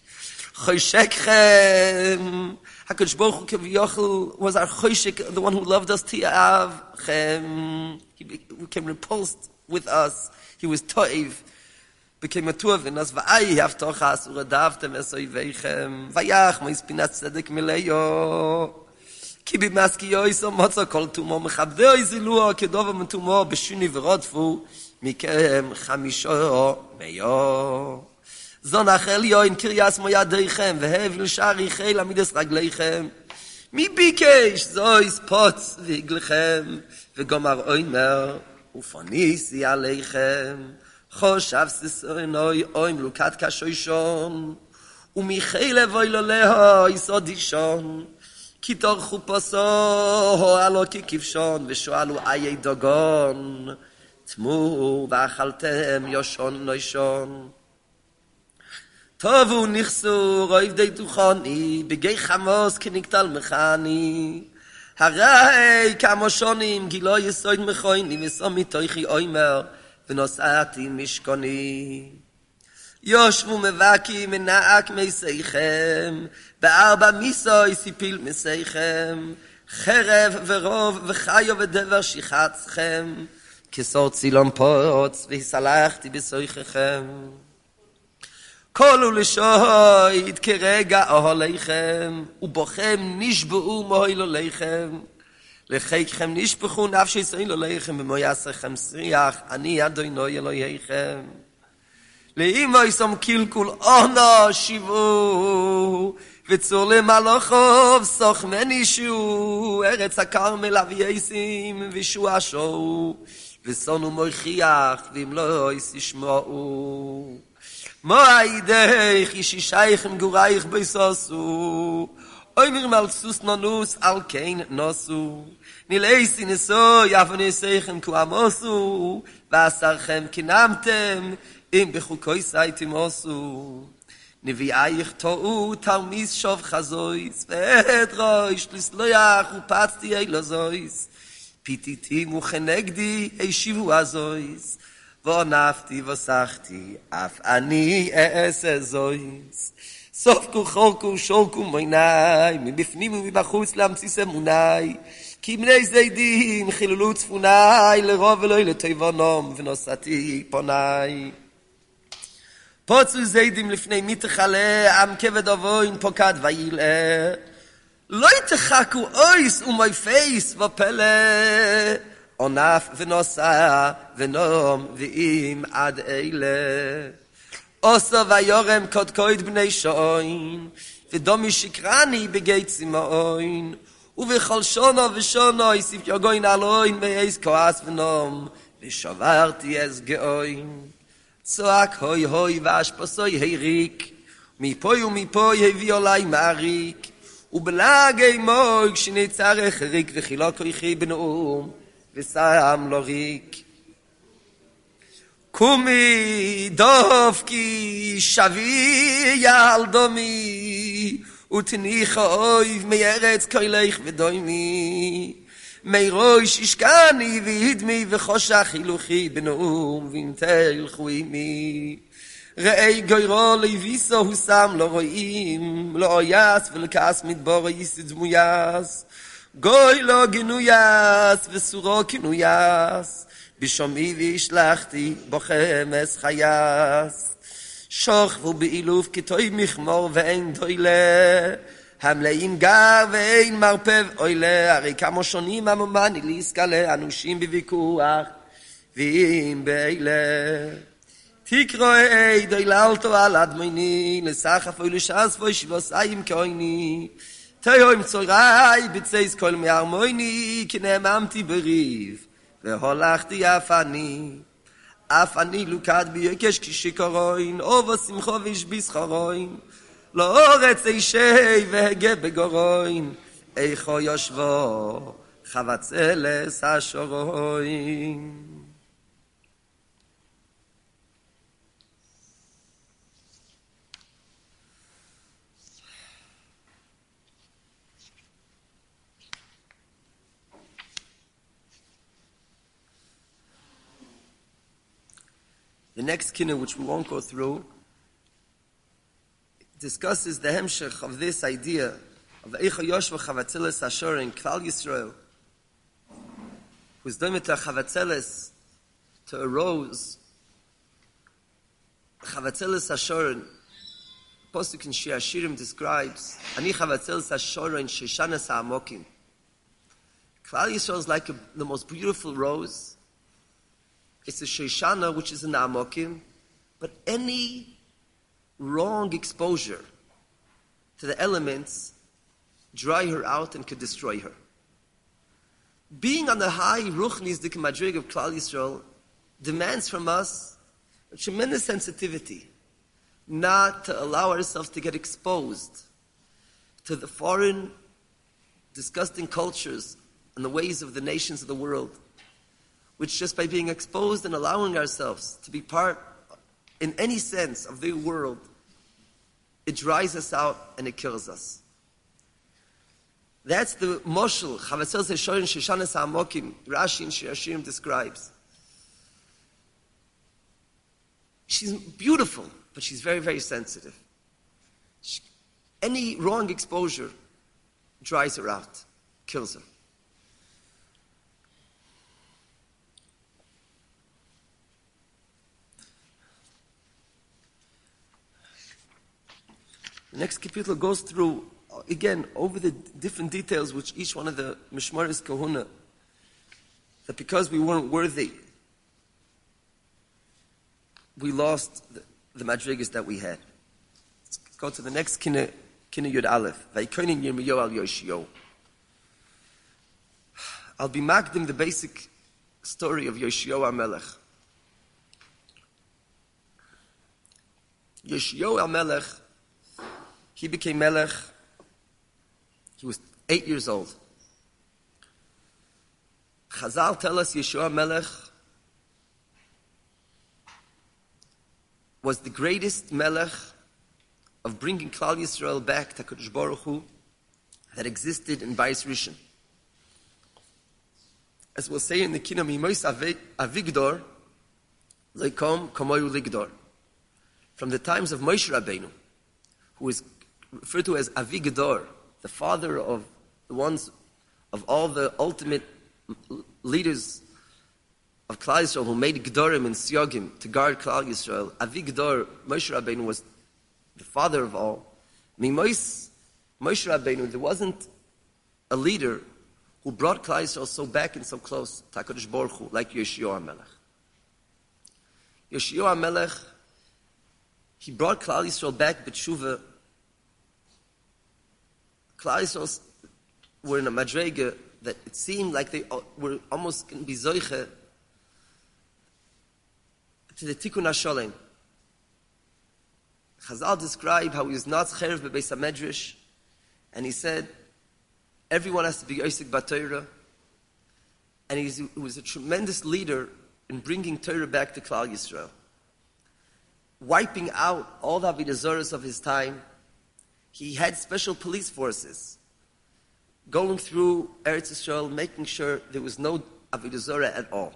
choshekchem. HaKadosh Baruch Hu Kaviyachal was our choshek, the one who loved us ti'avchem. He became repulsed with us. He was to'iv, became a tuav in us. V'ai havtochas uradavtem esoiveichem. Vayach mois pinat tzedek mileyo. Ki bimaski yoiso motzo kol tumo mechabdeo iziluo kedova metumo b'shuni v'rodfu mikem chamisho meyo. זונח עליון קריאס מוידיכם והבל שערי חיל עמידס רגליכם מי ביקש זויס פוץ ויגלכם וגומר אוימר ופניסי עליכם חושב ססוינוי אוים לוקת קשוישון ומיחיל אבוי ללהו יסודישון כי תורכו פסו הלו ככבשון ושואלו איי דוגון תמו ואכלתם יושון נוישון טובו נכסו רויב די דוכני בגי חמוס כנקטל מחני הרי כמה שונים גילו יסוid מכויני וסומי תויכי אוימר ונוסעתי משכוני יושבו מבקי מנעק מסייכם בארבע מיסוי סיפיל מסייכם חרב ורוב וחיו ודבר שיחצכם כסור צילום פוץ והסלחתי בסויככם כל ולשויד כרגע אוהליכם ובוכם נשבעו מוהילוליכם לחיקכם נשפחו נפשי סוין לוליכם במויסכם סריח אני אדוני אלוהיכם לאמא יסום קלקול אונו שיבו וצור למלאכוב סוכמני שו ארץ הכרמל אבייסים ושועשו וסונו מויחיח ואם לא ישמעו מועידך ישישייכם גורייך ביסוסו אוימר מלסוס נונוס על כן נוסו נילאיסי נסו יבנסייכם כואמוסו ועשרכם כנמתם אם בחוקוי סייתם עושו נביאייך תאו תרמיס שוב חזויס ואת ראש לסלויח ופצתי אילו זויס פיתיתים וכנגדי הישיבו הזויס ונפתי וסחתי, אף אני אעשה זויס. סופקו חורקו שורקו מויני, מבפנים ומבחוץ להמציס אמוני, כי בני זידים חיללו צפוני, לרוב אלוהי לטבעונום, ונוסעתי פוני. פוצו זידים לפני מי תחלה, עם כבד אבוין פוקד וילאה. לא יתחקו אויס ומוי פייס ופלא. עונף ונוסע ונום ואם עד אלה עושו ויורם קודקויד בני שוין ודומי שקרני בגי צימוין ובכל שונו ושונו יסיף יוגוין אלוין מייס כועס ונום ושברתי אז גאוין, צועק הוי הוי ואשפסוי היריק, מפוי ומפוי הביא עלי מעריק, ובלגי מוי כשנצרך ריק וחילו כוחי בנאום, ושם לו ריק. קומי דופקי שבי ילדומי, ותניח אויב מארץ כלך ודוימי, מי ראש ישכני והדמי וחושך הילוכי בנאום ואם תלכו עמי. ראי גוירו לביסו הוא שם לא רואים, לא אויס ולכעס מדבור יסד דמויס, גוי לא גנויס וסורו כנויס, בשומעי וישלחתי בוחמס חייס. שוכבו באילוף כתוי מחמור ואין דוילה, המלאים גר ואין מרפב אוילה, הרי כמו שונים המומני להסקלה, אנושים בוויכוח ואם באלה. תקרואי דויללתו על אדמוני, לסחף ולשעס וישבוסיים כאויני, תיום צורי בצייס כל מארמוני, כי נאממתי בריב והולכתי אף אני. אף אני לוקד ביוקש כשיקרוין, אובו שמחו וישביס חרוין, לא אורץ אישי והגה בגורוין, איכו יושבו חבצלס השורוין. The next kinna, which we won't go through, discusses the hemshech of this idea of Eicha Yoshva Chavatzeles Ashur in Klal Yisrael, who's doing it to Chavatzeles, to a rose. Chavatzeles Ashur, Posuk in Shir Hashirim describes, Ani Chavatzeles Ashur in Sheshanas HaAmokim. Klal Yisrael is like a, the most beautiful rose. It's a Shoshana, which is in the Amokim, but any wrong exposure to the elements dry her out and could destroy her. Being on the high Ruchnis Dik Madrig of Klal Yisrael demands from us a tremendous sensitivity, not to allow ourselves to get exposed to the foreign, disgusting cultures and the ways of the nations of the world, which just by being exposed and allowing ourselves to be part, in any sense, of their world, it dries us out and it kills us. That's the moshel, Chavatzeles Ashur in Sheshanas HaAmokim, Rashi in Shir Hashirim describes. She's beautiful, but she's very, very sensitive. She, any wrong exposure dries her out, kills her. The next kapitel goes through, again, over the different details which each one of the Mishmaris Kahuna, that because we weren't worthy, we lost the, the madrigas that we had. Let's go to the next Kina, Kina Yud Aleph. Vaykoinin Yirmiyahu al Yoshio. I'll be makdim the basic story of Yoshio HaMelech. Yoshio HaMelech, he became Melech. He was eight years old. Chazal tell us Yeshua Melech was the greatest Melech of bringing Klal Yisrael back to Kadosh Baruch Hu that existed in Bayis Rishon. As we'll say in the Kinam Yimois Avigdor, Leikom Kamoyu Ligdor. From the times of Moshe Rabbeinu, who is referred to as Avigdor, the father of the ones of all the ultimate leaders of Klal Yisrael who made Gdorim and Siogim to guard Klal Yisrael. Avigdor, Moshe Rabbeinu, was the father of all. Mimois Moshe Rabbeinu, there wasn't a leader who brought Klal Yisrael so back and so close to HaKadosh Baruch Hu like Yoshio HaMelech. Yoshio HaMelech, he brought Klal Yisrael back b'tshuva. Klal Yisrael were in a madrega that it seemed like they were almost going to be zoiche to the Tikkun HaSholem. Chazal described how he was not cherev bebeis hamedrash, and he said, everyone has to be Yosek B'Torah, and he's, he was a tremendous leader in bringing Torah back to Klal Yisrael, wiping out all the Avodah Zarahs of his time. He had special police forces going through Eretz Yisrael, making sure there was no Avodah Zarah at all.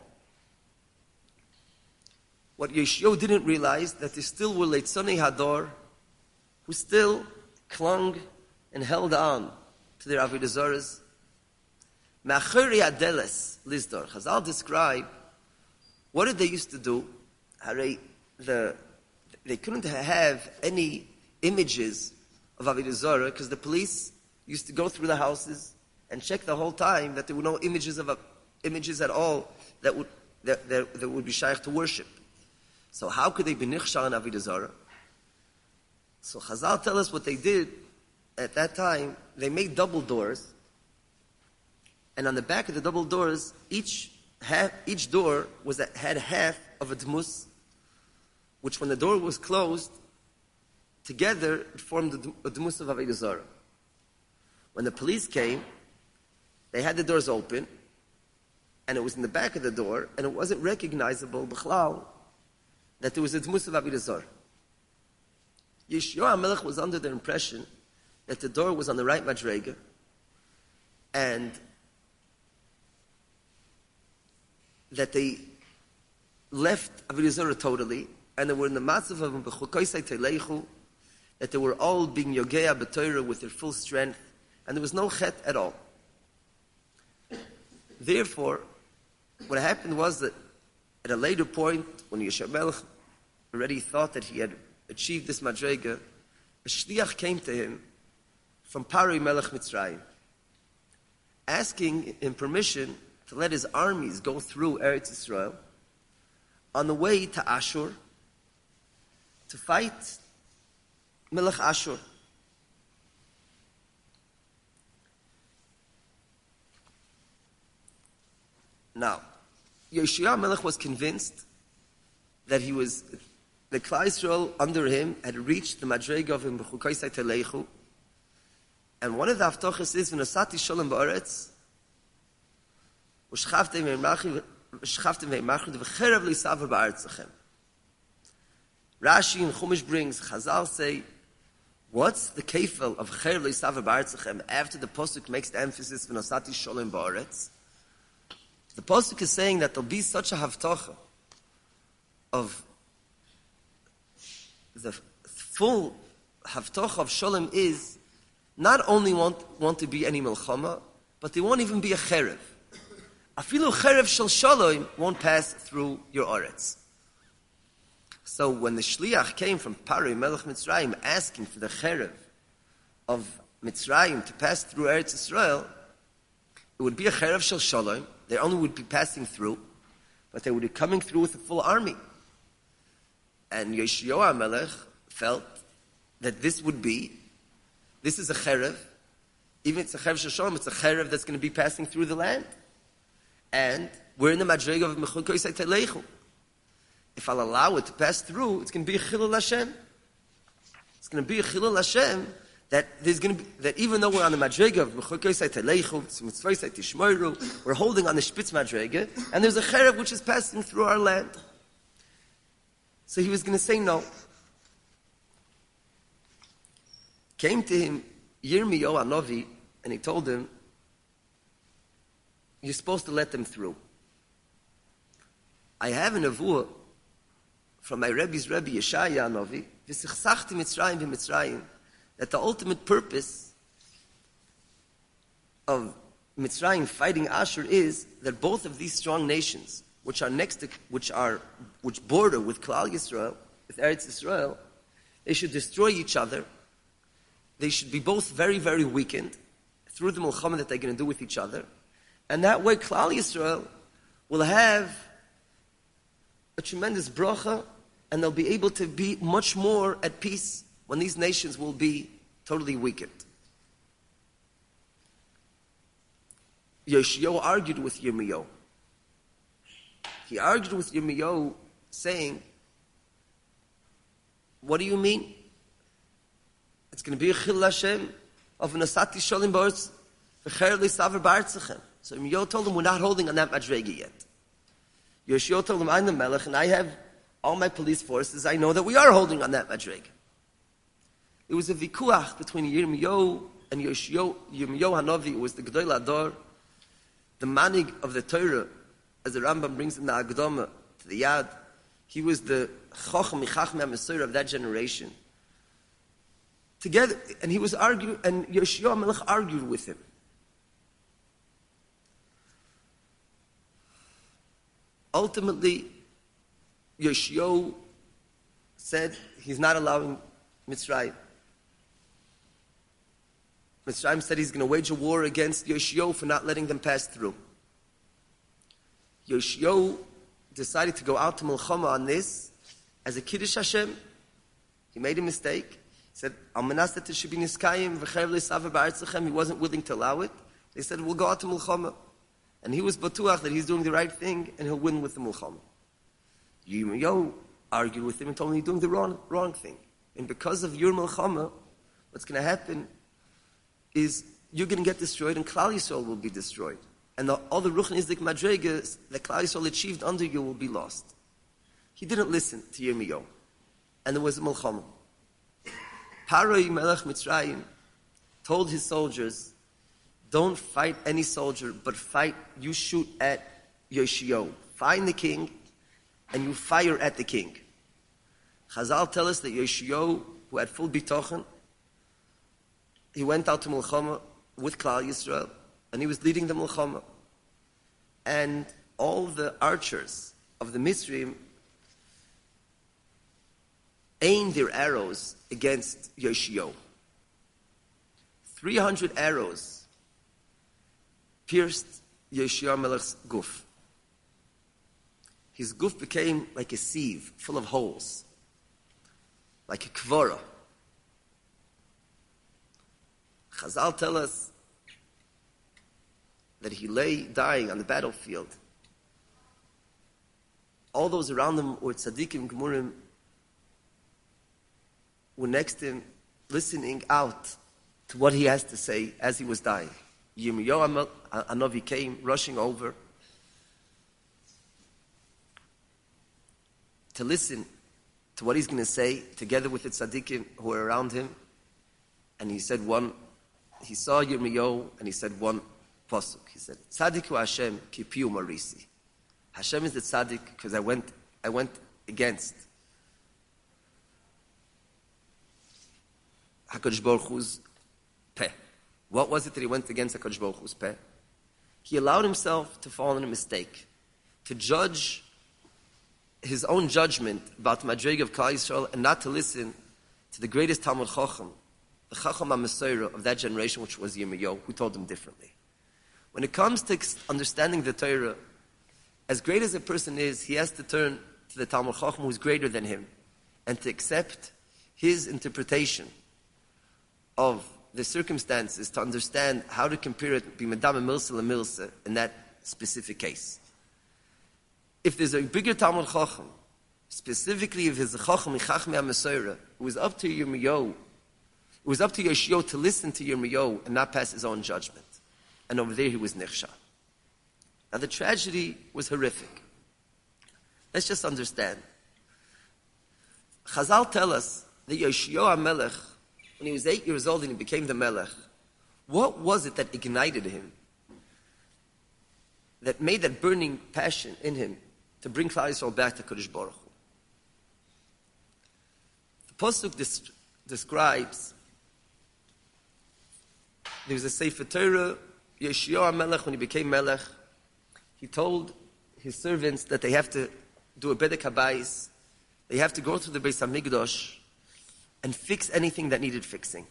What Yeshua didn't realize, that there still were Leitzonei Hador who still clung and held on to their Avodah Zarahs. Ma'achori Adeles Lizdor. Chazal describe what did they used to do. They, the, they couldn't have any images of Avodah Zarah because the police used to go through the houses and check the whole time that there were no images of images at all that would that, that, that would be shaykh to worship. So how could they be nichshal in Avodah Zarah? So Chazal tell us what they did at that time. They made double doors, and on the back of the double doors, each half, each door was a, had half of a dmus, which when the door was closed, together it formed a dmus of Avodah Zarah. When the police came, they had the doors open, and it was in the back of the door, and it wasn't recognizable, b'chlal, that there was a dmus of Avodah Zarah. Yeshua HaMelech was under the impression that the door was on the right madrega, and that they left Avodah Zarah totally, and they were in the matzav of b'chukoisei teleichu, that they were all being yogea b'Torah with their full strength, and there was no chet at all. Therefore, what happened was that at a later point, when Yeshua HaMelech already thought that he had achieved this madrega, a shliach came to him from Paroi Melech Mitzrayim, asking him permission to let his armies go through Eretz Yisrael on the way to Ashur to fight Melech Ashur. Now, Yeshua HaMelech was convinced that he was, the Klal Yisrael under him had reached the madrega of him b'chukoisei teleichu, and one of the haftochas is v'nosati sholem ba'aretz v'shchavtem ve'machid v'cherev lisaver ba'aretzachem. Rashi and Chumash brings, Chazal say, what's the kefil of cherev lisaver ba'aretzachem after the posuk makes the emphasis v'nosati sholem ba'aretz? The pasuk is saying that there'll be such a havtocha of the full havtocha of shalom is not only want, want to be any milchama, but they won't even be a cherev. Afilu cherev shel shalom won't pass through your oretz. So when the shliach came from Paroi Melech Mitzrayim asking for the cherev of Mitzrayim to pass through Eretz Yisrael, it would be a cherev shel shalom. They only would be passing through, but they would be coming through with a full army. And Yeshua HaMelech felt that this would be, this is a cherev, even if it's a cherev shel shalom, it's a cherev that's going to be passing through the land. And we're in the madrega of mechukoisei teleichu. If I'll allow it to pass through, it's going to be a chilul Hashem. It's going to be a chilul Hashem that there's going to be, that even though we're on the madrega of mechukoisei teleichu, mitzvosei tishmoru, we're holding on the spitz madrega, and there's a cherev which is passing through our land. So he was going to say no. Came to him Yirmiyahu Hanavi, and he told him, you're supposed to let them through. I have a nevuah from my Rebbe's Rebbe Yeshaya Hanavi, v'sichsachti Mitzrayim v'Mitzrayim, that the ultimate purpose of Mitzrayim fighting Ashur is that both of these strong nations, which are next to, which are, which border with Klal Yisrael, with Eretz Yisrael, they should destroy each other. They should be both very, very weakened through the milchama that they're going to do with each other. And that way Klal Yisrael will have a tremendous bracha, and they'll be able to be much more at peace when these nations will be totally weakened. Yeshua argued with Yirmiyahu. He argued with Yirmiyahu saying What do you mean? It's going to be a Chil Hashem of an Asati Sholim B'Ortz V'cher L'Saver B'Artzachem. So Yirmiyahu told him, we're not holding on that Madrega yet. Yoshio told him, I'm the Melech, and I have all my police forces. I know that we are holding on that Madrega. It was a vikuach between Yirmiyahu and Yoshio. Yirmiyahu Hanavi was the Gedol Ador, the manig of the Torah, as the Rambam brings in the Agdama to the Yad. He was the Chochem Michachmei HaMesorah of that generation. Together, and he was arguing, and Yoshio Melech argued with him. Ultimately, Yoshio said he's not allowing Mitzrayim. Mitzrayim said he's going to wage a war against Yoshio for not letting them pass through. Yoshio decided to go out to Milchama on this as a Kiddush Hashem. He made a mistake. He said, he wasn't willing to allow it. They said, we'll go out to Milchama. And he was batuach that he's doing the right thing and he'll win with the Milchama. Yirmiyahu argued with him and told him he's doing the wrong, wrong thing. And because of your Milchama, what's going to happen is you're going to get destroyed and Klal Yisrael will be destroyed. And the, all the Ruchnisdik Madregas that Klal Yisrael achieved under you will be lost. He didn't listen to Yirmiyahu. And there was a Milchama. Paroi Melech Mitzrayim told his soldiers, don't fight any soldier, but fight, you shoot at Yoshio. Find the king, and you fire at the king. Chazal tell us that Yoshio, who had full bitochen, he went out to Milchama with Klal Yisrael, and he was leading the Milchama. And all the archers of the Mitzrayim aimed their arrows against Yoshio. Three hundred arrows pierced Yoshio Melech's guf. His guf became like a sieve, full of holes, like a kvora. Chazal tell us that he lay dying on the battlefield. All those around him were tzaddikim, gemurim, were next to him, listening out to what he has to say as he was dying. Yirmiyahu Hanavi came rushing over to listen to what he's going to say, together with the tzaddikim who were around him. And he said one, he saw Yirmiyahu and he said one pasuk. He said, Tzaddiku Hashem ki piu marisi. Hashem is the tzaddik because I went, I went against HaKadosh Baruch Hu's peh. What was it that he went against HaKadosh Baruch Hu's peh? He allowed himself to fall in a mistake, to judge his own judgment about the Madrega of Klal Yisrael and not to listen to the greatest Talmud Chacham, the Chacham HaMesorah of that generation, which was Yirmiyahu, who told him differently. When it comes to understanding the Torah, as great as a person is, he has to turn to the Talmud Chacham who is greater than him and to accept his interpretation of the circumstances to understand how to compare it b'madam milsa l'milsa in that specific case. If there's a bigger Talmud Chacham, specifically if there's a Chacham Michachmei HaMesorah, it was up to Yirmiyahu, it was up to Yoshio to listen to Yirmiyahu and not pass his own judgment. And over there he was nichshah. Now the tragedy was horrific. Let's just understand. Chazal tell us that Yoshio HaMelech, when he was eight years old and he became the Melech, what was it that ignited him, that made that burning passion in him to bring Klal Yisrael back to Kodesh Baruch Hu? The Pasuk des- describes, there was a Sefer Torah, Yoshio HaMelech, when he became Melech, he told his servants that they have to do a Bedek HaBayis, they have to go through the Beis HaMikdash and fix anything that needed fixing.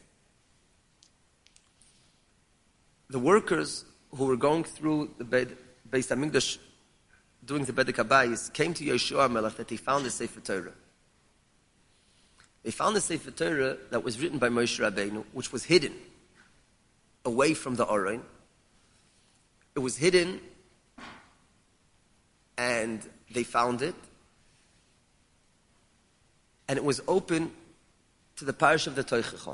The workers who were going through the Beis HaMikdash doing the Bedek HaBayis came to Yoshio HaMelech that they found the Sefer Torah. They found the Sefer Torah that was written by Moshe Rabbeinu, which was hidden away from the Aron. It was hidden, and they found it. and it was open to the parish of the Toichacha.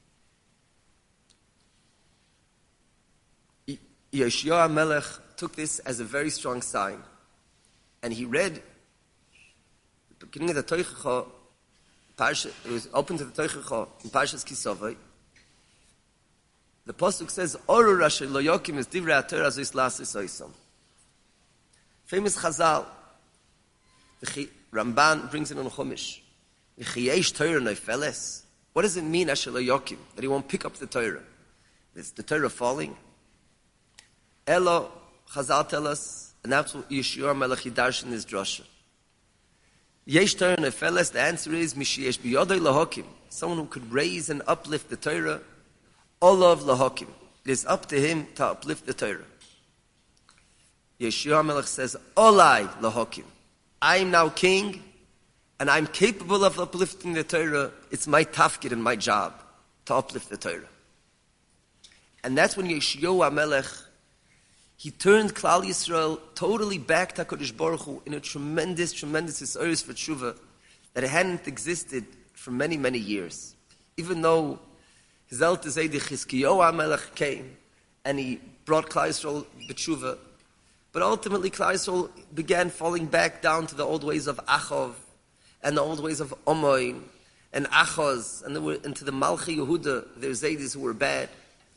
Yoshua Melech took this as a very strong sign, and he read the beginning of the Toichacha, Parsha, it was open to the Toichacha in Parshas Kisavai. The pasuk says, "Oru Rashi lo yokim es divrei haTorah zois lasis oisam." Famous Chazal, the Ramban brings it on Chumash. V'chiyesh Torah noifeles. What does it mean, Asher lo yokim, that he won't pick up the Torah? Is the Torah falling? Elo, Chazal tell us, and that's what Yeshua Melech Hidarsh in his drasha. Yesh Torah noifeles. The answer is Mishiyesh biyodei lahokim. Someone who could raise and uplift the Torah. Olav lahokim. It is up to him to uplift the Torah. Yeshua Melech says, Olai lahokim. I am now king, and I'm capable of uplifting the Torah. It's my tafkid and my job to uplift the Torah. And that's when Yeshua Melech, he turned Klal Yisrael totally back to HaKadosh Baruch Hu in a tremendous, tremendous Yisroel for Tshuva that it hadn't existed for many, many years. Even though his elder Zaydi Chizkiyahu Melech came and he brought Klal Yisrael b'tshuva, but ultimately Klal Yisrael began falling back down to the old ways of Achav and the old ways of Omoy and Achaz and, were, and to the Malchi Yehuda, their Zaydis who were bad.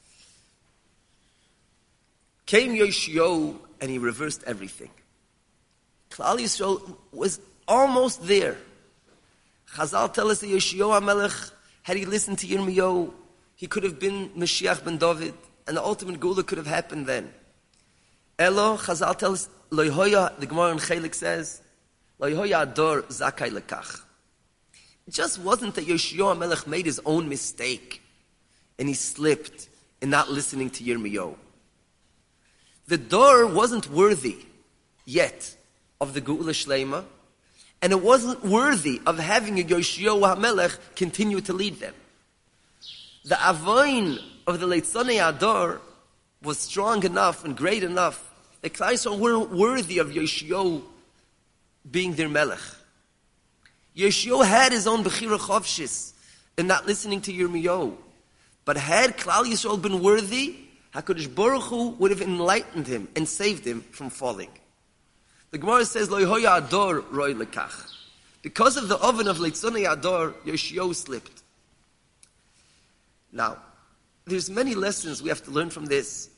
Came Yoshiyahu and he reversed everything. Klal Yisrael was almost there. Chazal tell us that Yoshiyahu HaMelech, had he listened to Yirmiyahu, he could have been Mashiach ben David, and the ultimate Gula could have happened then. Elo, Chazal tells us, Loihoya, the Gemara in Chelik says, Loihoya ador zakai lekach. It just wasn't that Yoshiyahu HaMelech made his own mistake, and he slipped in not listening to Yirmiyahu. The door wasn't worthy yet of the Geula Shleima, and it wasn't worthy of having a Yoshiyahu HaMelech continue to lead them. The avoin of the Leitzonei Ador was strong enough and great enough that Klal Yisrael weren't worthy of Yoshiyahu being their Melech. Yoshiyahu had his own Bechira Chavshis in not listening to Yirmiyahu. But had Klal Yisrael been worthy, HaKadosh Baruch Hu would have enlightened him and saved him from falling. The Gemara says, Lo Yehoya Ador Roi Lekach. Because of the oven of Leitzonei Ador, Yoshiyahu slipped. Now, there's many lessons we have to learn from this.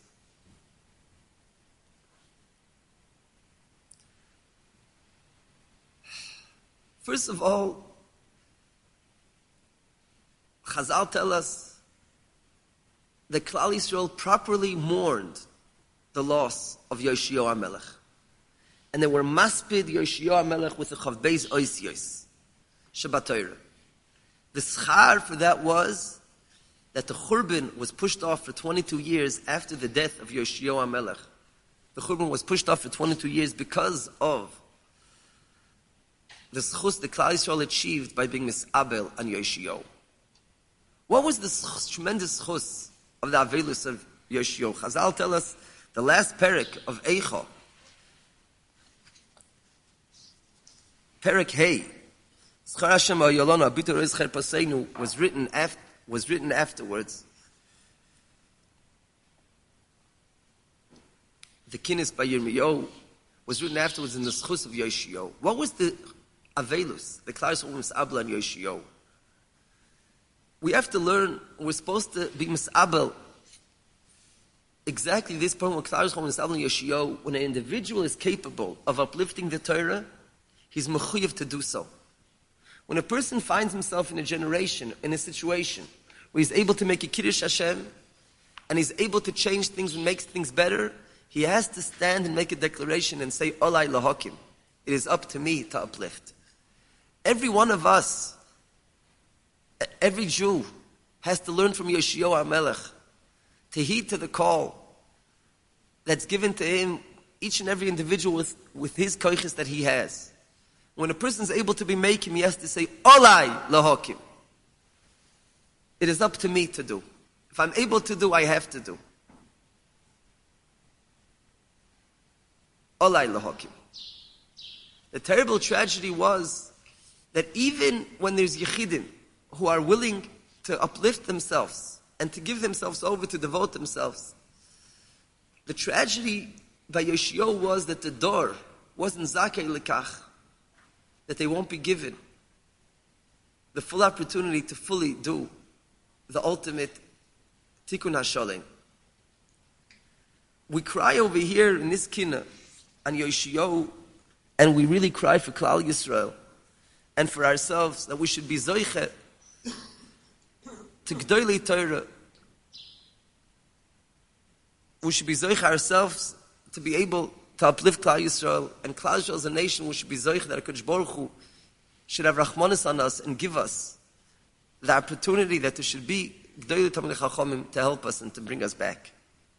First of all, Chazal tell us that Klal Yisrael properly mourned the loss of Yoshiyahu HaMelech. And they were maspid Yoshiyahu HaMelech with the Chavbeis Oisiyos, Shabbat Torah. The schar for that was that the Churban was pushed off for twenty-two years after the death of Yoshiyahu HaMelech. The Churban was pushed off for twenty-two years because of the schus that Klal Yisrael achieved by being misabel on Yoshiyahu. What was the tremendous schus of the avelus of Yoshiyahu? Chazal tell us the last parak of Eicha, parak Hey, Schar Hashem Ha'yolona Abitur Ezcher Paseinu, was written after. was written afterwards. The Kinnis by Yirmiyahu was written afterwards in the schus of Yoshiyahu. What was the avelus, the Klal Yisrael misabel on Yoshiyahu? We have to learn, we're supposed to be misabel exactly this point when Klal Yisrael misabel on Yoshiyahu. When an individual is capable of uplifting the Torah, he's mechuyev to do so. When a person finds himself in a generation, in a situation, where he's able to make a Kiddush Hashem, and he's able to change things and make things better, he has to stand and make a declaration and say, Olai lahokim. It is up to me to uplift. Every one of us, every Jew, has to learn from Yoshiyahu HaMelech to heed to the call that's given to him, each and every individual with, with his koiches that he has. When a person is able to be making, he has to say, Olai lahokim. It is up to me to do. If I'm able to do, I have to do. Olai lahokim. The terrible tragedy was that even when there's Yechidim who are willing to uplift themselves and to give themselves over to devote themselves, the tragedy by Yoshiyahu was that the door wasn't Zakei Lekach, that they won't be given the full opportunity to fully do the ultimate Tikkun HaSholem. We cry over here in this Kina on Yoshiyahu, and we really cry for Klal Yisrael and for ourselves that we should be Zoiche to Gdolei Torah. We should be Zoiche ourselves to be able to uplift Klal Yisrael, and Klal Yisrael as a nation, we should be Zoiche that HaKadosh Baruch Hu should have Rachmanis on us and give us the opportunity that there should be Gdolei Talmidei Chachamim to help us and to bring us back.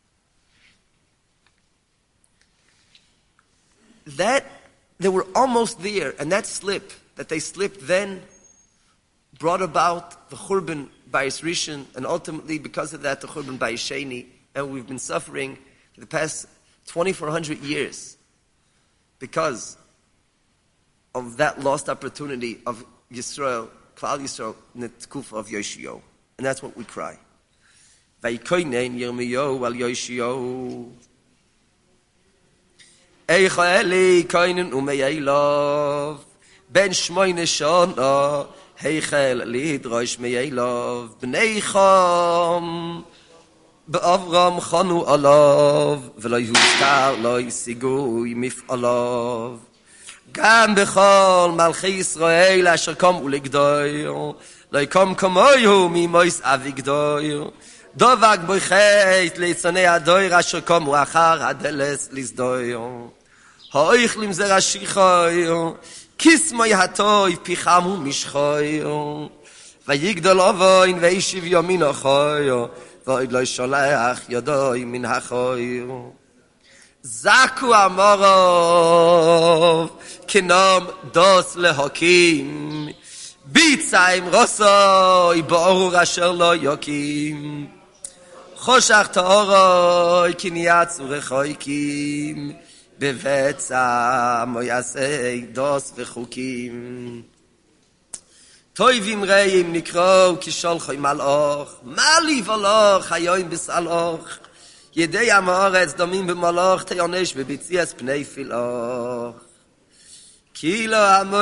That they were almost there, and that slip that they slipped then brought about the Churban Bayis Rishon, and ultimately because of that the Churban Bayis Sheni, and we've been suffering for the past twenty-four hundred years because of that lost opportunity of Yisrael, Klal Yisrael, in the Tkufa of Yoshiyahu. And that's what we cry. Vayikoinen Yirmiyahu al Yoshiyahu Eicha Eli Koinen Umeyaylov Ben Shmoyne Shana Heichel Lidrosh Meyaylov Bnei Cham Be'avram Chanu Alav V'lo Yuzkar Lo Yisigui Mif'alav Gam B'chol Malchei Yisrael Asher Kom Ulegdoir Lo Yikom Kamoyu Mimois Avigdoir Dovak Boichet Leitzanei Adoir Asher Kom Uachar Adeles Lizdoir Ha'oich Limzer Ashichoir Kismoy Hatoy Pichamu Mishchoir Vayigdol Ovoin Veishiv Yomin Achoir V'od Lo Sholach Yadoi Min Hachoir Zaku Amorov Kinom Dos Lehokim Bitzaim Rosoi Ba'orur Asher Lo Yokim Choshach Ta'oroi Kinyatzu Rechoikim Bevetza Moyasei Dos V'chukim Toivim Reim Nikro Kishol Choy Malach Mali Voloch Hayoim Bisaloch Yedei Amoretz Domim B'Malach Teyonesh B'Bitzias Pnei Filoch Kilo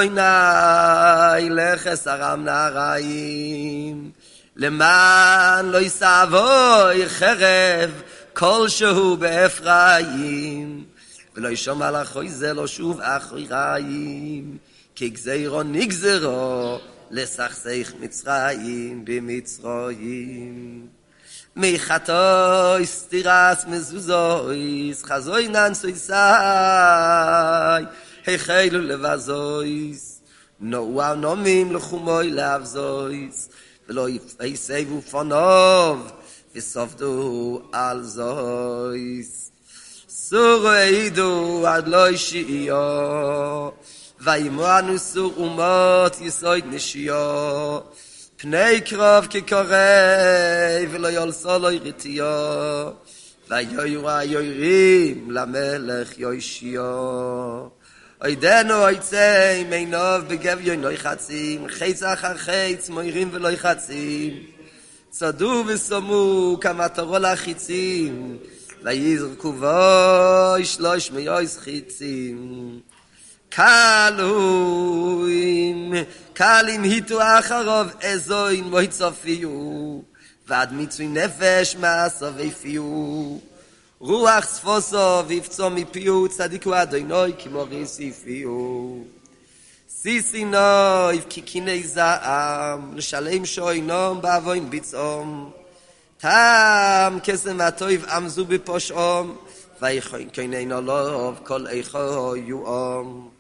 Amoinai Leches Aram Naraim Leman Lo Yisavoy Cherev Kol Shehu Be'Efraim V'lo Yishom Al Achoyze Lo Shuv Achoyraim Ki Gzeiro Nigzero Lesachseich Mitzrayim B'Mitzrayim Meichatoy Stiras Mezuzois Chazoinan Soisai Heichelu Levazois Noa Nomim Lechumoy Lavzois V'lo Yiseivu Fonov V'sovdu Al Zois Sureidu Ad Lo Yishiyo Vayimanu Sur Umot Yisoid Nishiyo Pnei Krov Kikorei V'lo Yolso Lo Yiritiyo Vayoyra Yoyrim Lamelech Yoishiyo Oidenu oitzei meinov begev yoinoi chatzim Chetz achar chetz moirim veloi chatzim Tzadu v'somu kamatoro lachitzim Vayizrku voi shlosh meyois chitzim Kaluim Kalim hitu acharov ezoin moitzofiyu Vad mitzui nefesh maaso veifiyu Ruach Sfoso vivtso mipiu tzadiku Adonai kimoris ifiu Sisi noiv kikinei za'am L'shalem shoinom ba'avoin bitzom Tam kesem atoiv amzu b'poshom Vaychoin koinein olov kol eicho yu'om.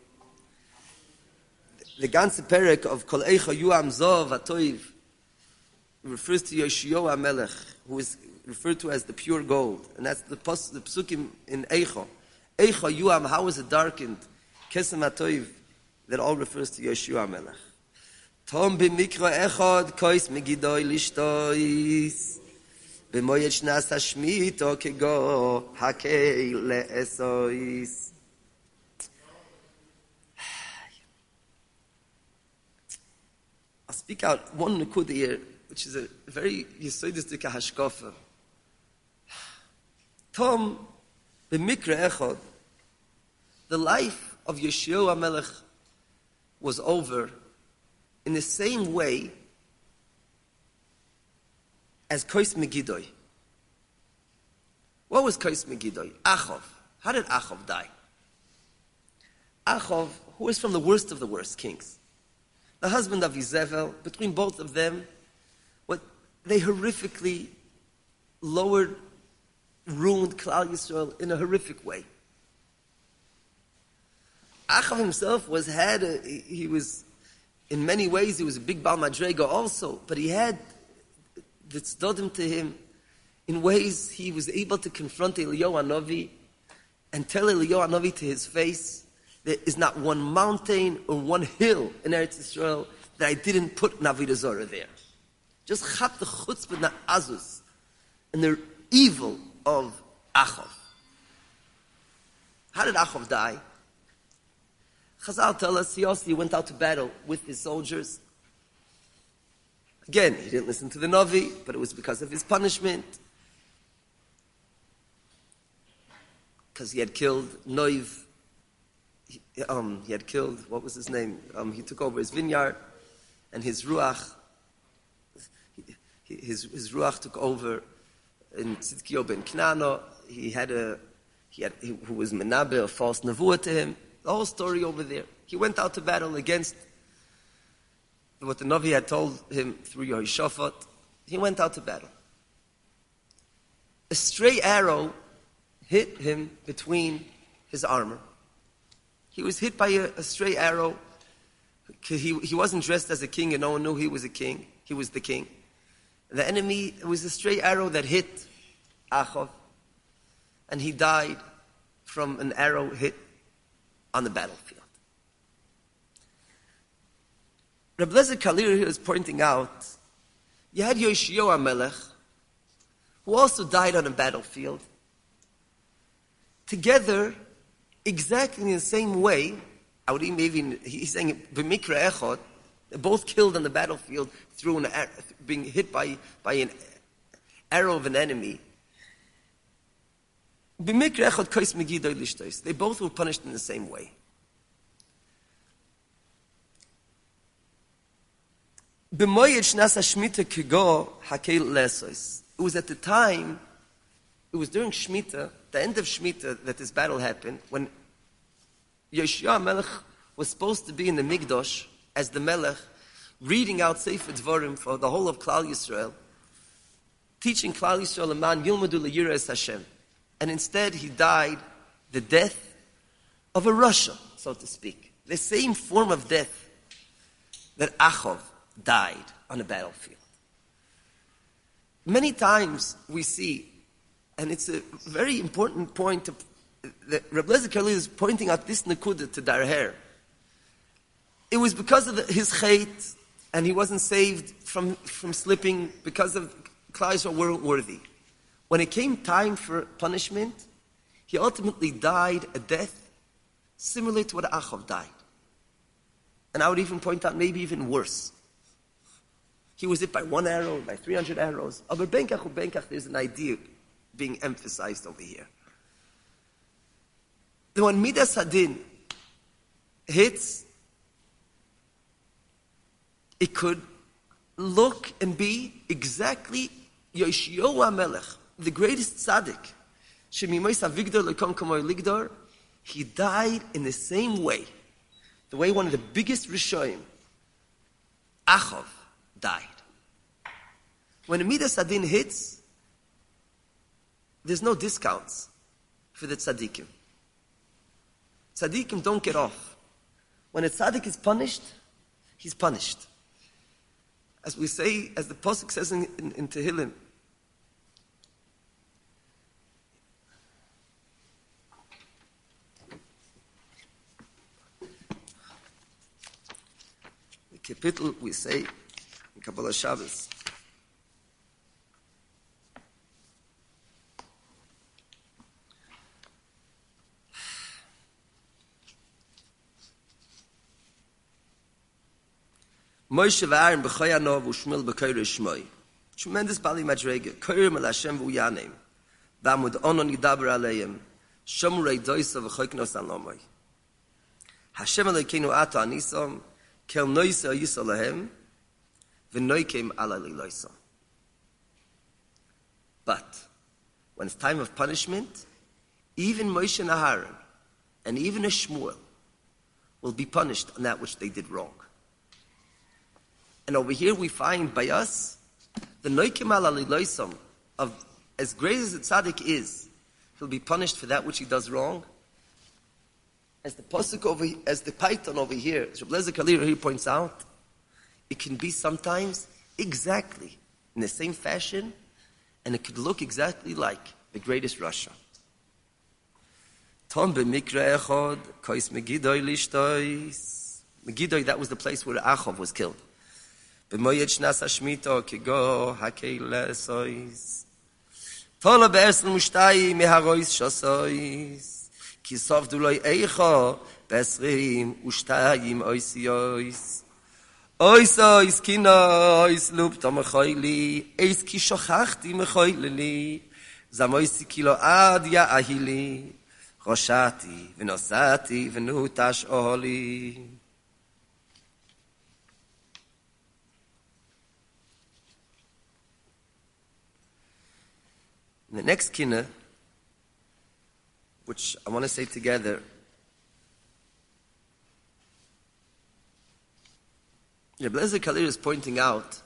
The ganze perek of kol eicho yu'am zov atoiv refers to Yoshiyahu HaMelech, who is referred to as the pure gold, and that's the pos- the psukim in Eicha. Eicha Yuam, how is it darkened? Kesem HaToiv, that all refers to Yoshiyahu HaMelech. Tom b'mikro echad kois megidoi lishtois b'moyed shnas hashmito kego hakei le'esois. speak out one nekuda here, which is a very yesodistic hashkafa. Tom, b'mikra echad, the life of Yeshayahu HaMelech was over in the same way as Kos Megiddo. What was Kos Megiddo? Achav. How did Achav die? Achav, who was from the worst of the worst kings, the husband of Izebel, between both of them, what they horrifically lowered, ruined Klal Yisrael in a horrific way. Achav himself was had a, he was in many ways he was a big Baal Madrega also, but he had the tzdodim to him in ways he was able to confront Eliyahu Hanavi and tell Eliyahu Hanavi to his face, there is not one mountain or one hill in Eretz Yisrael that I didn't put Avodah Zarah there. Just chap the chutzpah and the azus and the evil of Achav. How did Achav die? Chazal tell us he also went out to battle with his soldiers. Again, he didn't listen to the Navi, but it was because of his punishment. Because he had killed Noiv. He, um, he had killed, what was his name? Um, he took over his vineyard, and his Ruach, his, his Ruach took over in Tzidkiyahu ben Knana. He had a, he had, he, who was Menabe, a false Nevuah to him. The whole story over there. He went out to battle against what the Navi had told him through Yehoshaphat. He went out to battle. A stray arrow hit him between his armor. He was hit by a, a stray arrow. He, he wasn't dressed as a king and no one knew he was a king. He was the king. The enemy, it was a stray arrow that hit Achav, and he died from an arrow hit on the battlefield. Reb Lezer Kalir here is pointing out, you had Yeshayahu HaMelech, who also died on a battlefield. Together, exactly in the same way, I would even, he's saying, b'mikra echad, they're both killed on the battlefield through an arrow, being hit by, by an arrow of an enemy. B'mikra echad kos Megiddo lishtos. They both were punished in the same way. B'moyed shnas hashmita kigo hakel lesos. It was at the time, it was during Shemitah, the end of Shemitah, that this battle happened, when Yeshayahu HaMelech was supposed to be in the Mikdash as the Melech, reading out Sefer Dvarim for the whole of Klal Yisrael, teaching Klal Yisrael Aman Yilmadu L'Yiras Hashem. And instead he died the death of a Rasha, so to speak. The same form of death that Achav died on a battlefield. Many times we see, and it's a very important point to, that Reb Lezer Kalir is pointing out this nekuda to Darher. It was because of the, his chait, and he wasn't saved from, from slipping because of Klal Yisrael weren't worthy. When it came time for punishment, he ultimately died a death similar to what Achav died. And I would even point out maybe even worse. He was hit by one arrow, by three hundred arrows. Aber benkach u benkach, there's an idea being emphasized over here. The when Midas Hadin hits, it could look and be exactly Yeshayahu HaMelech, the greatest tzaddik. Shemimois Avigdor lekon kamoy ligdor. He died in the same way, the way one of the biggest Rishoyim, Achav, died. When Midas Hadin hits, there's no discounts for the tzaddikim. Tzaddikim don't get off. When a tzaddik is punished, he's punished. As we say, as the Pasuk says in, in, in Tehillim, the capital we say in Kabbalah Shabbos, Moshe v'Aaron b'choyanov u'Shmuel b'koyre shmoi. Tremendous Bali Madrega. Koyrim el Hashem v'uyanim. V'amud onon yidaber aleim. Shomrei doisa v'choyknos alomoi. Hashem Elokeinu ato anisom. Kel noise ayisa lahem. V'noikim ala liloisom. But when it's time of punishment, even Moshe and Aaron and even a Shmuel will be punished on that which they did wrong. And over here we find by us the noikim ala liloisom of as great as the tzaddik is, he'll be punished for that which he does wrong. As the pasuk over, as the python over here, as Reb Lezer Kalira here points out, it can be sometimes exactly in the same fashion, and it could look exactly like the greatest Rasha. Tom b'mikra echad kais Megiddo lishtois. Megiddo, that was the place where Achav was killed. B'moyed shnas hashmita kigo hakeilesois. Tola be'esel mushtai meharois shasois. Ki sovdu loy eicha be'esrim ushtayim oisiois. Oisois kina ois lupta mechoili. Eis ki shochachti mechoileli. Zamoisi kilo ad ya ahili. Roshati v'nosati v'nutash oholi. The next kinna, which I want to say together, Reb Lezer Kalira is pointing out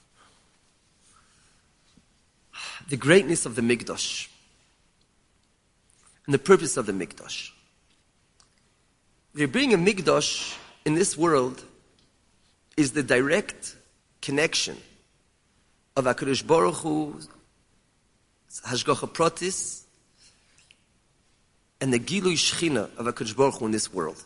the greatness of the Mikdash and the purpose of the Mikdash. There being a Mikdash in this world is the direct connection of HaKadosh Baruch Hu, Hashgacha Pratis, and the Gilui Shechina of HaKadosh Baruch Hu in this world.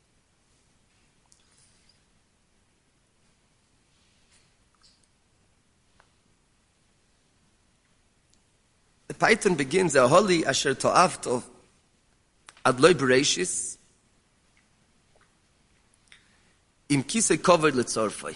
The Python begins, Aholi asher to'avto ad loy bereshis im kisei covered letzorfai.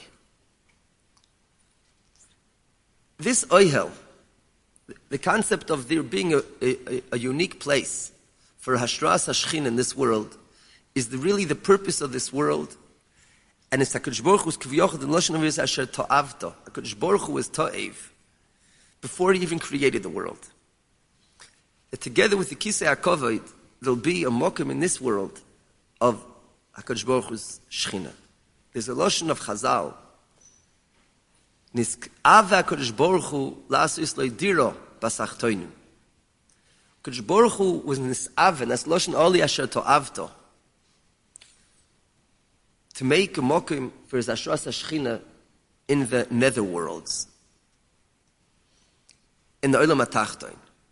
This oihel, the concept of there being a, a, a unique place for Hashras Hashchin in this world, is the, really the purpose of this world. And it's HaKadosh Baruch Hu's kivyochad and Lashon Hamayis asher to'avto. HaKadosh Baruch Hu was to'ev before he even created the world. That together with the Kisei HaKavod, there'll be a mokum in this world of HaKadosh Baruch Hu's Shechina. There's a Lashon of Chazal. Nisk'av HaKadosh Baruch Hu la'asus lo diro basachtoinu. HaKadosh Baruch Hu was nis'av, and that's Lashon oli asher to'avto, to make a mokum for his Hashras HaShechina in the nether worlds, in the Olam HaTachton.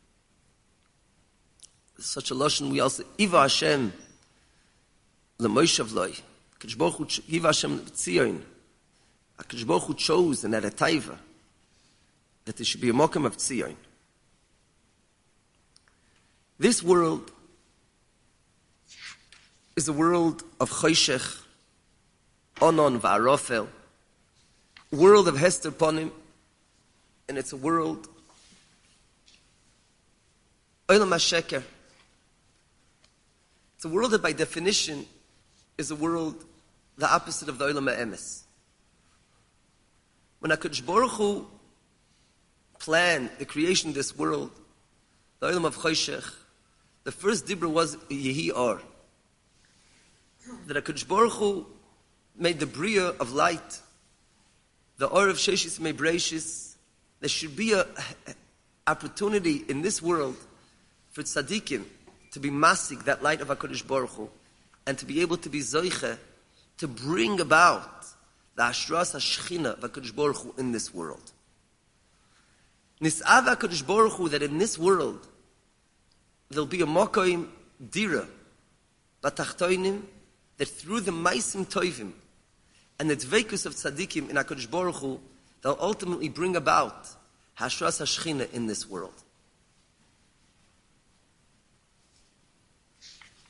Such a lashon we also Iva Hashem leMoshe v'loy. HaKadosh Baruch Hu Iva Hashem Tzion. HaKadosh Baruch Hu chose and had a taiva that there should be a mokum of Tzion. This world is a world of Choshech, Onon v'Arofel, world of Hester Ponim, and it's a world Olam HaSheker. It's a world that by definition is a world the opposite of the Olam HaEmes. When HaKadosh Baruch Hu planned the creation of this world, the Olam of Choshech, the first dibra was Yehi Or. That HaKadosh Baruch Hu made the Bria of light, the Or of Sheshis Mei Breishis. There should be a opportunity in this world for tzaddikim to be masig, that light of HaKadosh Baruch Hu, and to be able to be zoiche, to bring about the Hashras HaShechina of HaKadosh Baruch Hu in this world. Nis'av HaKadosh Baruch Hu, that in this world there'll be a mokoim dira, batachtoinim, that through the maisim toivim and the dveikus of tzaddikim in HaKadosh Baruch Hu, they'll ultimately bring about Hashras HaShechina in this world.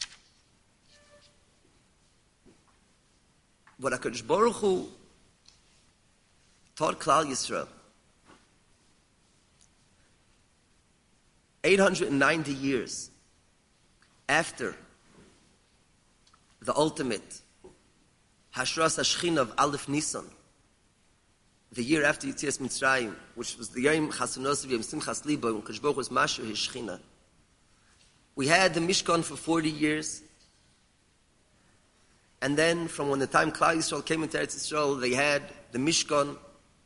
What HaKadosh Baruch Hu taught Klal Yisrael eight hundred ninety years after the ultimate Hashras HaShechina of Aleph Nisan, the year after Yetzias Mitzrayim, which was the Yom Chasanos Yom Simchas Libo, when Kadosh Baruch Hu was Masher His Shechina. We had the Mishkan for forty years, and then from when the time Klal Yisrael came into Eretz Yisrael, they had the Mishkan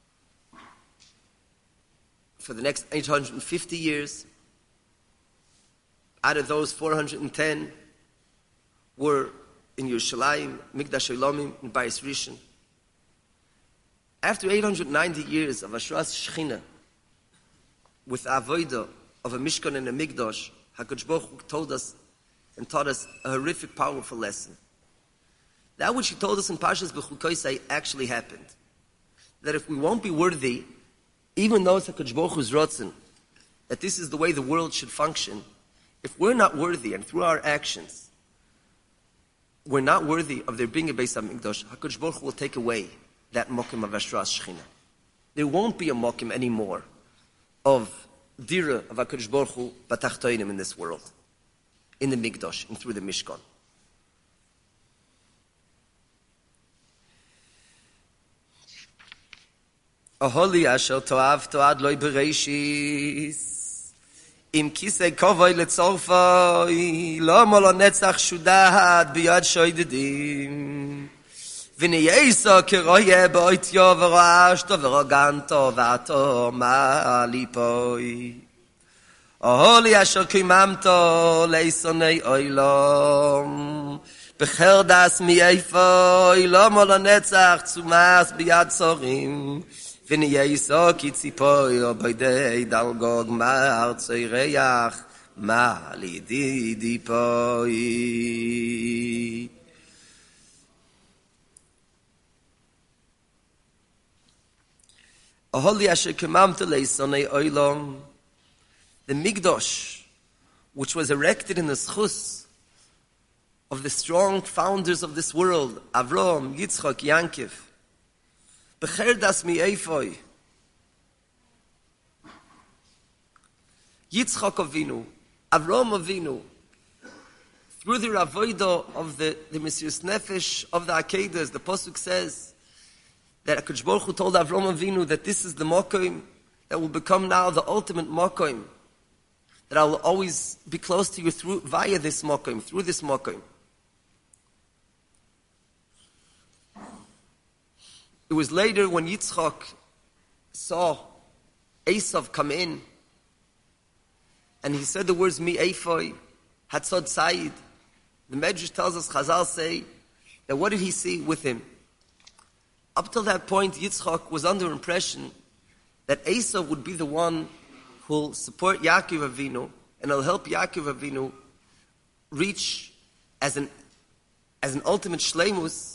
for the next eight hundred fifty years. Out of those, four hundred ten were in Yerushalayim, Mikdash Olamim, in Bayis Rishon. After eight hundred ninety years of Hashras Shechina, with Avodah of a Mishkan and a Mikdash, HaKadosh Baruch Hu told us and taught us a horrific, powerful lesson. That which He told us in Parshas B'chukosai actually happened. That if we won't be worthy, even though it's HaKadosh Baruch Hu's Ratzon, that this is the way the world should function, if we're not worthy, and through our actions, we're not worthy of there being a Beis HaMikdash, HaKadosh Baruch Hu will take away that mokim of Hashras Shechina. There won't be a mokim anymore of Dira of HaKadosh Baruch Hu B'tachtoinim in this world, in the Mikdash and through the Mishkan. Aholi asher to'av to'ad loy bereishis im kisei kovoi letzorfoi lo molo netzach shudad biyad shoidedim v'neyesa keroye ba'oityo v'ro'ashto v'roganto v'ato ma'alipoi aholi asher kimamto leisonei oilom b'cher das mi'eifoi lo molo netzach tzumas biyad sorim v'niyeiso ki tzipoi oboidei dalgog ma'ar tzoireach ma'alidi dipoi. Aholi asher kemamta leisonei oilom, the Mikdash, which was erected in the schus of the strong founders of this world, Avram, Yitzchak, Yankiv, Becher das mi eifoi. Yitzchak Avinu, Avram Avinu, through the Avodah of the, the Mesiras Nefesh of the Akedas, the Pasuk says that HaKadosh Baruch Hu told Avram Avinu that this is the Mokim that will become now the ultimate Mokim, that I will always be close to you through via this Mokim, through this Mokim. It was later when Yitzchak saw Esav come in, and he said the words Mi Eifoi, Hatzod Said. The Medrash tells us, Chazal say, that what did he see with him? Up till that point, Yitzchak was under impression that Esav would be the one who will support Yaakov Avinu, and will help Yaakov Avinu reach as an, as an ultimate shleimus,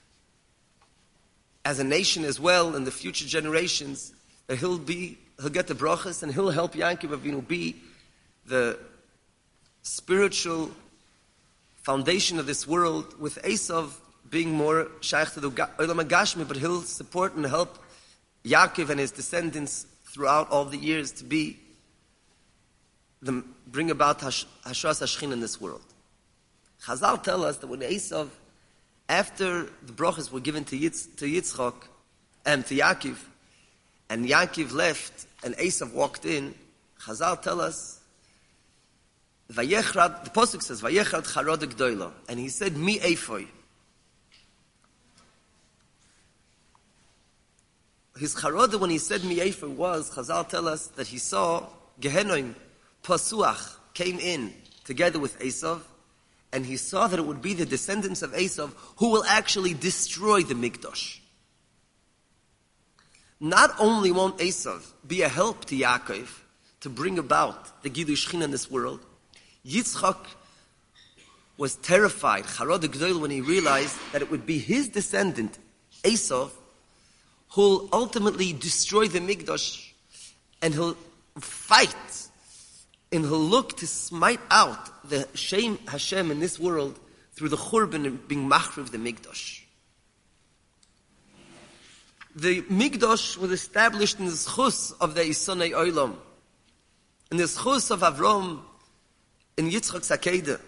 as a nation as well in the future generations, that he'll be, he'll get the brachas and he'll help Yaakov Avinu be the spiritual foundation of this world, with Esav being more shaykh to the Olam HaGashmi, but he'll support and help Yaakov and his descendants throughout all the years to be, the, bring about Hashras HaShechina in this world. Chazal tell us that when Esav, after the brachas were given to, Yitz, to Yitzchak and to Yaakov, and Yaakov left and Esav walked in, Chazal tell us, Vayechrad, the Pasuk says, Vayechrad charod gdoila, and he said, Mi eifoi. His charod, when he said Mi eifoi, was, Chazal tell us, that he saw Gehenim, Pasuach, came in together with Esav, and he saw that it would be the descendants of Esav who will actually destroy the Mikdash. Not only won't Esav be a help to Yaakov to bring about the Gidui Shechina in this world, Yitzchak was terrified, Charod Gdoil, when he realized that it would be his descendant, Esav, who will ultimately destroy the Mikdash, and he'll fight and he'll look to smite out the Shem Hashem in this world through the Churban and being machriv the Mikdash. the Migdosh was established in the schus of the Isonei Olam, in the schus of Avram, in Yitzchak's Akedah.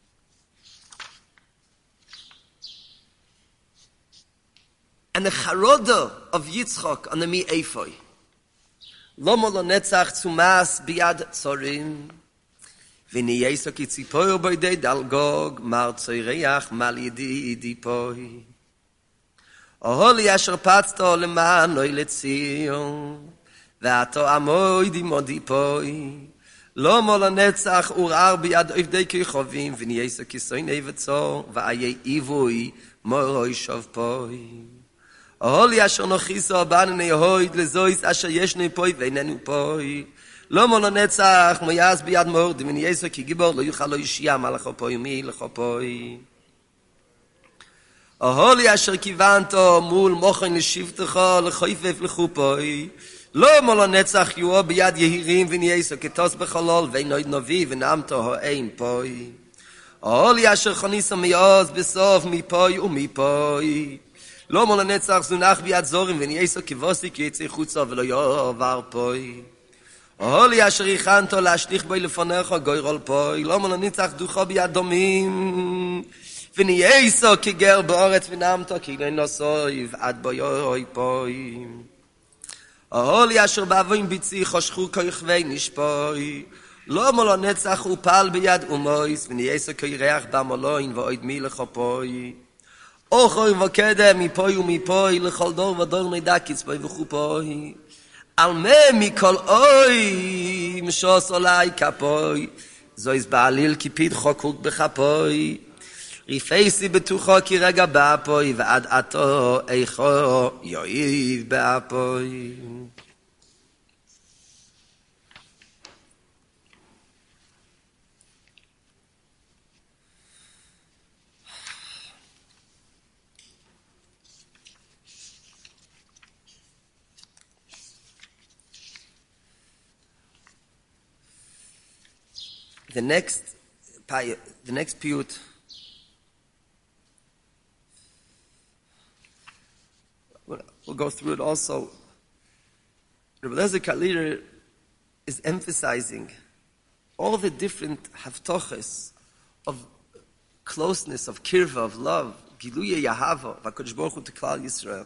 And the charoda of Yitzchak on the Mi Eifoi. Lomo lo netzach zumas biad tzorim. V'ni yesok itzipoyo boidei dalgog, mar tzoireach mal yidi idipoi. Oholi asher patzto lemanoi letzion, ve'ato amoi dimodipoi. Lomo lo netzach urar biad oivdei kichovim, v'ni yesok isoinei v'tzor, v'ayei ivui moroi shovpoi. Oholi asher nochiso abanene yehoid lezois asher yeshnu poi veinenu poi. Lomo lo netzach moyaz biad mordim in yeso ki gibor lo yuchal lo yishiyam alacho poi mi lecho poi. Oholi asher kivanto mul mochen leshivtecho lechoifef lechu poi. Lomo lo netzach yuo biad yehirim vin yeso ketos becholol veinoid novi venamto ho'ein poi. Oholi asher chonisa miyaz besof mi poi u mi poi. לא מול הנצח זונח ביד זורים ונייסו כבוסי כי יצא חוצה ולא יעבר פוי. אולי אשר יכנתו להשליך בוי לפניך גוירול פוי. לא מול הנצח דוחו ביד דומים ונייסו כגר באורץ ונעמתו כי לא נוסויב עד בוי אוי פוי. אולי אשר באבוים ביצי חושכו כיחווי נשפוי. לא מול הנצח ופעל ביד אומויס ונייסו כירח במולוין ואויד מילך פוי. אוכוי וקדם מפוי ומפוי לכל דור ודור מידע קצפוי וחופוי על מה מכל אוי משוס אולי כפוי זויס בעליל כפיד חוקוק בחפוי ריפייסי בתוכו כי רגע באפוי ועד עתו איכו יויב באפוי. The next, the next piyut, we'll go through it also. Rebbe Eliezer Kalirer is emphasizing all the different haftoches of closeness, of kirva, of love, giluye yahava, of HaKadosh Baruch Hu to Klal Yisrael.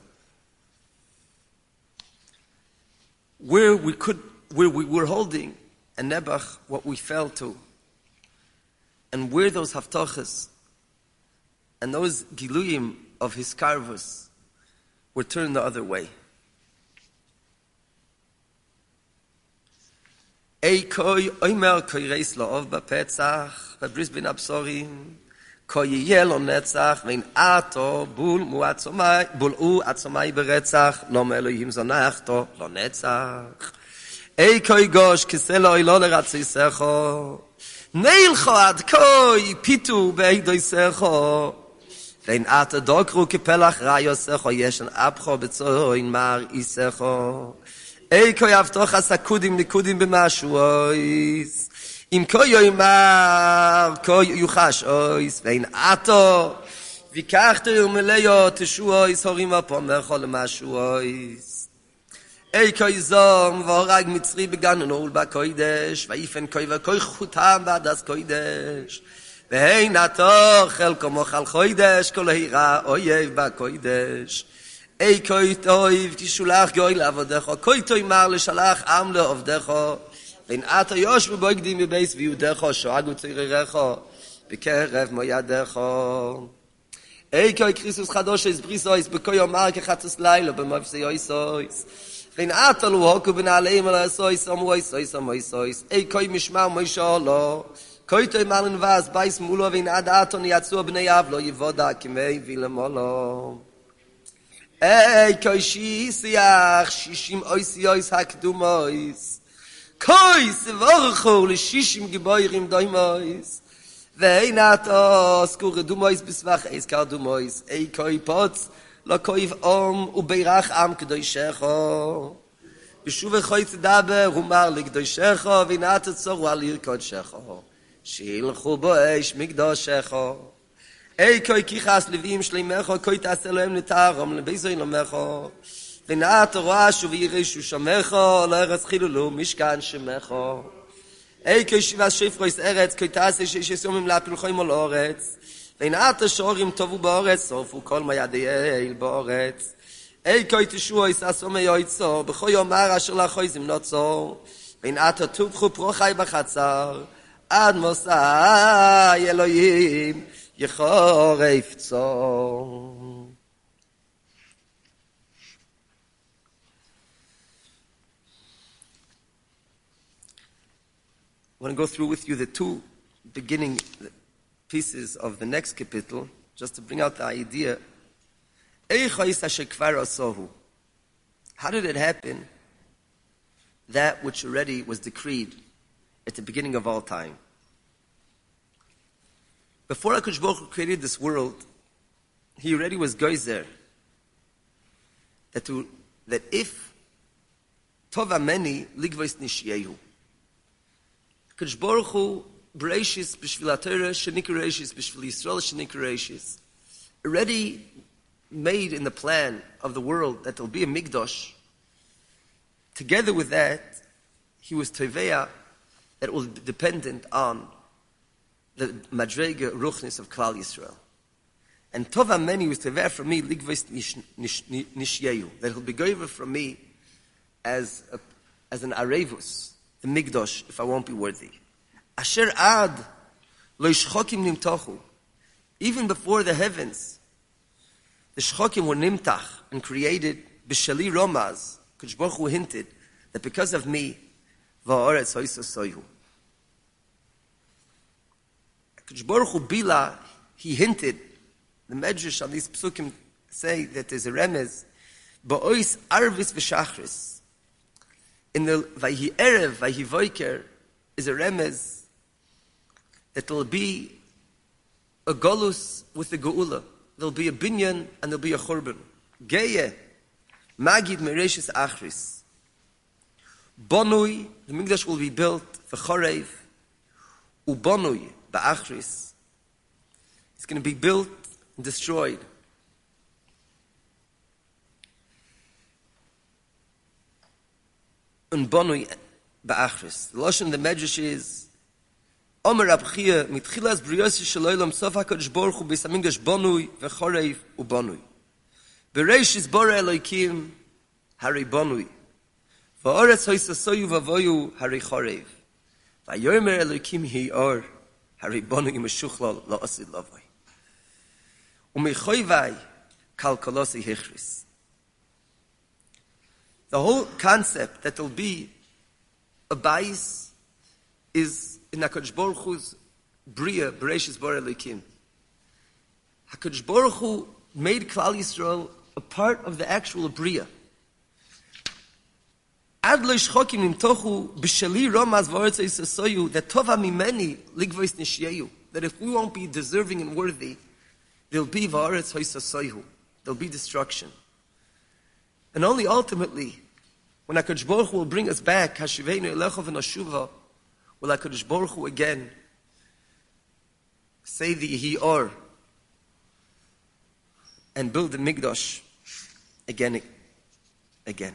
Where we could, where we were holding a nebach, what we fell to, and where those haftoches and those giluyim of his karvus were turned the other way. Ey koi oimer koi reis lo'ov ba'petzach v'bris bin absorim koi yeh lo netzach vein ato bul mu atzomai bul u atzomai beretzach lo me Elohim zonachto lo netzach Ey koi gosh kiselo ilo leratzi secho Neilcho ad koi pitu beidoi secho vein ata dokru kepelach rayo secho yeshan abcho bezoin mar isecho Ey koi avtoch asakudim nikudim b'mashuois im koi yoimar koi yuchash ois vein ato vikachto yomeleyo teshuois horim apomercho lemashuois Ey koi zom vorag mitzri began ul ba koidesh vaifen koi va koi khutam ba das koidesh vein ato khel komo khal koidesh kol hira oyev ba koidesh Ey koi toiv tishulach goy lavodecho koi toy mar le shalach am le ovdecho vein ato yosh bogdim be beis viudecho shoagu tsirerecho bekerev moyadecho Ey koi Christus chadosh es brisois be koi omar ke chatzos lailo be mavseyoisois Vein atalu hoku ben aleim ala sois amois sois amois sois. Ey koi mishma moishalo. Koi toi malin vaz bais mulo vein ad aton yatsu bnei avlo yivoda kimei vilemolo. Ey koi shisiach shishim oisi ois hakdumois. Koi sevorcho le shishim giboirim doimois. Vein atos kure dumois bisvach eis kar dumois. Ey koi potz לא כויב אום ובירח עם קדושך ושוב חוי תדבר ומר לקדושך וינת צורו על עיר קודשך שילכו בו אש מקדושך אי כוי כיחס לווים שלימך כוי תעשה להם נתרם לביזוי למך ונעת רעש וירש ושמך לארץ חילולו משכן שמך אי כשיבה שפרויס ארץ כתעשה שיש יומים להפלחוים על אורץ ונעת שורים טובו באורץ סופו כל מה ידי אל באורץ אי כתשוע יסעסו מיועצו בכל יומר אשר לאחוי זמנוצו ונעת תובחו פרוחי בחצר עד מוסי אלוהים יחורף צור. I want to go through with you the two beginning pieces of the next capital, just to bring out the idea. How did it happen? That which already was decreed at the beginning of all time. Before HaKadosh Baruch Hu created this world, he already was geyser that, to, that if Tov Ameni ligvos nishyehu, HaKadosh Baruch Hu Bereishis b'shvil HaTorah shenikra Reishis b'shvil Yisrael shenikra Reishis already made in the plan of the world that there will be a Mikdash. Together with that, he was Teveya that was dependent on the Madrega Ruchnis of Klal Yisrael. And Tov Ameni was Teveya from me ligvos nishyehu, that he'll be given from me as a, as an Arevus, the Mikdash, if I won't be worthy. Asher ad lo shchokim nimtachu. Even before the heavens, the shchokim were nimtach and created b'shali romaz. Kadosh Baruch Hu hinted that because of me, va'aretz hoisa soyu. Kadosh Baruch Hu bila, he hinted. The Medrash on these psukim say that there's a remez ba'ois arvis v'shachris. In the Vayhi Erev, Vayhi Voiker, is a remez that there will be a golus with the geula. There will be a binyan and there will be a churban. Geye, Magid Mereshis Achris. Bonui, the Mikdash will be built for Chorev. Ubonui, Ba'achris. It's going to be built and destroyed. Bonui ba'achris. The lashon the Medrash is Omer Abchia mitchilas briyos shaloylam sof HaKadosh Baruch Hu b'samingdash bonui v'chorev ubonui. Bereishis bara Elokim hari bonui. Va'oretz hoisasoyu v'avoyu hari chorev. Va'yomer Elokim hi or hari bonui meshuchlal la'asid lavai. U'mechoivai kalkolosi hechris. The whole concept that there'll be a bias is in HaKadosh Baruch Hu's Bria, Bereshis Bara Elokim. HaKadosh Baruch Hu made Klal Yisrael a part of the actual Bria. Ad lo shchokim nimtochu b'shali romaz v'aretz yisasoyu that tova mimeni ligvos nishyehu, that if we won't be deserving and worthy, there'll be v'aretz yisasoyu, there'll be destruction. And only ultimately, when HaKadosh Baruch Hu will bring us back, Hashiveinu Elecha v'Nashuva, will HaKadosh Baruch Hu again say the Yehi Or and build the Mikdash again, again.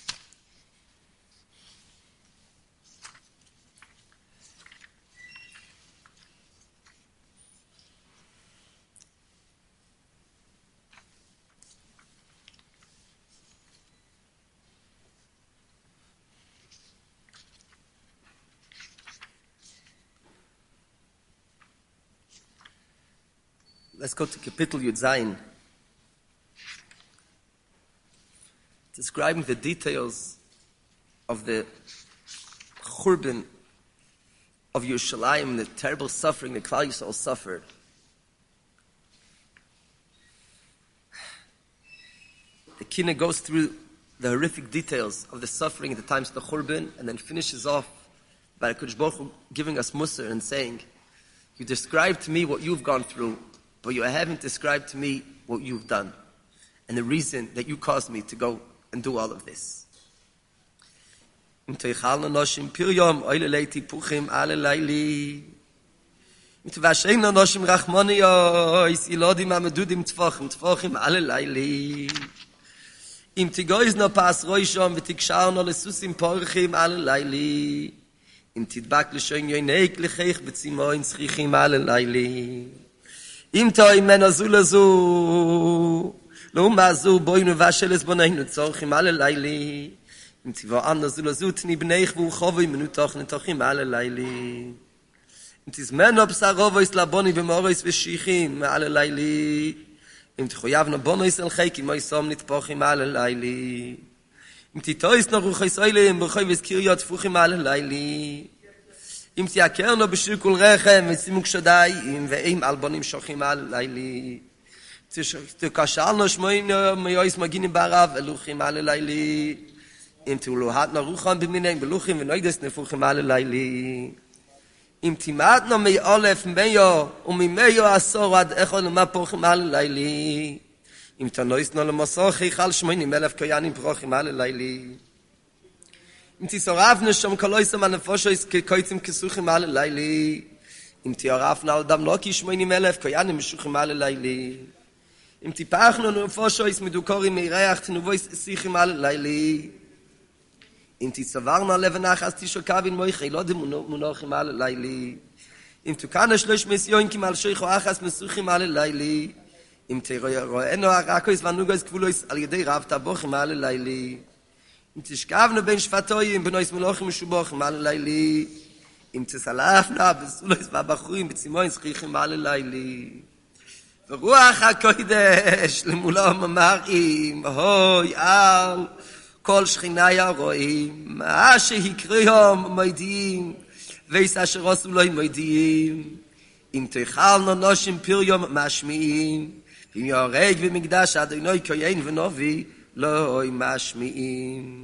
Let's go to Kapitel Yud Zayin. Describing the details of the Churban of Yerushalayim, the terrible suffering that Klal Yisrael suffered. The Kina goes through the horrific details of the suffering at the times of the Churban and then finishes off by HaKadosh Baruch Hu giving us Musar and saying, you described to me what you've gone through, but you haven't described to me what you've done and the reason that you caused me to go and do all of this. Im Tigois no pas roishom v'tikshar no lesusim porchim al layli. Im tidbak l'shoin yoineik l'cheich b'tzimoin tzchichim al layli. Im toi men azul azu lo mazu boinu vasheles boneinu tzorchim al layli. Im tiva an azul azu tni bneich vu chovoi menutoch netochim al layli. Im tis men obsarovois laboni v'morois v'shichim al layli. Im tchoyavna bonois el cheki moisom nitpochim al layli. Im titois no ruchis oile im b'choi v'skiryot fuchim al layli. Im tiakerno b'shirkul rechem v'tzimuk shodayim ve'im albonim shochim al layli. Tukashalno shmoino meyois maginim barav eluchim al layli. Im tuluhatno rucham b'mineim beluchim v'noides nefuchim al layli. Im timatno mei olef meyo umimeyo asor ad echol umapochim al layli. Im tanoisno lemosochi chal shmoinim elef koyanim prochim al layli. Im tisoravne shom koloisam anefoshois kekoitzim kesuchim al layli. Im tiorafna al damloki shmoinim elef koyanim meshuchim al layli. Im tipachno nefoshois medukorim meireach tnuvois sichim al layli. Im tisavarna levenach as tishokavin moichei lo demunochim al layli. Im tukane shlosh mesyoinkim al shoicho achas mesuchim al layli. Im teroeno arakois vanugois kvulois al yedei rav tabochim al layli. Im tishkavno ben shvatoyim benois melochim meshubochim al layli. Im tisalafna besulois vabachuim betzimoin schichim al layli. V'ruach hakodesh lemulam amarim hoi al כל שכינאי הרואים, מה שהקריאום מוידים, ואיס אשר עשו לא מוידים, אם תאכלנו נושים פריום משמיעים, ואם יהרג במקדש אדוני כהן ונביא, לא משמיעים.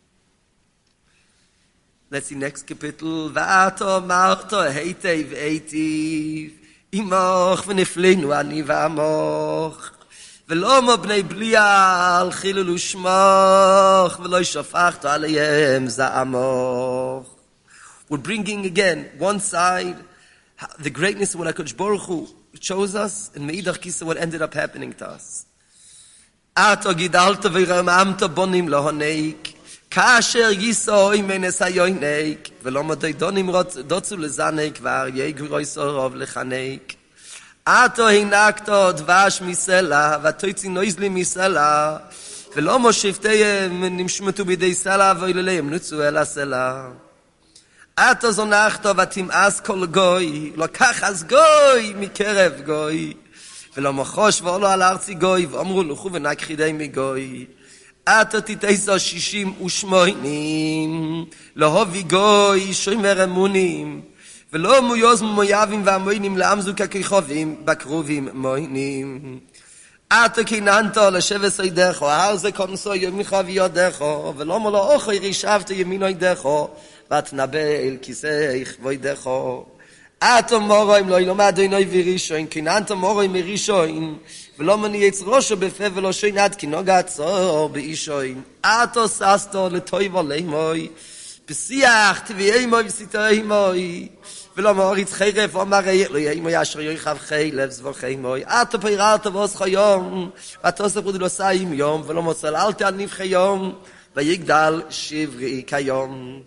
Let's see next capital. ואתה אמרת היטב היטב, עמך ונפלנו אני ועמך, ולא מבני בליעל חיללו שמך ולא שפכת עליהם זעמך. We're bringing again one side the greatness of what HaKadosh Baruch Hu chose us, and meidach kisa what ended up happening to us. Ato gidalta v'ramamta bonim lohoneik kasher yisoi menes hayoineik ולא מדי דונים דוצו לזניק ואריה גרויסו רוב לחניק. Ato hinakto dvash misela, vatoitzi noizli misela, ולא מושיבתיהם נמשמתו בידי סלע, ואילוליהם נוצו אל הסלע. Ato זונחתו ותמאס כל גוי, לקח אז גוי מקרב גוי, ולא מחוש ועולו על ארצי גוי, ואמרו לכו ונכחידי מגוי. Ato תתייסו שישים ושמונים, להובי גוי שומר אמונים, ולא מויוז מויבים והמוינים לעמזו ככיכובים בקרובים מוינים. אתה כיננתו לשבס ידךו, הר זה כונסו ימיך ויודךו, ולא מולו אוכי רישבת ימינו ידךו, ותנבל כיסאיך וידךו. אתה מורוים לא ילומד עינוי ורישון, כיננת מורוים מרישון, ולא מניעץ ראשו בפה ולא שינת, כי נוגע צור באישון. אתה ססתו לטוי ולימוי, בשיח תביאי מוי וסיתוי מוי, ולא מוריץ חרף אומרי לא יהי מוי אשר יוחב חילב זבוחי מוי. אתה פיררת ועושך יום, ואתה ספרו דלוסיים יום, ולא מוצללת על נבחי יום, ויגדל שברי כיום.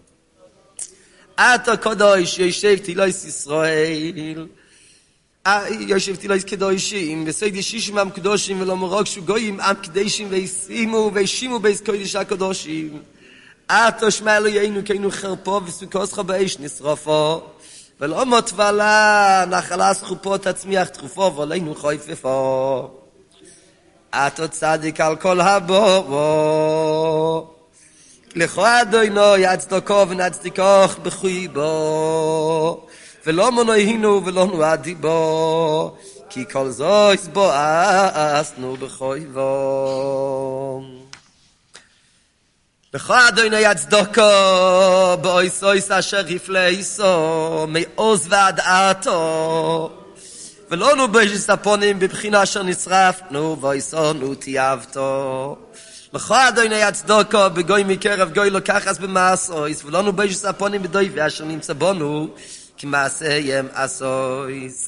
אתה קדוש יושב תילויס ישראל, יושב תילויס קדושים, וסיידי שישים עם קדושים, ולא מרוגשו גויים עם קדשים, וישימו וישימו בייס קודש הקדושים. אתה שמע אלוהינו כינו חרפו וסוכוסך באש נשרפו, ולא מוטבלה נחלה סחופות תצמיח תחופו ועלינו חויפפו. אתה צדיק על כל הבורו, לכו אדונו יצדקו ונצדיקוך בחויבו, ולא מונוינו ולא נועדי בו, כי כל זו יסבואסנו בחויבו. לכו אדונו יצדקו באויסויס אשר יפלייסו מעוז ועד עתו, ולא נובש הפונים בבחינה אשר נשרפנו ואויסונו תיאבתו. לכו אדונו יצדקו בגוי מקרב גוי לוקחס במעשויס, ולא נובש הפונים בדוי ואשר נמצא בנו כי מעשיהם עשויס.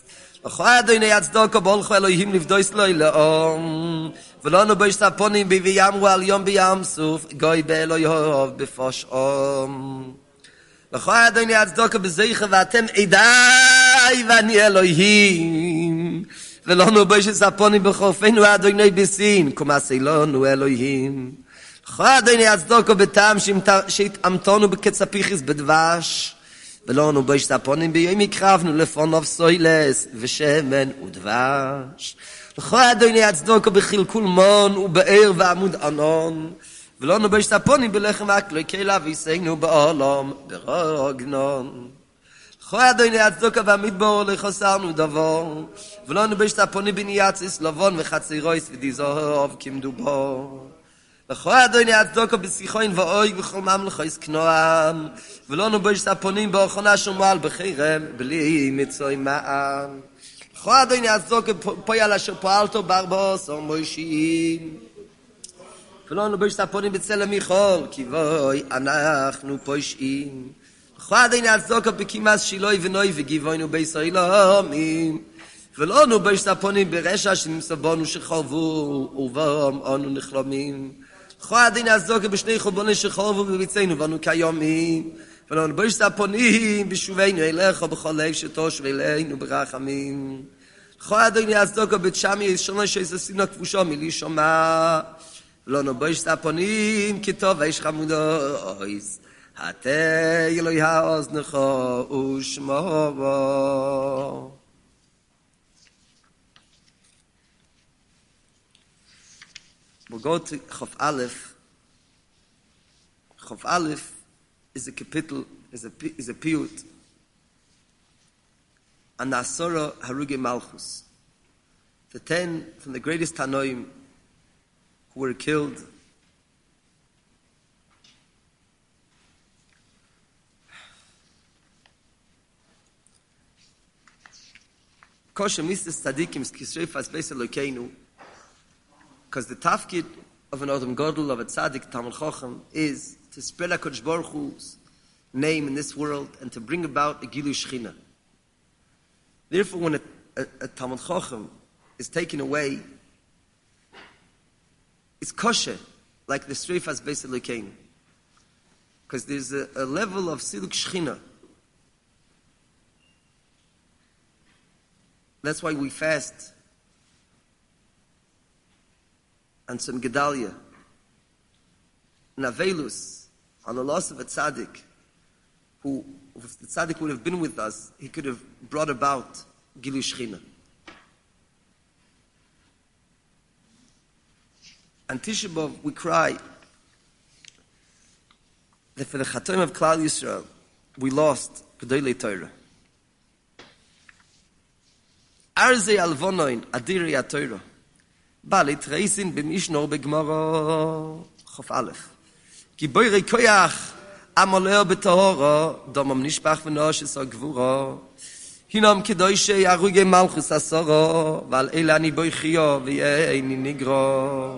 אחרי אדוני הצדוקו בולכו אלוהים לבדויס לו לאום ולנו בשתפונים בי ויאמרו על יום בים סוף גוי באלוהיו בפושעום אחרי אדוני הצדוקו בזכר ואתם עדיי ואני אלוהים ולנו בשתפונים בחופנו אדוני בסין כמעשי לנו אלוהים אחרי אדוני הצדוקו בטעם שהתאמתנו בקצפיחיס בדבש ולנו בשתפונים ביום הקרבנו לפונוב סוילס ושמן ודבש אחרי אדוני הצדוקו בחלקול מון ובאר ועמוד ענון ולנו בשתפונים בלחם אקלוי קהילה ויסנו בעולם ברוגנון אחרי אדוני הצדוקו והמדבור לחסרנו דבר ולנו בשתפונים בנייציס לבון וחצי רויס ודיזוב כמדובור אחרי אדוני הצדוקו בשיחוין ואוי וכל ממלכויס כנועם ולנו בשתפונים באוכנה שומל בחרם בלי מצוי מעם אחרי אדוני הצדוקו פועל אשר פועלתו בארבעוס או מוישים ולנו בשתפונים בצלם מיכול כי בוי אנחנו פושעים אחרי אדוני הצדוקו בקימאס שילוי ונוי וגיבוינו בישראלומים ולנו בשתפונים ברשע שנמצא בנו שחרבו ובם אנו נחלמים אחרי אדוני הצדוקו בשני חורבנות שחרבו בביצנו ואנו כיומים ולנו בשתפונים בשובנו אליך בכל לב שתושב אלינו ברחמים אחרי אדוני הצדוקו בתשמי שונו שעשינו כבושו מלי שומע ולנו בשתפונים כטוב איש חמודויס התה אלוהי האוזנך ושמעו. We'll go to Chof Aleph. Chof Aleph is a capital, is a, is a piyut. And Asora Haruge Malchus. The ten from the greatest Tanoim who were killed. Kosher Mister Tzadikim Kisreifas Beis Elokeinu. Because the tafkid of an Adam Godel, of a tzaddik, Talmud Chacham, is to spread HaKadosh Baruch Hu's name in this world and to bring about a Gilu Shechina. Therefore, when a, a, a Talmud Chacham is taken away, it's kosher, like the Streifas Beis Elokeinu. Because there's a, a level of Siluk Shechina. That's why we fast. And some Gedalia, Navelus, on the loss of a tzaddik, who, if the tzaddik would have been with us, he could have brought about Gilu Shechina. And Tisha B'Av, we cry that for the Chatoim of Klal Yisrael, we lost Gedolei Torah. Arzei Alvonoin, Adiri HaTorah. Balit reisin b'mishnor b'gmara Chof Aleph. Ki boirei koyach amoleo b'tohora domam nishbach v'noshes ha'gvura hinam kedoshei aruge malchus asora v'al eila ani boichio v'yeini nigra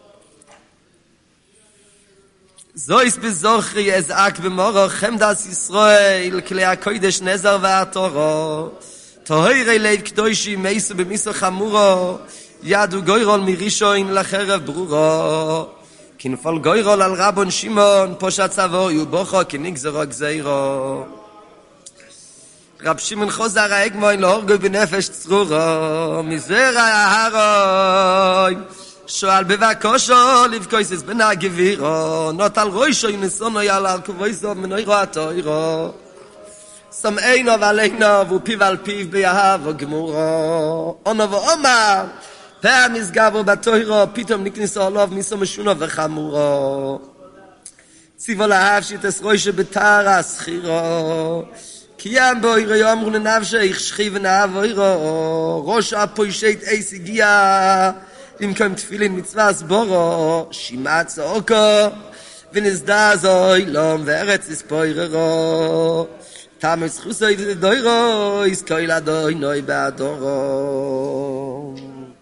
zois bezochri ezak b'mora chemdas Yisrael klei hakodesh nezar v'atora tohirei leiv kedoshi meisu b'miso chamura Yadu goyrol mirishoin lacherev brura kinfal goyrol al Rabon Shimon poshat tzavo yubocha kinigzero gzeiro Rab Shimon chozar ha'egmoin lahorgo b'nefesh tzrura mizera ha'haroin shoal bevakosho livkoises b'na geviro not al roisho yunesono yal al kovoiso menoiro ha'toiro sam'eino v'aleino v'upiv al piv b'yahav v'gemuro ono v'omar פעם מסגבו בתוירו, פתאום נכניסו עליו מיסו משונו וחמורו. ציבו להב שתסרוי שבתאר הסחירו. כי ים בו יראו אמרו לנבשו, יחשכי ונאב וירו. ראש הפוישית אייס הגיע, במקום תפילין מצווה סבורו. שימה צעוקו, ונסדה זוי לום וארץ הספויררו. תמוס חוסוי דוירו, יסקוי לדוי נוי באדורו.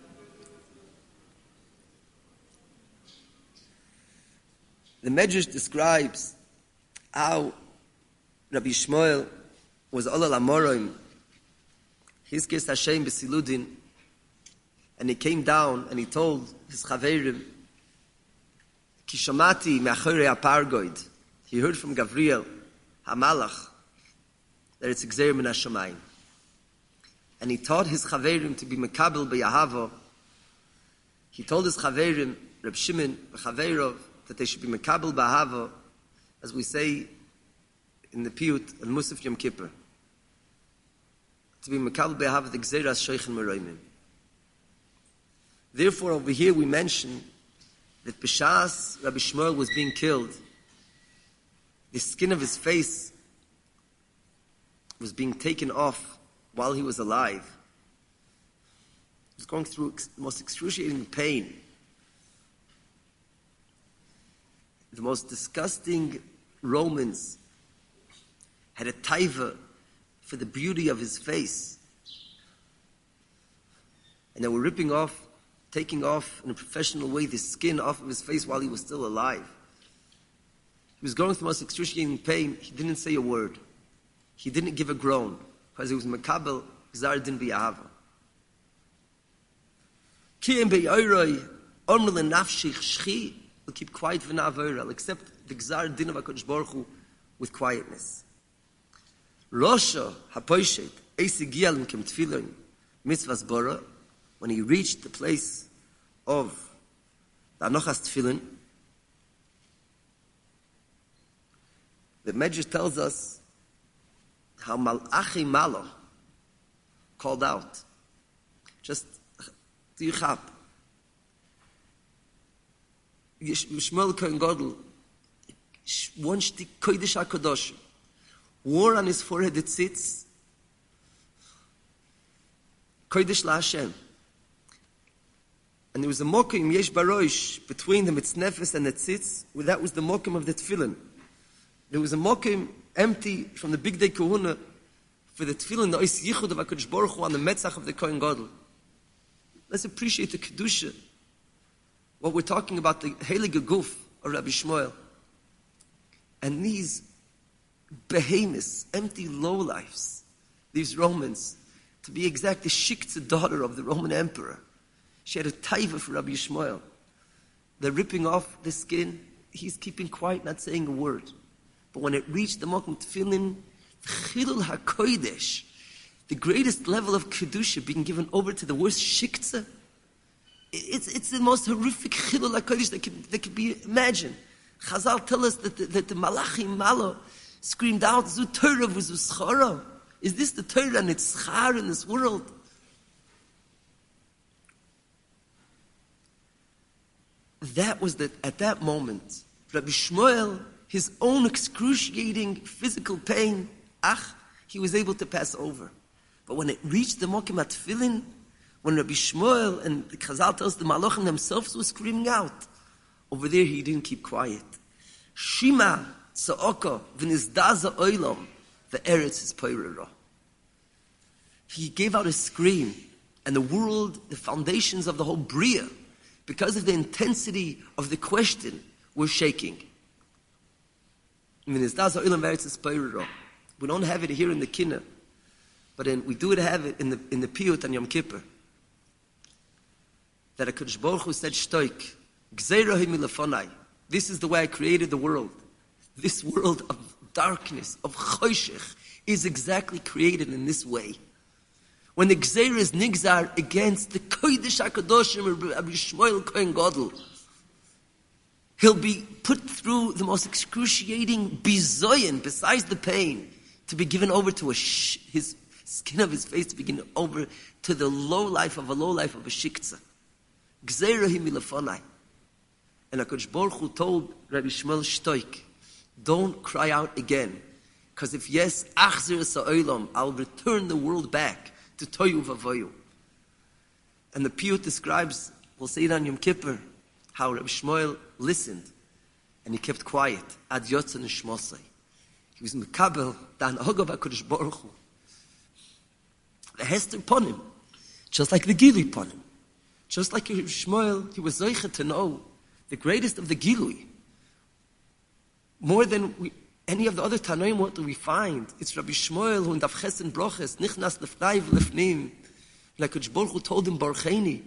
The Medrash describes how Rabbi Shmuel was Olal Amorim. Hizkes Hashem B'siludin, and he came down and he told his chaverim, Kishamati me'achorei apargoid. He heard from Gabriel, Hamalach, that it's Gzeir min hashamayim. And he taught his chaverim to be mekabel b'yahava. He told his chaverim, Reb Shimon v'chaverov, that they should be mekabel b'ahava, as we say in the Piyut and Musaf Yom Kippur. To be mekabel b'ahava the Gzeiras Shoichen Meroimim. Therefore, over here we mention that B'Shas Rabbi Shmuel was being killed. The skin of his face was being taken off while he was alive. He was going through the most excruciating pain. The most disgusting Romans had a taiva for the beauty of his face. And they were ripping off, taking off in a professional way the skin off of his face while he was still alive. He was going through the most excruciating pain. He didn't say a word. He didn't give a groan because he was makabel gzar din b'yahava. Ki em be'yoroi omr lenafshich shchi. He'll keep quiet v'na'avoira. He'll accept the gzar din of HaKadosh Baruch Hu with quietness. Rosha hapoishet eisigia l'mkem tefillin mitzvahs bora. When he reached the place of the Anochas Tefillin, the Medrash tells us how Malachi Malo called out, just to Yichab, Shmuel Kohen Gadol, one shtik Kodesh HaKadosh, wore on his forehead the tzitz, Kodesh LaHashem. And there was a mokim, yesh barosh, between the mitznefes and the tzitz, where that was the mokim of the tefillin. There was a mokim empty from the big day kahuna for the tefillin, the ois yichud of HaKadosh Baruch Hu on the metzach of the Kohen Gadol. Let's appreciate the kedusha. What we're talking about, the heilige guf of Rabbi Shmuel. And these behemoths, empty lowlifes, these Romans, to be exact, the Shiktza daughter of the Roman emperor. She had a taiva for Rabbi Shmuel. They're ripping off the skin. He's keeping quiet, not saying a word. But when it reached the Mokum Tefillin, Chilul HaKodesh, the greatest level of Kedusha being given over to the worst Shiktza, it's, it's the most horrific Chilul HaKodesh that could, that could be imagined. Chazal tell us that the, that the Malachi Malo screamed out, Zu Torah v'zu schara. Is this the Torah and its schar in this world? That was that at that moment, Rabbi Shmuel, his own excruciating physical pain, ach, he was able to pass over. But when it reached the Mokim HaTefillin, when Rabbi Shmuel and the Chazal tells the Malachim themselves were screaming out, over there he didn't keep quiet. Shima tza'oka v'nizdaza oilam v'eretz is poirera. He gave out a scream, and the world, the foundations of the whole Bria, because of the intensity of the question, were shaking. We don't have it here in the Kinnah, but in, we do it have it in the in the Piyut and Yom Kippur. That HaKadosh Baruch Hu said, Shtoik, Gzeirahi milefonai. This is the way I created the world. This world of darkness, of choshech, is exactly created in this way. When the Gzeir is nigzar against the Kodesh HaKadoshim of Rabbi Shmuel Kohen Gadol, he'll be put through the most excruciating bizoyin, besides the pain, to be given over to a sh- his skin of his face, to be given over to the low life of a low life of a shiktza. Gzeirahi milefonai. And HaKadosh Baruch Hu told Rabbi Shmuel Shtoik, don't cry out again, because if yes, achzir sa'olam, I'll return the world back to Toyu Vavoyu. And the Piyut describes, we'll say it on Yom Kippur, how Rabbi Shmuel listened and he kept quiet. Ad yotzah nishmosai. He was mekabel dan hogav HaKadosh Baruch Hu. The Hester upon him, just like the Gilui upon him. Just like Rabbi Shmuel, he was zoicha to know the greatest of the Gilui. More than we any of the other Tanoim, what do we find? It's Rabbi Shmuel who in Daf Ches and Broches, Nichnas lefnai v'lefnim, like Kodesh Baruch Hu told him, Barucheni.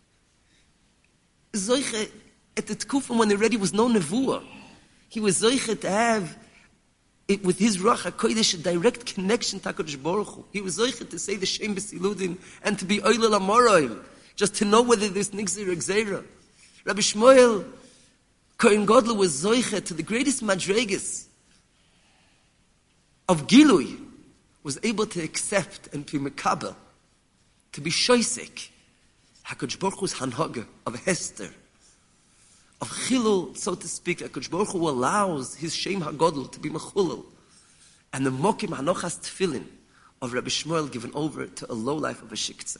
Zoiche, at the Tkufim when already was no Nevuah, he was Zoiche to have it with his Ruach HaKodesh, a direct connection to HaKadosh Baruch Hu. He was Zoiche to say the Shem B'siludin and to be Oilel Amoroim, just to know whether there's Nixir or Gzeira. Rabbi Shmuel, Kohen Gadol was Zoiche to the greatest Madregas of Gilui, was able to accept and to Mekabel, to be Shoisek, HaKadosh Baruch Hu's Hanhaga, of Hester, of Chilul, so to speak. HaKadosh Baruch Hu allows his Shem HaGadol to be Mechulul, and the Mokim Hanochas Tefillin of Rabbi Shmuel given over to a low life of a Shiktzah.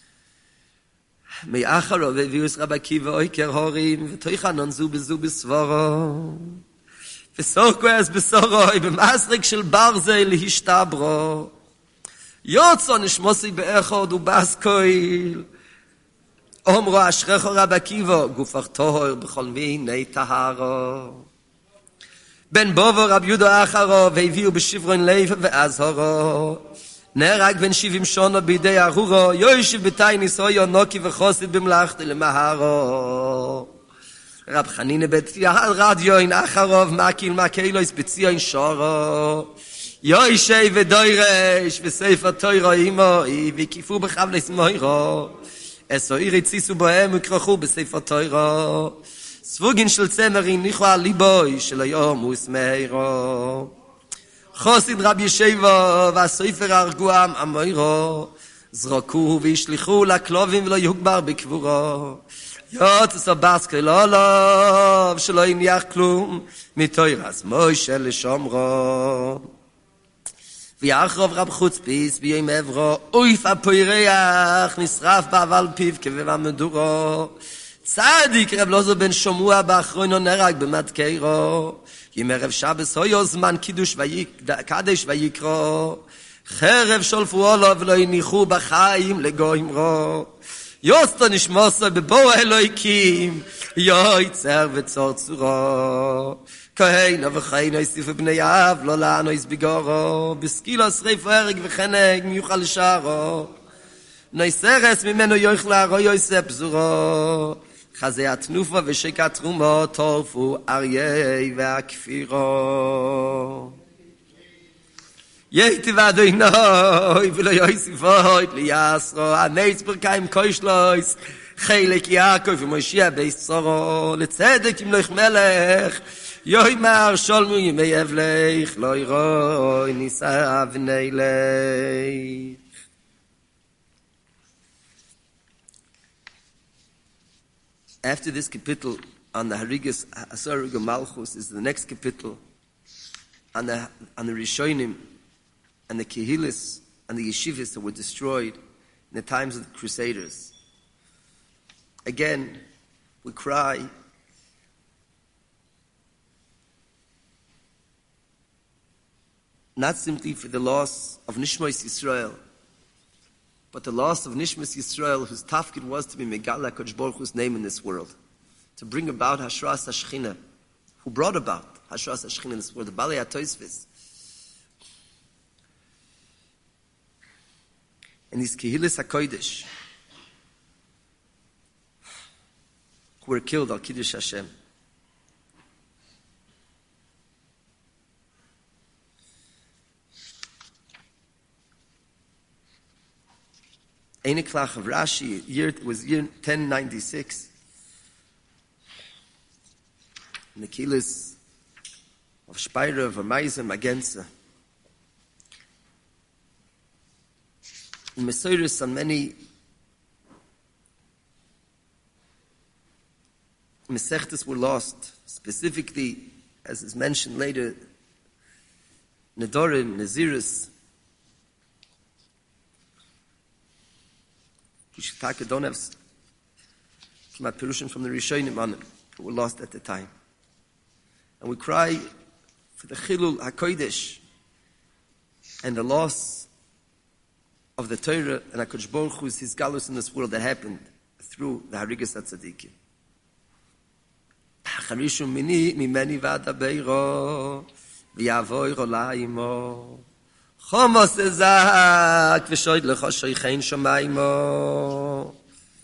Me'acharo ve'vius Rabbi Kiva oiker horim v'toichanon zu bezu besvoro v'sorko es besoroi b'masrik shel barzel hishtabro yotzo nishmosi be'echod u'baskoil omro ashrecho Rabbi Kiva gufach tohor b'chol minei taharo ben bovo Rabbi Yudo acharo ve'viu b'shivron leif ve'azharo נהרג בן שבעים שנה בידי ארורו, יוישב בתאי ניסויו נוקי וחוסד במלאכת למהרו. רב חנינה בתיה על רדיו אין אחרוב, מקיל מקילויס בציו אין שורו. יוישב ודוירש וספר תוירו אימו, וקיפו בחבלס מוירו. אסו אירי ציסו בהם וקרחו בספר תוירו. סבוגין של צמרים ניחו על ליבוי של היום וסמרו. חוסיד רב ישיבה והסופר הרגועם אמוירו זרקו וישליחו לכלובים ולא יוגבר בקבורו יוטס הבסקי לא לא שלא יניח כלום מתוירס מוישה לשומרו ויחרוב רב חוצפיס ביום עברו אויף הפוירח נשרף בעבל פיו כבבה מדורו צדיק רב לוזו בן שומוע באחרונו נרג במדקרו ימי רב שבס הויו זמן קידוש קדש ויקרו חרב שולפו עולו ולא יניחו בחיים לגוימרו יוסטו נשמוסו בבוא אלוהיקים יויצר וצור צורו כהנו וחיינו יסיפו בני אב לא לנו יסביגורו בסקילו שריפו הרג וחנק מיוחל לשערו נוי סרס ממנו יויכל הרוי יוסף זורו חזי התנופה ושקת תרומו טורפו אריה והכפירו יהיתי ואדוינוי ולא יוסיפות ליאסרו הנץ פרקיים קוישלויס חילק יעקב ומושיע ביסורו לצדק ימלוך מלך יוי מר שולמו ימי אבלך לא ירוי ניסה ונילך. After this kapitel on the Harigas Asariga Malchus is the next kapitel on the on the Rishonim and the Kehilis and the Yeshivas that were destroyed in the times of the Crusaders. Again, we cry not simply for the loss of Nishmas Yisrael, but the loss of Nishmas Yisrael, whose tafkid was to be Megala Kodesh Baruch Hu's name in this world, to bring about Hashras HaShechina, who brought about Hashras HaShechina in this world, the Balei HaTosfos. And these Kehilis HaKodesh, who were killed al Kiddush Hashem. Einiklach of Rashi, year, it was year ten ninety-six. And the Kehilis of Speyer, of Amaisa, Magenza. In Mesoris, on many Mesechtes were lost, specifically, as is mentioned later, Nedorim, Naziris. Kishitaka don't have my Perushim from the Rishonim on it, who were lost at the time. And we cry for the Chilul HaKodesh and the loss of the Torah and HaKadosh Baruch Hu's His galus in this world that happened through the Harigas HaTzadikim. Charishum mini mimeni v'adabeiro ויעבור עוליימו. חומוס זק ושויד לך שייכין שמיימו.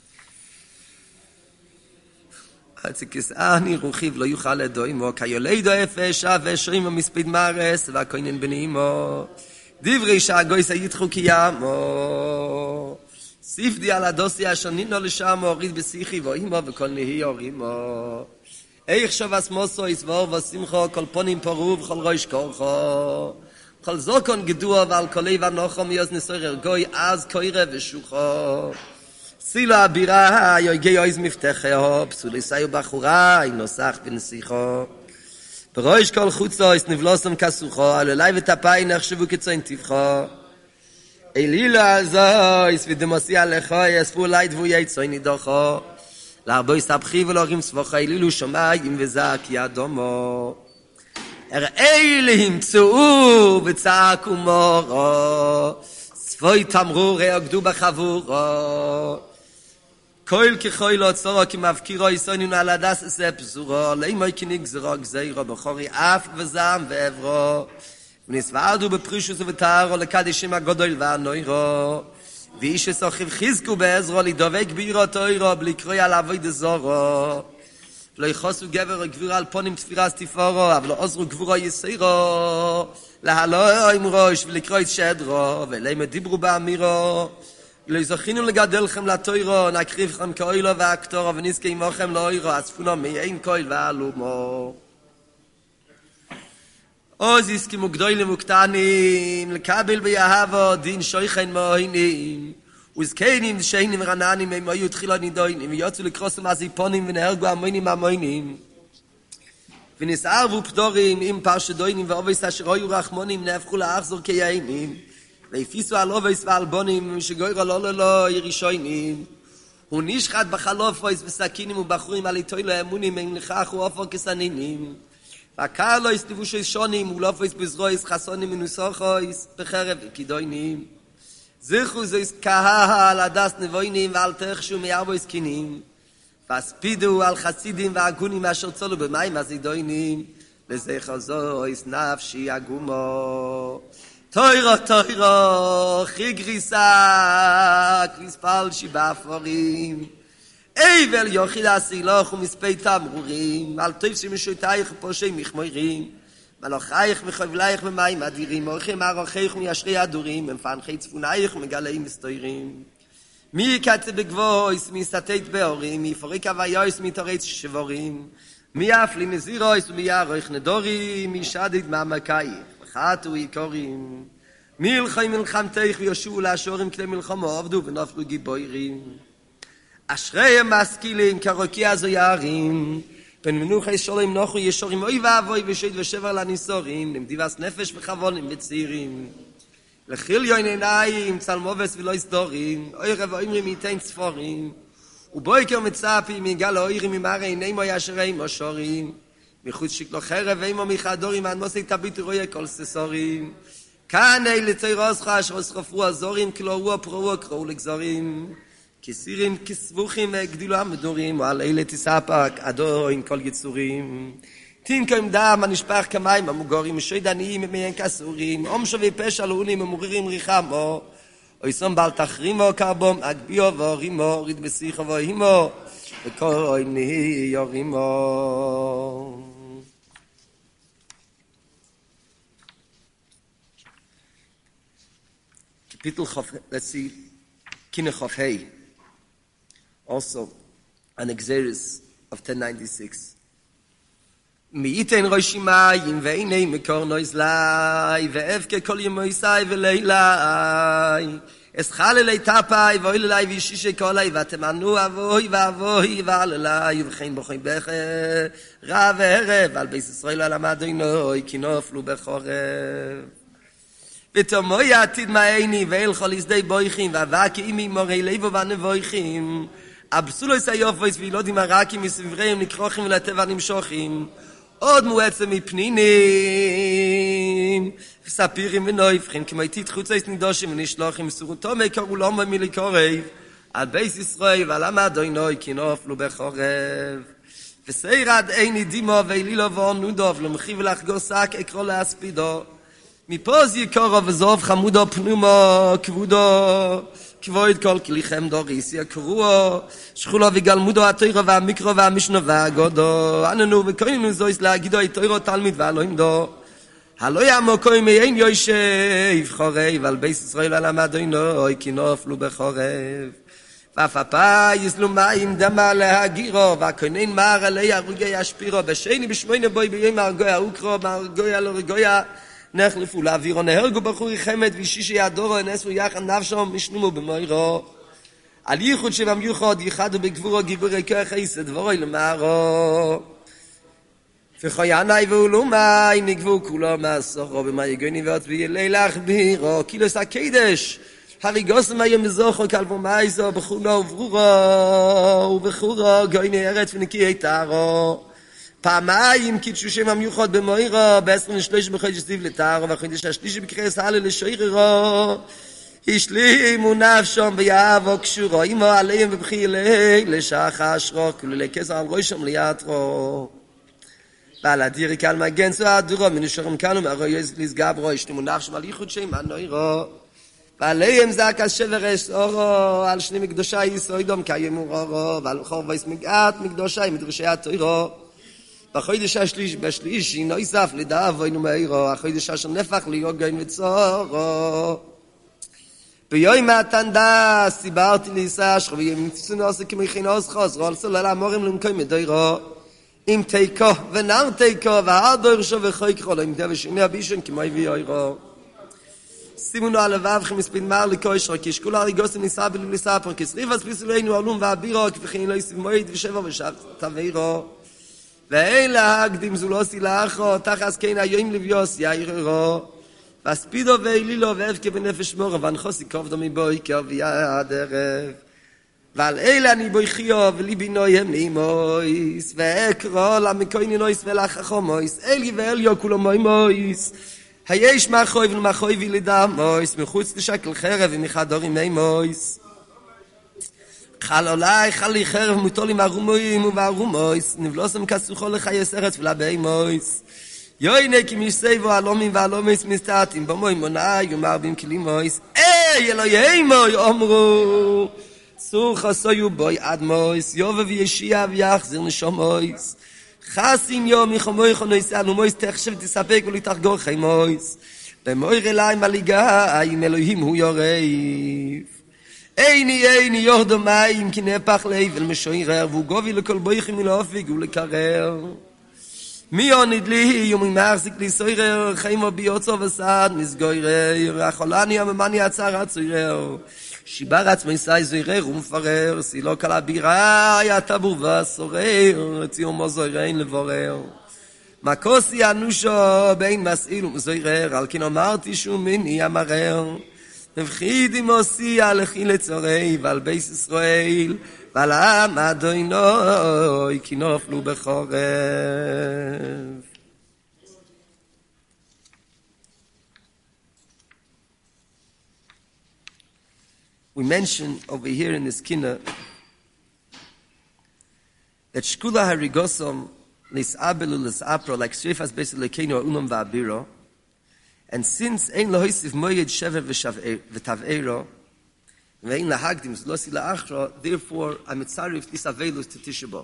הציקס אני רוחיב לא יוכל לדוימו, כיולדו אפש ושרימו מספיד מרס והכוינן בנימו. דברי שהגויס היתחו קיימו. סיפדי על הדוסי השנינו לשם הוריד בשיחי ואימו וכל נהי הורימו. איך שבס מוסו יסבור ושמחו כל פונים פרו וכל ראש כורחו. כל זוקון גדוע ועל קולי ונוחו מיוז נסורר גוי אז קוירה ושוחו. סילו הבירה יוגי אויז מפתחו פסולי סיו בחורה נוסח בנסיחו. בראש כל חוצו נבלוסם כסוכו על אלי וטפאי נחשבו כצוין טבחו. אלילו הזויס ודמוסי עליכו יספו אלי דבויי צוין נידוחו. להרבו יסבחי ולהורים סבוכו אלילו שמיים וזק ידומו. הראי להם צאו וצעקו מורו ספוי תמרור יוגדו בחבורו. כל כחוי לא צורו כמבקירו יסונינו על הדס עשה פזורו לימוי כנגזרו גזירו בחורי אף וזעם ועברו. ונסוועדו בפרישוס ובתארו לקדישים הגדול והנוירו. ואיש שסוחב חזקו בעזרו לדובק בירו תוירו בלי קרוי על אבוי דזורו. לא יחוסו גבר גבורה על פונים תפירס תפורו, אבל לא עוזרו גבורה יסירו. להלוי עם ראש ולקרוא את שדרו, ואליהם דיברו באמירו. לא זכינו לגדלכם לתוירו, נקריבכם כאוילו והקטורו, ונזכה עמוכם לאוירו, אספונו מעין כויל ואלומו. עוז הסכימו גדולים וקטנים, לקבל ביהבו דין שויכן מוינים. וזקנים שיינים רננים הם היו תחילה נידוינים ויוצאו לקרוסם הזיפונים ונהרגו המוינים המוינים ונסערבו פדורים עם פרשדוינים ואובייס אשר היו רחמונים נהפכו לאחזור כיינים והפיסו על אובייס ועל בונים שגוירו לא לא לא ירישוינים ונשחט בחלוף אויס וסכינים ובחורים על איתוי לאמונים הם נכחו אופו כסנינים והקהל לא יסתיבו שונים ולאופויס בזרויס חסונים מנוסוחויס בחרב וקידוינים זכו זויס קהל הדס נבוינים ועל תרחשו מיארבו הסקינים והספידו על חסידים והגונים אשר צולו במים הזידוינים לזכו זויס נפשי הגומו תוירו תוירו חיגריסה כריספל שבאפורים אבל יוחיד הסילוך ומספי תמרורים על טוב שמשותייך פושי מחמורים מלאכייך וחבלייך במים אדירים אורחים ארוחייך מישרי הדורים מפנחי צפונייך ומגלי מסתוירים מי יקצה בגבויס מי סתית באורים מי פוריק הוויוס מי תורץ שבורים מי אפלי נזירויס ומי ירוך נדורים מי שדד מעמקייך וחתו יקורים מי ילכי מלחמתייך ויושעו לאשורים כלי מלחמו עבדו ונפלו גיבוירים אשריהם משכילים כרוקיע זו יערים פן מנוחי שולם נוחו ישורים אוי ואבוי ושית ושבר לניסורים למדיבס נפש וחבונים וצעירים לחיליון עיניים צלמובס ולא יסדורים אוי רבועים רמיתן צפורים ובויקר מצפים יגל אוירים ממרא עינימו ישרים או שורים מחוץ שקלו חרב אימו מחדורים הנמוסי תביטו רואה כל ססורים כאן אלה ציירוס חש רוסחפו הזורים כלורו פרורו קראו לגזורים כסירים כסבוכים הגדילו המדורים ועל אלה תספק עדו עם כל יצורים תינקם דם הנשפך כמים המוגורים משוי דניים ומיין כסורים עום שווי פשע לאונים ומורירים ריחמו אויסום בל תחרימו קרבום אגביו ואורימו ריד בשיחו ואימו וכל נהי יורימו. Kapitel Chof, let's see, Kine Chof Hey. Also, an exeris of ten ninety-six. Miiten Roshimayim ve'inei mekor noizlai ve'evke kol yemoisai ve'leilai es chalelei tapai vo'ilelai v'yishishe kolai v'atemanu avoi v'avoi v'alelai v'chein bochoi beche ra ve'erev al beis Yisrael al amadoinoi ki noflu bechorev ותמוי העתיד מעיני ואל כל יסדי בויכים והווקי אימי מורי ליבו ונבויכים אבסולוס היופויס וילודים הרקים מסביבריהם נקרוכים ולטבע נמשוכים עוד מועצם מפנינים וספירים ונויפכים כמו איתית חוצייס נדושים ונשלוחים מסורותו מקרו לא ממילי קורב על בייס ישראל ועל המדוינוי כי נופלו בחורב וסיירד איני דימו ואילילו ואונודוב למחיב לך גוסק אקרוא להספידו מפוז יקורו וזוב חמודו פנומו כבודו כבוד כל כליכם דוריס יקרוו שכולו וגלמודו התוירו והמיקרו והמשנו והגודו עננו וקוינו זויס להגידו התוירו תלמיד והלוימדו הלא יעמוקו מאין יושב חורב על בייס ישראל על המדוינו כי נופלו בחורב ואף הפייס לו מים דמה להגירו והכונן מר עלי הרוגי ישפירו בשני בשמונה בוי ביום הרגוי האוקרו מהרגוי הלורגוי נחלפו לאווירו נהרגו בחורי חמד וישישי ידורו הנסו יחד נפשו משנומו במוירו על ייחוד שבם ייחוד ייחדו בגבורו גיבורי כוח עיסא דבורוי למערו וחויאנאי ואולומאי נגבו כולו מהסורו במה יגוני ועצבי לילך בירו קילוס הקדש הריגוסם היום מזוכו כלבו מייזו בחונו וברורו ובחורו גויני ארץ ונקי תארו פעמיים קידשו שם המיוחד במוירו בעשרים ושלוש בחודש סיב לתארו והחודש השלישי בקריס הלו לשוירו השלימו נפשום ויאבו קשורו אימו עליהם ובחילי לשחש רו כלולי כסר על ראשם ליתרו ועל הדירי קל מגן סועדורו מנושרם כאנו מהרוי לסגברו השלימו נפשום על ייחוד שם הנוירו ועליהם זעק השבר אסורו על שני מקדושי יסוידום קיימו אורו ועל חורבייס מגעת מקדושי מדרשי התוירו בחודש השלישי בשלישי נויסף לדאבוינו מאירו החודש אשר נפח ליוגן וצורו ביום מתנדה סיברתי ליסש חוויים נצצונו עושה כמכין עוזחוס רול סולל המורים למקוי מדוירו אם תיקו ונר תיקו והדור שו וחויקחו לא אם דבא שני הבישון כמו הביא אוירו שימונו על לבבכם מספין מר לקוישרו כי שקול הריגוסם ניסה בלו לספר כי שריף הספיסו לנו עלום ואבירו כפכין לא יסיב מועד ושבע ושב תבירו ואלה הקדים זולוסי לאחו תחס כן היום לביוס יאירו והספידו ואילילו ואבקה בנפש מורו והנחוסי כובדו מבויקר ויעד ערב ועל אלה אני בויחיו וליבי נוים נימויס ואקרו למקויני נויס ולחכו מויס אלי ואליו כולו מוי מויס היש מחוי ולמחוי ולידם מויס מחוץ לשקל חרב ומחדורים מי מויס חל אולי חלי חרב מוטולים הרומויים ובהרומויס נבלוסם כסוכו לחייס ארץ ולבי מויס יויני כי משסייבו הלומים והלומיס מסתתים במוי מונאי ומרבים כלים מויס אי אלוהי מוי אומרו צור חסויו בוי עד מויס יובב וישיע ויחזיר נשום מויס חסים יום מחמוי חונויס אנו מויס תחשב תספק ולתחגור חי מויס במוי רלאי מליגה עם אלוהים הוא יורף איני איני יורדו מים כי נפח לבל משוירר והוא גובי לכל בויכים מלאופיג ולקרר מי עונד לי יומי מחזיק לי סוירר חיימו ביוצו וסעד נסגוירר החולני הממני עצר עצוירר שיבר עצמי סי זוירר ומפרר סילו קלה בירה היה טבור וסורר ציום מוזוירין לברר מקוסי אנושו בין מסעיל ומזוירר על כן אמרתי שום מיני אמרר נבחידי מוסיע לכי לצורי ועל בייס ישראל ועל העם אדוינוי כי נופלו בחורב. We mentioned over here in this kinna that shkula harigosom lis'abelu lis'apro like shrifas basically lekeno unum va'abiro. And since ein lahoisiv moyed shever v'taveiro, ve'ein lahagdim zlosi la'achro, therefore I'm mitzarif this avelus to Tisha B'Av.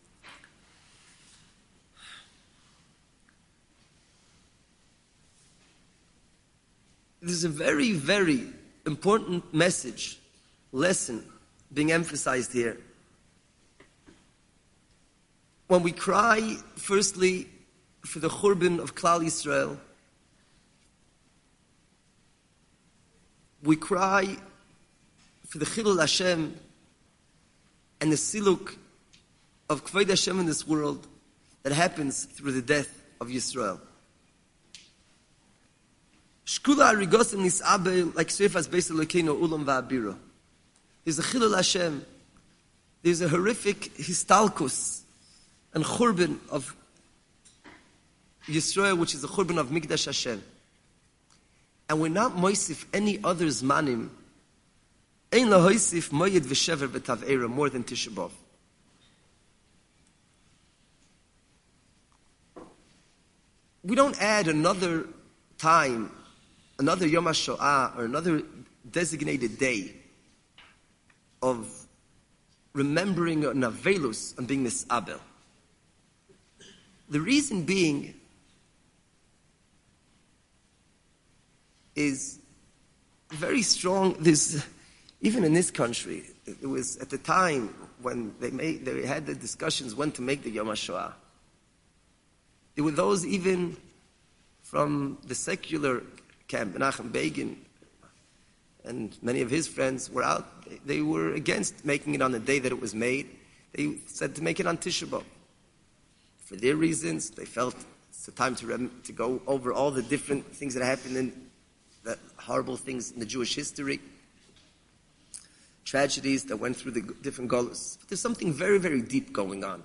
There's a very, very important message, lesson being emphasized here. When we cry, firstly, for the Churban of Klal Yisrael, we cry for the Chilul Hashem and the Siluk of Kvod Hashem in this world that happens through the death of Yisrael. Shkula Arigosim Nis'abe like Sefas Beis Elokeinu Ulam Va'abiro. There's a Chilul Hashem. There's a horrific histalkus and Churban of Yisrael, which is the Churban of Mikdash Hashem. And we're not moisif any other zmanim. Ein lahoisif moyed v'shever v'taveira more than Tisha B'Av. we don't add another time, another Yom HaShoah, or another designated day of remembering an avelus and being misabel. The reason being is very strong. There's, even in this country, it was at the time when they made, they had the discussions when to make the Yom HaShoah. There were those even from the secular camp, Menachem Begin, and many of his friends were out. They were against making it on the day that it was made. They said to make it on Tisha B'Av. For their reasons, they felt it's a time to, rem- to go over all the different things that happened in the horrible things in the Jewish history, tragedies that went through the different golus. But there's something very, very deep going on.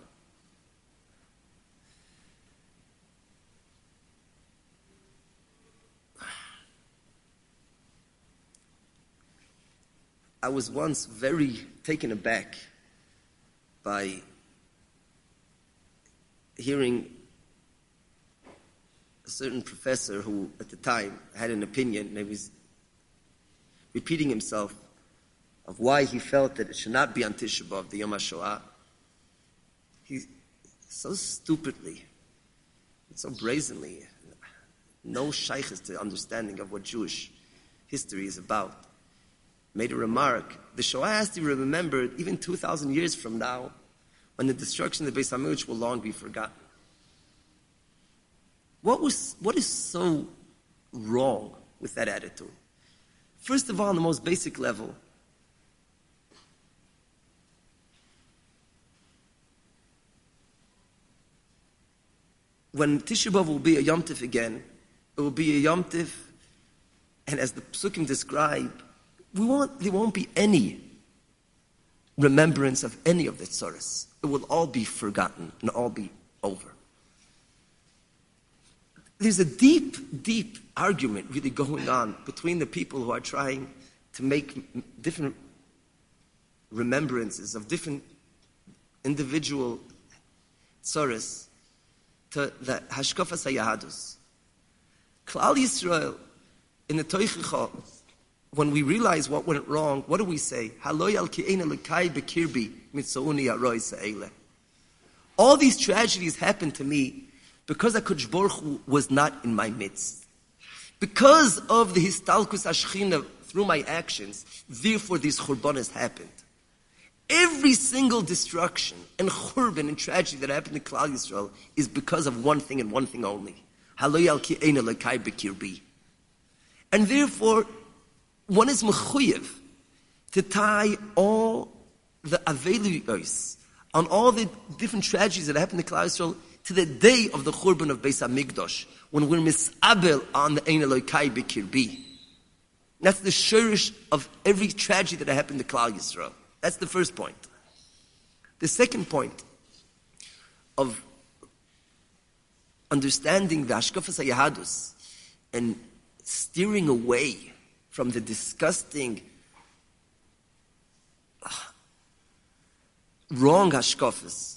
I was once very taken aback by hearing a certain professor who, at the time, had an opinion, and he was repeating himself of why he felt that it should not be on Tisha B'Av, the Yom HaShoah. He so stupidly, so brazenly, no shaykhs to understanding of what Jewish history is about, made a remark. The Shoah has to be remembered even two thousand years from now, when the destruction of the Beis HaMikdash will long be forgotten. What was, what is so wrong with that attitude? First of all, on the most basic level, when Tisha B'Av will be a Yom Tif again, it will be a Yom Tif, and as the Psukim describe, we won't, there won't be any remembrance of any of the tzoros. It will all be forgotten and all be over. There's a deep, deep argument really going on between the people who are trying to make different remembrances of different individual tzoros to the Hashkafas HaYahadus. Klal Yisrael, in the Toichicha, when we realize what went wrong, what do we say? All these tragedies happened to me because HaKadosh Baruch Hu was not in my midst. Because of the Histalkus Ashchina through my actions, therefore these Churbanas happened. Every single destruction and Churban and tragedy that happened to Klal Yisrael is because of one thing and one thing only. And therefore, one is mechuyev to tie all the aveluyos on all the different tragedies that happened to Klal Yisrael to the day of the Churban of Beis HaMikdash, when we're misabel on the Ein Elokai B'Kirbi. That's the shirish of every tragedy that happened to Klal Yisrael. That's the first point. The second point of understanding the Hashkafas HaYahadus and steering away from the disgusting, uh, wrong hashkafas,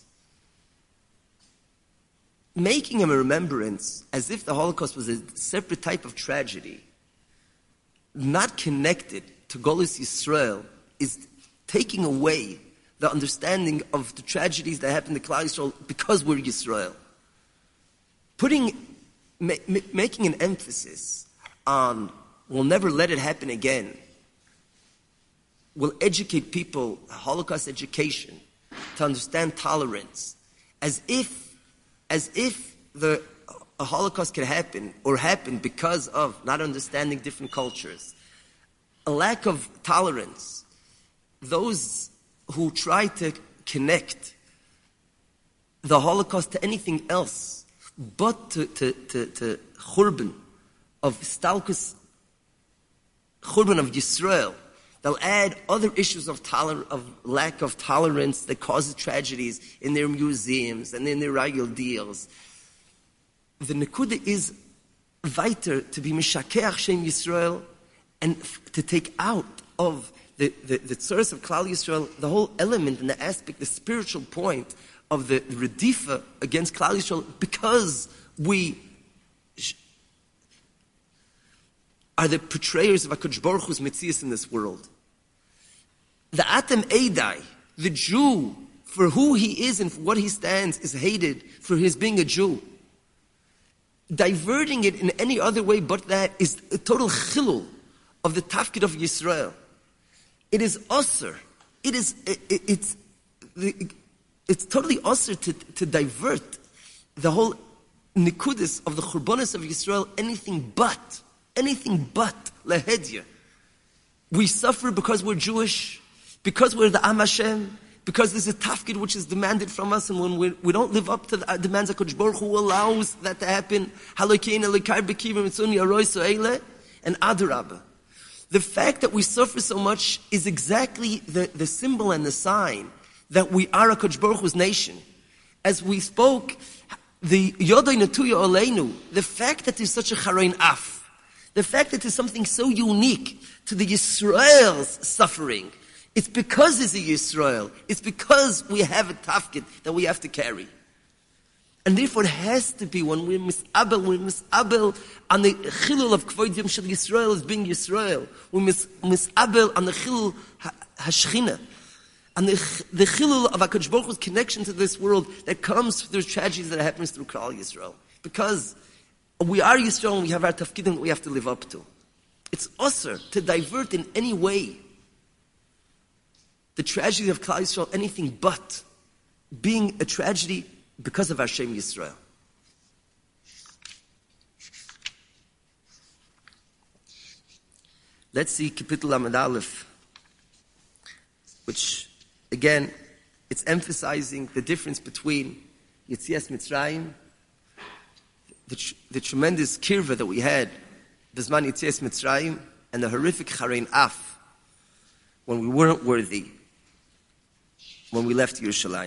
making him a remembrance as if the Holocaust was a separate type of tragedy, not connected to Golus Yisrael, is taking away the understanding of the tragedies that happened to Klal Yisrael because we're Yisrael. Putting, ma- ma- making an emphasis on we'll never let it happen again, will educate people, Holocaust education, to understand tolerance, as if, as if the a Holocaust could happen or happen because of not understanding different cultures, a lack of tolerance. Those who try to connect the Holocaust to anything else but to to to, to Churban of Stalkus, Churban of Yisrael, they'll add other issues of toler- of lack of tolerance that causes tragedies in their museums and in their regular deals. The Nekuda is weiter to be Mishakeach Shem Yisrael and f- to take out of the, the, the tzoros of Klal Yisrael the whole element and the aspect, the spiritual point of the, the Redifa against Klal Yisrael, because we are the portrayers of HaKadosh Baruch Hu's Metzias in this world. The Atem Eidai, the Jew, for who he is and for what he stands, is hated for his being a Jew. Diverting it in any other way but that is a total chilul of the tafkid of Yisrael. It is usher. It is, it, it, it's, the, it's totally usher to, to divert the whole nikudis of the churbanis of Yisrael, anything but, anything but lehedya. We suffer because we're Jewish, because we're the Am Hashem, because there's a tafkid which is demanded from us, and when we, we don't live up to the demands of HaKadosh Baruch Hu allows that to happen, and adarabah. The fact that we suffer so much is exactly the, the symbol and the sign that we are a HaKadosh Baruch Hu's nation. As we spoke, the Yodai Natuya Oleinu, the fact that there's such a Charain Af, the fact that there's something so unique to the Yisrael's suffering, it's because it's a Yisrael. It's because we have a tafkid that we have to carry. And therefore it has to be when we're misabel, we're misabel on the chilul of Kvod Yom Shel Yisrael as being Yisrael. We're mis, misabel on the chilul hashchina. And the, the chilul of HaKadosh Baruch Hu's connection to this world that comes through tragedies that happens through Klal Yisrael. Because we are Yisrael and we have our tafkidim that we have to live up to. It's usher to divert in any way the tragedy of Klal Yisrael, anything but being a tragedy because of our Shem Yisrael. Let's see Kapitel Amud Aleph, which, again, it's emphasizing the difference between Yetzias Mitzrayim, the, tr- the tremendous kirva that we had, Bizman Yetzias Mitzrayim, and the horrific Charain Af, when we weren't worthy, when we left Yerushalayim.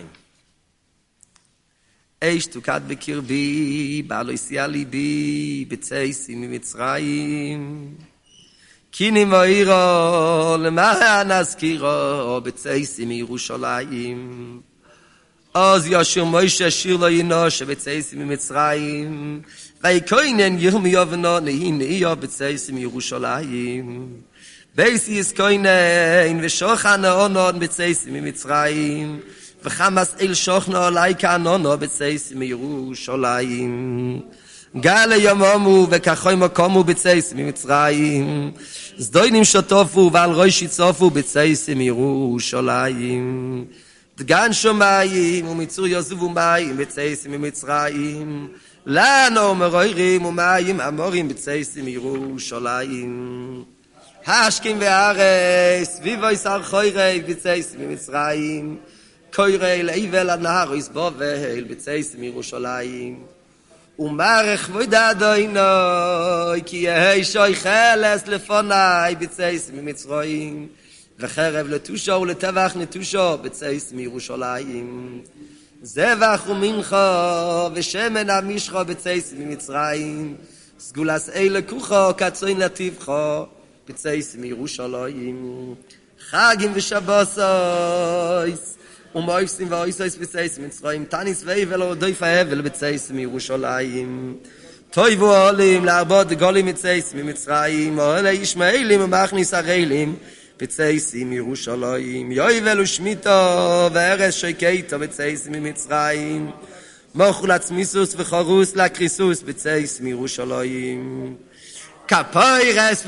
Eish tukad bekirbi, ba'alo yisiya libi, b'tzeisi mimitzrayim. Kini mo'iro, lema'an azkiro, b'tzeisi miyerushalayim. Oz yashir Moshe shir lo yinosh, b'tzeisi mimitzrayim. Vayikoinen yirmiyo v'no, nehi ne'iyo, b'tzeisi miyerushalayim. Beis yiskoinen, v'shochan ha'onon, b'tzeisi mimitzrayim. וחמאס אל שוכנו עלי כאנונו בצייס מירושלים גל ימומו וכחוי מקומו בצייס ממצרים זדוינים שטופו ועל ראשי צופו בצייס מירושלים דגן שומיים ומצור יוזבו מים בצייס ממצרים לנו מרוירים ומים אמורים בצייס מירושלים השכים והארץ ויבוי שר חוירי בצייס ממצרים koire leivel anar is bovel betzeis mirushalayim umarach vodadoino ki hey shoy khalas lefonai betzeis mitzrayim vecharav letusha uletavach netusha betzeis mirushalayim zevach umincha veshemen amishcha betzeis mitzrayim sgulas eile kucha katzoin lativcha betzeis mirushalayim chagim veshabosais um aufsin war ist es beseis mit Mitzrayim tanis vei velo doy favel beseis mi Yerushalayim toy vo alim la'abod golim beseis mi Mitzrayim ole Ishmaelim machnis arelim beseis mi Yerushalayim yoy velo shmita ve'eres shekeita beseis mi Mitzrayim mochulatz misus v'charus lakrisus beseis mi Yerushalayim kapoires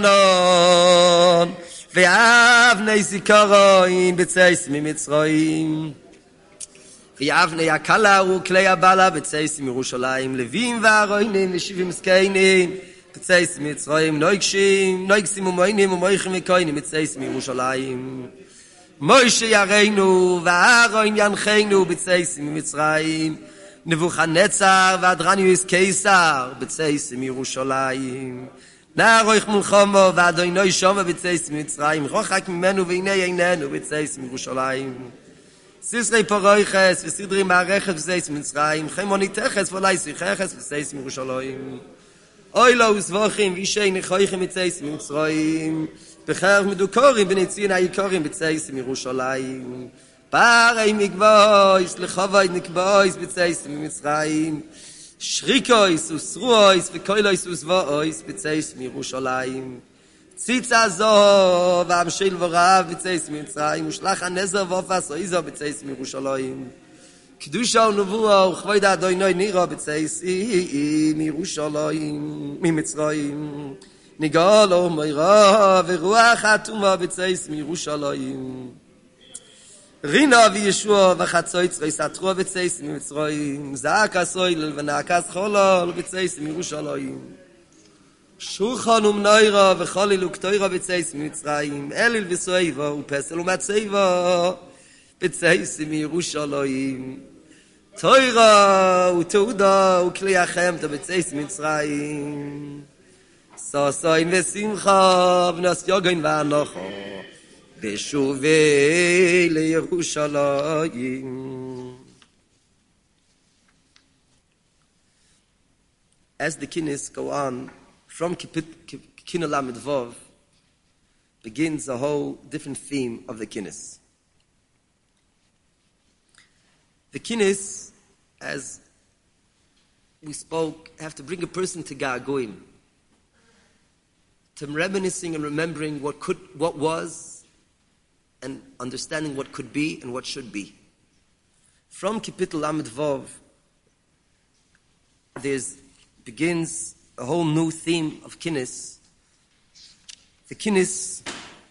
ve'onon ואבני זיכרוין בצייס ממצרים ואבני הקלה וכלי הבלה בצייס מירושלים לווים והרוינים ושבעים זקנים בצייס ממצרים נויגשים נויגסים ומוינים ומויכים וקוינים בצייס מירושלים מוישה ירינו והרוין ינחנו בצייס ממצרים נבוכדנצר ואדרניוס קיסר בצייס מירושלים נערוך מלחמה ואדוני שומע בצייס מצרים רוחק ממנו והנה איננו בצייס מירושלים סיסרי פרויחס וסדרי מערכת בצייס מצרים חמוניתחס ולייסיחס בצייס מירושלים אוי לא וסבוכים וישי נחויכם בצייס מצרים בחרב מדוקורים בנציין העיקורים בצייס Shrikois usruois vekoilois usvois bitzeis mirushalayim. Tzitza zo v'amshil v'rav bitzeis mitzrayim ushlach hanezer v'ofas oizo bitzeis mirushalayim. Kedusha u'nuvua u'chvoid Adonai nira bitzeis mirushalayim mimitzrayim. Nigalo meira v'ruach atuma bitzeis mirushalayim. Rina v'Yeshua v'chatzoitz v'isatro bitzeis mimitzrayim. Zaka soilel v'nakas cholol bitzeis mirushalayim. Shulchan umnaira v'cholil u'ktoira bitzeis mimitzrayim. Elil v'soiva u'pesel u'matzeiva bitzeis mirushalayim. Toira u'teuda u'kli achemta bitzeis mimitzrayim. Sasayin v'simcha v'nas yogayin v'anocha v'shuvei leYerushalayim. As the kinnis go on, from Kinah Lamed Vav begins a whole different theme of the kinnis. The kinnis, as we spoke, have to bring a person to Ga'agoyim, to reminiscing and remembering what could, what was, and understanding what could be and what should be. From Kapitel Lamed Vav, there's begins a whole new theme of kinnis. The kinnis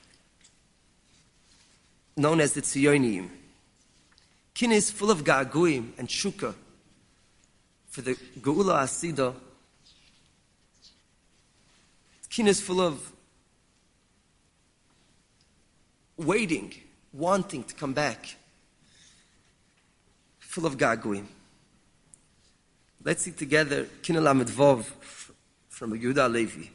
known as the Tziyonim. Kinnis full of Ga'agoyim and Shuka for the Geula Asida. Kinnis full of waiting, wanting to come back, full of Ga'agoyim. Let's see together Kinah Lamed Vav from Yehuda Levi.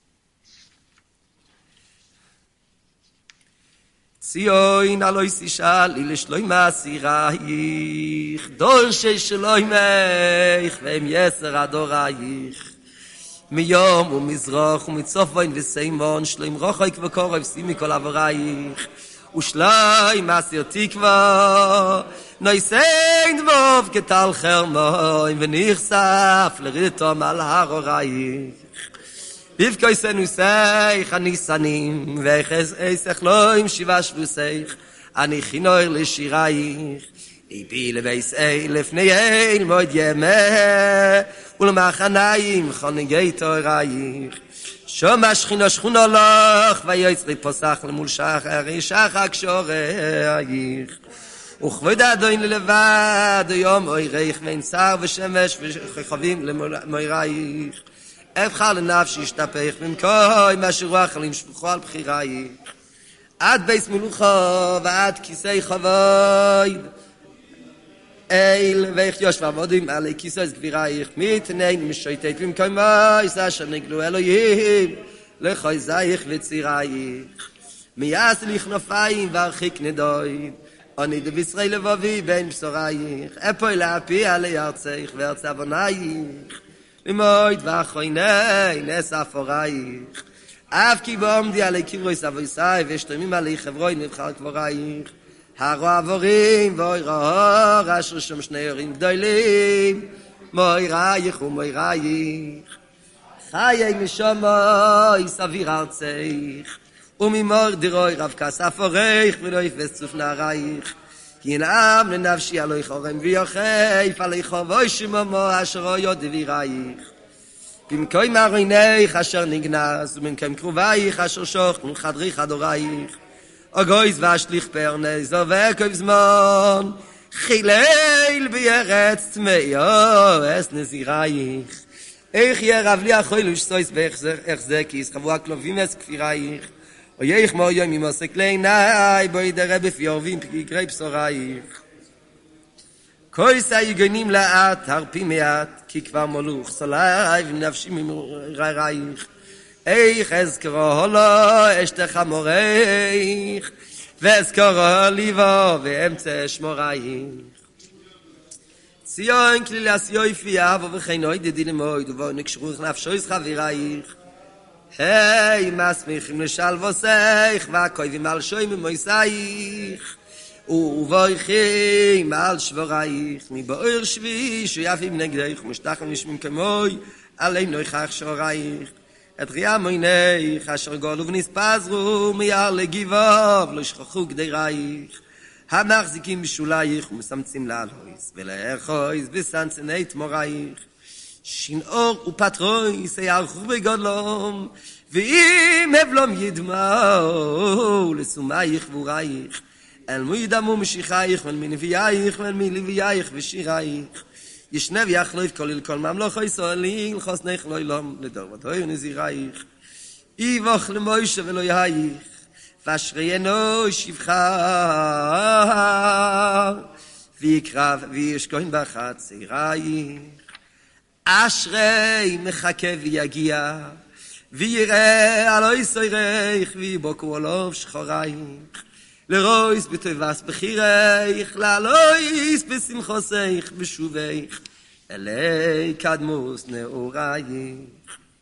Tzion alois ishal ilishloim asirayich dol sheshloimeich ve'em yeser adorayich miyom u'mizrach u'mitzofayin v'seimon shloim rochayk v'korov simi kol avorayich u'shloim asir tikva noisein dvov ketal chermoim v'nichsaf l'ritom al harorayich Vivkoisenu seich anisanim veches eisech loim shiva shvuseich ani chinoir l'shirayich ibi leveis ei lefnei ein moed yemeh u'lemachanayim chonigei torayich shoma shchina shchuna lach vayoytzri posach lemul shachar shachak shorayich וכבוד אדוני לבד היום אוירייך ואין שר ושמש וחבים למוירייך אבחר לנפשי ישתפך במקוי מה שרוח עלים שפוכו על בחirayich עד בייס מלוכה ועד כיסי חבויד אל ואיך יושב עבודים עלי כיסוי גבירייך מתנין משויטט במקוי מויס אשר נגלו אלוהים לחויזייך וצירייך מייס לי כנפיים והרחיק נדויד אני דב ישראל לבבי בין בשורייך אפוי להפי עלי ארצייך וארץ אבונייך למויד ואחויני נס אפורייך אף כי בעומדי עלי קברוי סבויסאי ושתמים עלי חברוי נבחר קבורייך הרו עבורים ואוי רהור אשר שם שני הורים גדולים מוירייך ומוירייך חיי משומוי סביר ארצייך וממור דירוי רב כס אפורייך ולא יפס צוף נערייך כי נעם לנפשי עלוי חורם ויוחף עלי חובוי שמומו אשר אויו דבירייך במקוי מעריינייך אשר נגנס ובמקום קרובייך אשר שוך מחדרי חדורייך אגויז ואשליך פרנס ובקוב זמן חיליל בירץ תמיו אס נזירייך איך ירב לי החוי ושסויס בהחזקיס חבו הכלובים אס כפירייך Oyech mo yom imosek leinai boy der Rebbe fiorvim pigray psorayich Koi say genim laat harpi meat ki kvar moluch solay v'nafshim imrayich Eich ezkro holo eshtech hamoreich ve'ezkro livo ve'emtze shmorayich Tzion klilas yoifi avo v'cheinoy dedin moid uvo nekshruch nafshois chavirayich Hey, mas mich im Shalvoseich, va koivim al shoym moisaich. ובויכי מעל שברייך מבאר שבי שיפים נגדך ומשתחל נשמים כמוי עלינו יחך שורייך את ריאה מוינך אשר גולו ונספזרו מיער לגיבוב לא שכחו כדי רייך המחזיקים בשולייך ומסמצים לאלויס ולאחויס בסנסני תמורייך שינאור ופטרויס יערכו בגודלום ואם הבלום ידמעו לסומייך ורייך אל מוידמו משיחייך ואל מנביייך ואל מלווייך ושירייך ישנב יחלוף כולל כל ממלוכו ישראלי לחוסנך לא ילום לדור ודוי ונזירייך איבוך למוישה ולא יהייך ואשרי אנוש יבחר ויקרב וישכון בחצרייך אשרי מחכה ויגיע ויראה אלוהי סוירייך ויבוקו עליו שחורייך לרויס בטבס בחירייך לאלוהיס בשמחוסייך בשובייך אלי קדמוס נאורייך.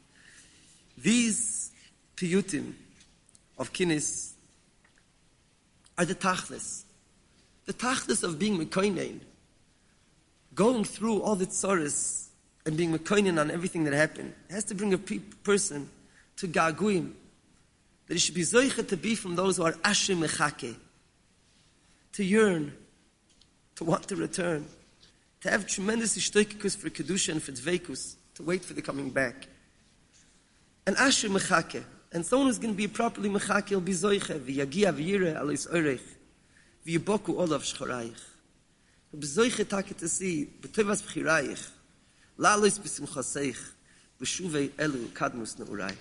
These piyutim of Kinis are the tachlis. The tachlis of being mekoinen, going through all the tzoros and being mekoinen on everything that happened, has to bring a pe- person to gaguim, that he should be zoicha to be from those who are asher mechake, to yearn, to want to return, to have tremendous ishtoikikus for kedusha and for dveikus, to wait for the coming back. And asher mechake, and someone who's going to be properly mechake will be zoicha, v'yagia v'yire alois oreich, v'yiboku olav shchoraich. He'll be zoicha take to see, b'tovas b'chiraich, la'alois b'simchoseich, b'shuvei elu kadmus ne'uraich.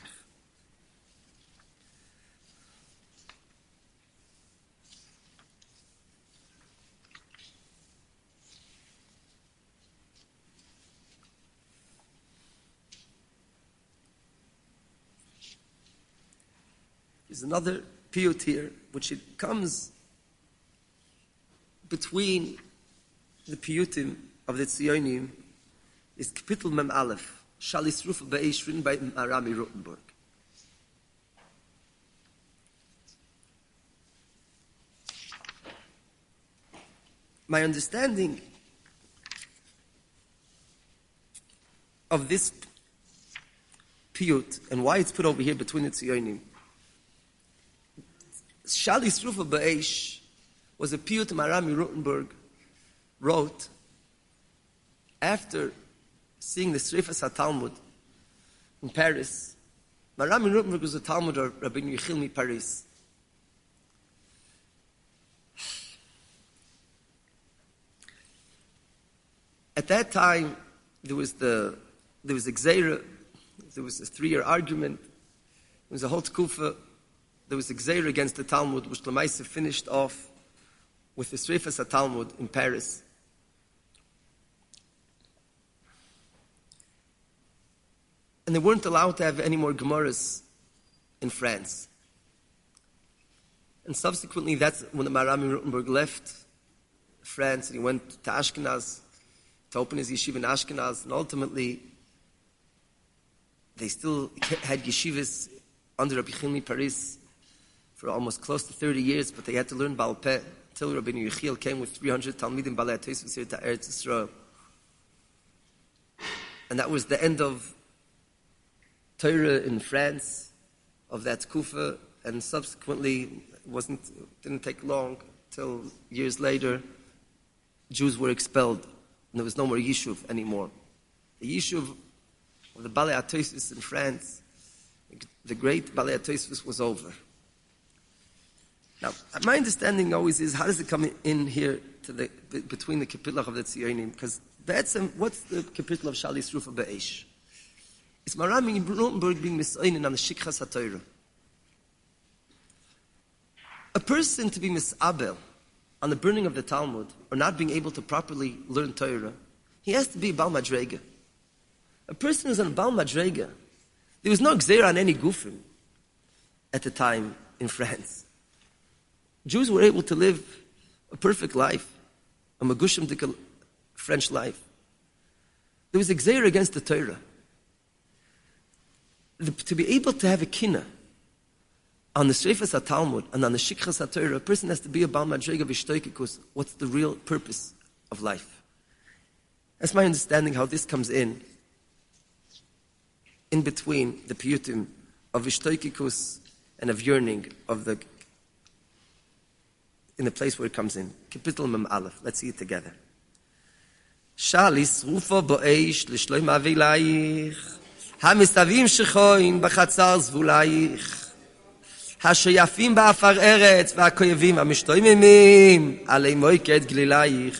There's another piyut here, which it comes between the piyutim of the Tzionim, is Kapitel Mem Aleph, Shalis Rufa Be'esh, written by Arami Rotenberg. My understanding of this piyut and why it's put over here between the Tzionim, Shalis Rufa Be'esh was a piyut Marami Rotenberg wrote after seeing the Srifas HaTalmud in Paris. Marami Rotenberg was a Talmud of Rabbi Yechiel Paris. At that time, there was the there was a Gzeira, there was a three-year argument, there was a whole tkufa. There was a Gzeira against the Talmud, which Lamaisa finished off with the Srifas HaTalmud in Paris. And they weren't allowed to have any more Gemaras in France. And subsequently, that's when the Marami Rotenberg left France and he went to Ashkenaz to open his yeshiva in Ashkenaz. And ultimately, they still had yeshivas under Rabbi Yechiel Paris for almost close to thirty years, but they had to learn Baal Peh until Rabbi Yechiel came with three hundred Talmidim Balei HaTosfos here to Eretz Yisrael. And that was the end of Torah in France, of that Kufa, and subsequently, it wasn't, didn't take long, till years later, Jews were expelled, and there was no more Yishuv anymore. The Yishuv of the Balei HaTosfos in France, the great Balei HaTosfos, was over. Now, my understanding always is, how does it come in here to the between the Kapitlah of the Tzionim? Because what's the Kapitlah of Shalis Rufa Be'esh? It's Marami Rotenberg being misayin on the Shikchas HaTorah. A person to be misabel on the burning of the Talmud, or not being able to properly learn Torah, he has to be Baal Madrega. A person who's on Baal Madrega, there was no Gzeira on any Gufim at the time in France. Jews were able to live a perfect life, a Magushim French life. There was a Gzeira against the Torah. The, to be able to have a kina On the Shreifas HaTalmud and on the Shikras HaTorah, a person has to be a Baal Madrega V'shtoikikus. What's the real purpose of life? That's my understanding how this comes in, in between the piyutim of V'shtoikikus and of yearning of the, in the place where it comes in. Kapitel Mem Aleph. Let's see it together. Shalis rufa bo'eish l'shloim avilayich hamistavim shechoin b'chatzar zvulayich השייפים באפר ארץ והכואבים המשתוממים עלי מויקד גלילייך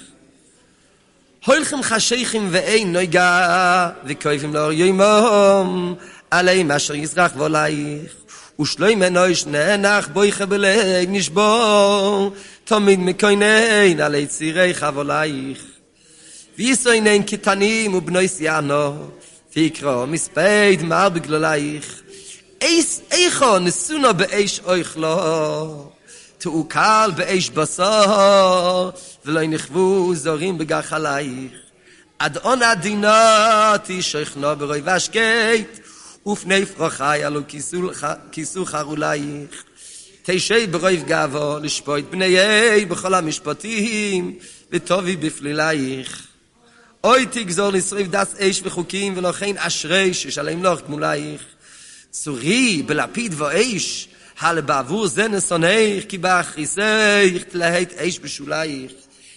הולכם חשיכים ואין נויגה וכואבים לאור יומם עלי מאשר יזרח וולייך ושלוי מנויש ננח בוי חבלי נשבור תמיד מקוינן עלי צירי חבולייך ויסוינן קטנים ובנוי סייענו ויקרו מספד מר בגלולייך Eis eicho nesuna be'eish oichlo Tu'ukal be'eish basar V'loi nichvu zorim begach alayich Ad on adinati shoichno beroi vashkeit Ufnei frochai alu kisu charulayich Teishei beroi v'gavo Lishpoit b'neiei b'chol ha'mishpatim V'tovi b'flilayich Oy tigzor nisriv das eish v'chukim V'lochein ashrei shishaleim loch tmulayich Suri belapid v'eish hal ba'avur ze nesoneich ki ba'achriseich tlaheit eish b'shulayich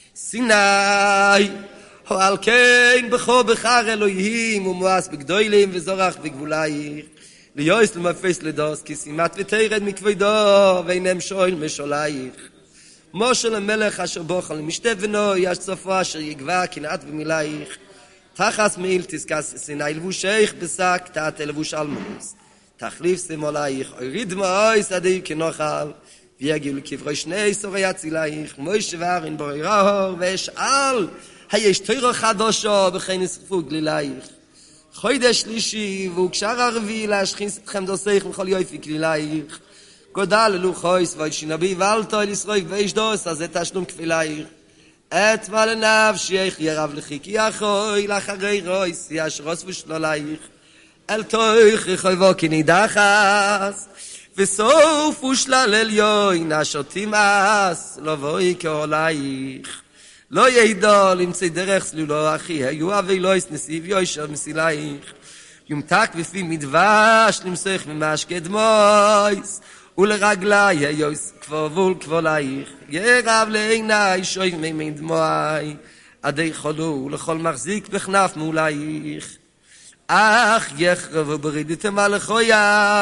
Sinai ho al kein b'cho b'char Elohim u'muas b'gdoilim v'zorach b'gvulayich liyois l'mafes ledos ki simat v'teired mikvoido v'einem shoil mesholayich Moshe l'melech asher bochal mishte v'no yash tzofo asher yigva kinat v'milayich tachas meil tiskas Sinai l'vusheich b'sak ta'at l'vush almonis תחליף שמאלייך, אוריד מאויס עדי כנוחל, ויגיעו לקברי שני סורי הצילייך, מויש וארין בורי רהור, ואשאל, היש תוירו חדושו, וכן יסחפו גלילייך. חוידש שלישי, והוקשר הרביעי, להשכין אתכם דוסייך לכל יופי גלילייך. גודל ללוחויס, וישינבי ואלתו אל ישרויך, ואיש דוס, אז את תשלום כפילייך. את מה לנפשייך, ירב לחיקי אחוי, לאחרי רויס, ישרוס ושלולייך. אל תויך רחובו כנידחס וסוף ושלל עליון אשר תימאס לא בואי כעולייך לא ידע למצא דרך סלולו אחי היו אבילויס נסיב יושר מסילייך יומתק בפי מדבש למסוך ממשקד מויס ולרגלי היוס כבובול כבולייך ירב לעיני שוי מימין דמוי עדי חולו ולכל מחזיק בכנף מולייך אך יחרב וברידתם על חויי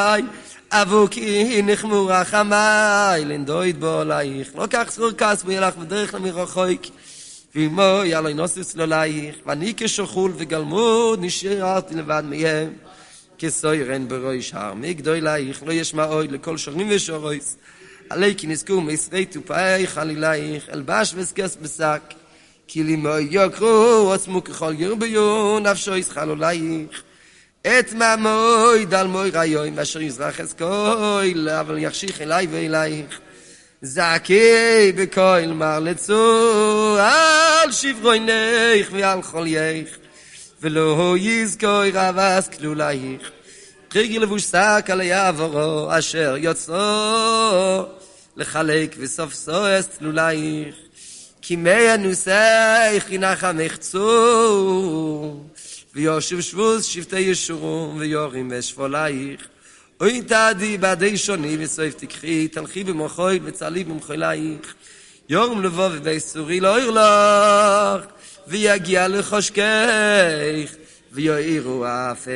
אבוקי נחמו רחמי לנדויד בעולייך לא כך סרור כס וילך בדרך למרחוק ואמו יאלוי נוסס לולייך ואני כשחול וגלמוד נשארתי לבד מהם כסוירן ברוי שער מגדולייך לא ישמע אוי לכל שורנים ושורויס עלי כי נזכו מישרי טופאי חלילייך אלבש וסקס בשק כי לימו יוקרו עצמו ככל ירביון נפשו ישחל עולייך את ממוי דל מוי ראיון ואשר יזרח אסכוי אבל יחשיך אליי ואלייך זעקי בקול מר לצור על שברוינך ועל חולייך ולא יזכוי רבס כלולייך קריגי לבוש שק על יעברו אשר יוצאו לחלק וסוף סועס תלולייך כי מי הנוסייך ינחם יחצו ויושב שבוס שבטי ישורום ויורים ושפולייך אוי תעדי בעדי שוני וסויף תקחי תלכי במוחוי וצעלי במחולייך יורם לבוא ובייסורי לא ירלוך ויגיע לחושקך ויועירו אף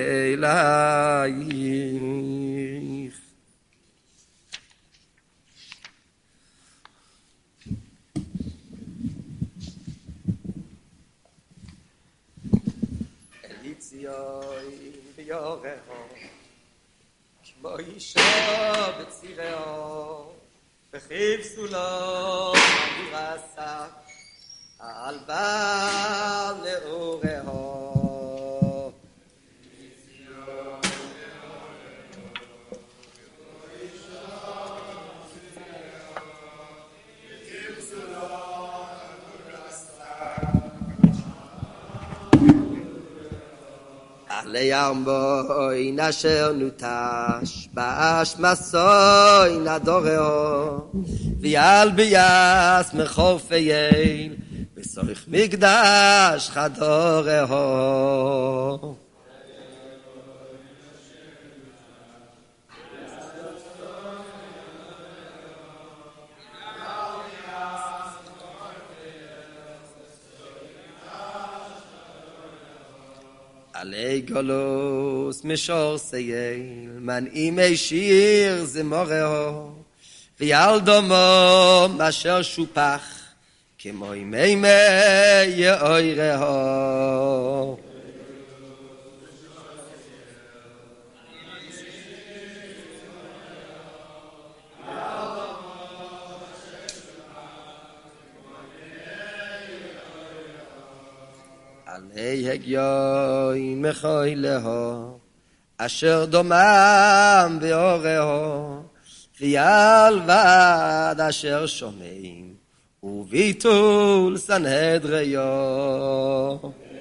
אלייך כמו אישה בצירהו וחיב סולו מגירסה על בעל לאורהו עלי ארמוי נשר נוטש באשמסוי נדורהו ויעל ביאס מחורפי יל בסורך מקדש חדורהו עלי גולוס משור סייל מנעימי שיר זמורהו ויעל דומו מאשר שופח כמו ימי מי יאוירהו עלי הגיוי מחוילהו אשר דומם באורהו ויעל ועד אשר שומעים וביטול סנהדריו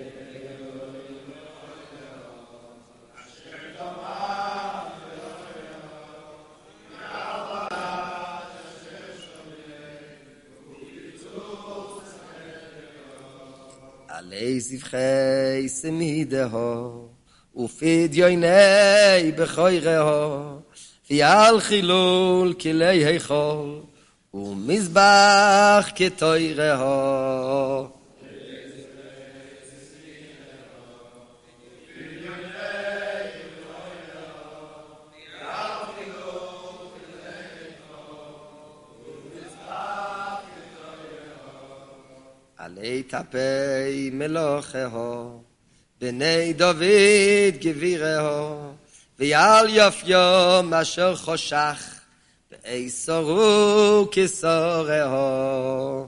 עלי זבחי סמידהו ופדיוני בחוירהו ויעל חילול כלי היכול ומזבח כתוירהו עלי טפי מלוכהו בני דוד גבירהו ויעל יפיום אשר חושך באיסורו כסורהו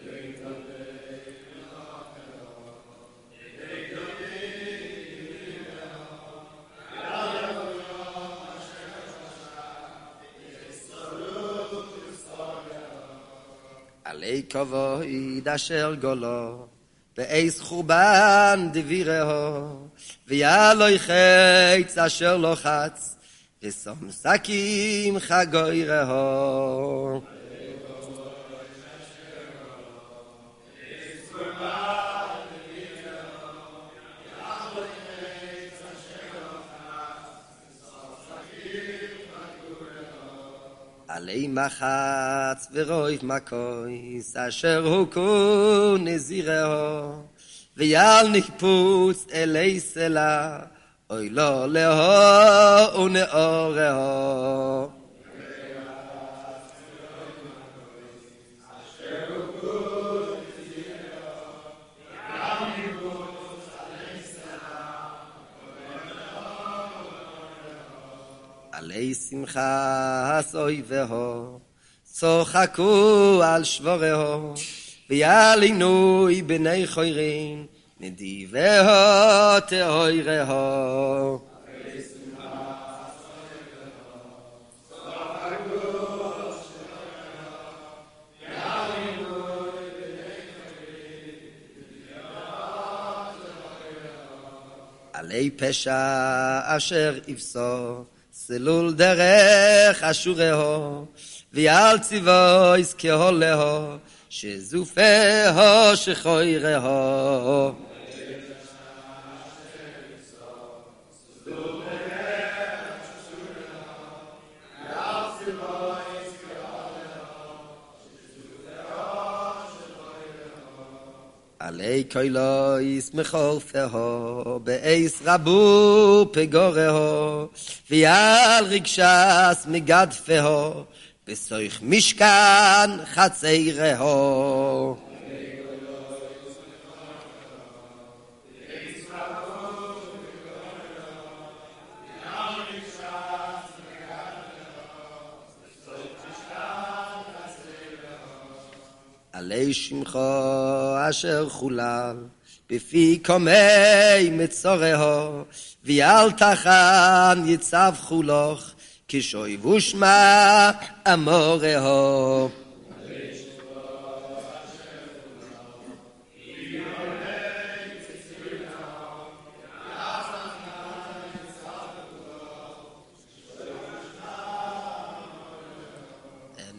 עלי כבוד אשר גולו באיס חורבן דבירהו ויעלוי חץ אשר לוחץ ושום שקים חגוירהו עלי מחץ ורויב מקויס אשר הוכו נזירהו ויעל ניפוץ אלי סלה אוי לא לאו ונאורהו עלי שמחה סויבהו צוחקו על שברהו ויעל עינוי בני חוירים נדיבהו תאוירהו עלי פשע אשר יפסו סלול דרך אשורהו ויעל ציוויס כהולהו שזופהו שחוירהו עלי קוילויס מחורפהו באיס רבו פגורהו ויעל רגשס מגדפהו בסויך משכן חצרהו עלי שמחו אשר חולל בפי קומי מצורהו ויעל תחן יצב חולוך כשוי ושמע אמורהו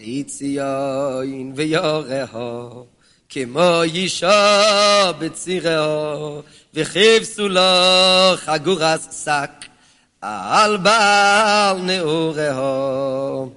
ציון ויורהו כמו אישה בצירהו וחיפשו לו חגורת שק על בעל נעורהו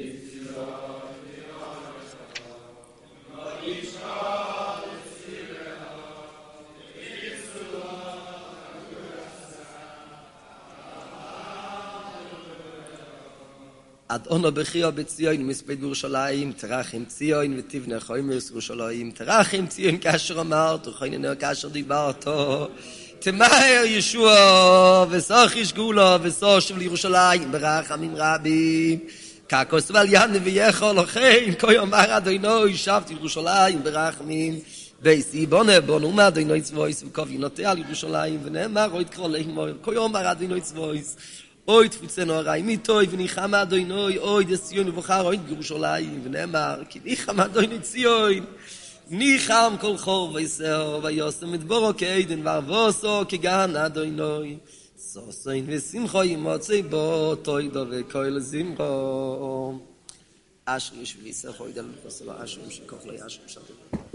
עד אונו בחיו בציון מספד בירושלים תרחם ציון ותבנה חומס ירושלים תרחם ציון כאשר אמרת וכהננו כאשר דיברת תמהר ישוע וסוך ישגולו וסוך שוב לירושלים ברחמים רבים ככוס ועל ין ויכול לכן כה יאמר אדוני שבתי ירושלים ברחמים בייסי בונה בונו מאדוני צבויס וכוף ינוטה על ירושלים ונאמר אוי תקרא לאמור כה יאמר אדוני צבויס אוי תפוצנו הרי מיטוי וניחם אדוני אוי דציון ובחר אוי ירושלים ונאמר כי ניחם אדוני ציון ניחם כל חור ויסר ויוסם מדברו כעדן וערבוסו כגן אדוני סוסין ושמחו ימוצא בו תוידו וכל זמרו אשר יש וליסר חוידל וחוסלו אשר שכוח לא יאשר שתו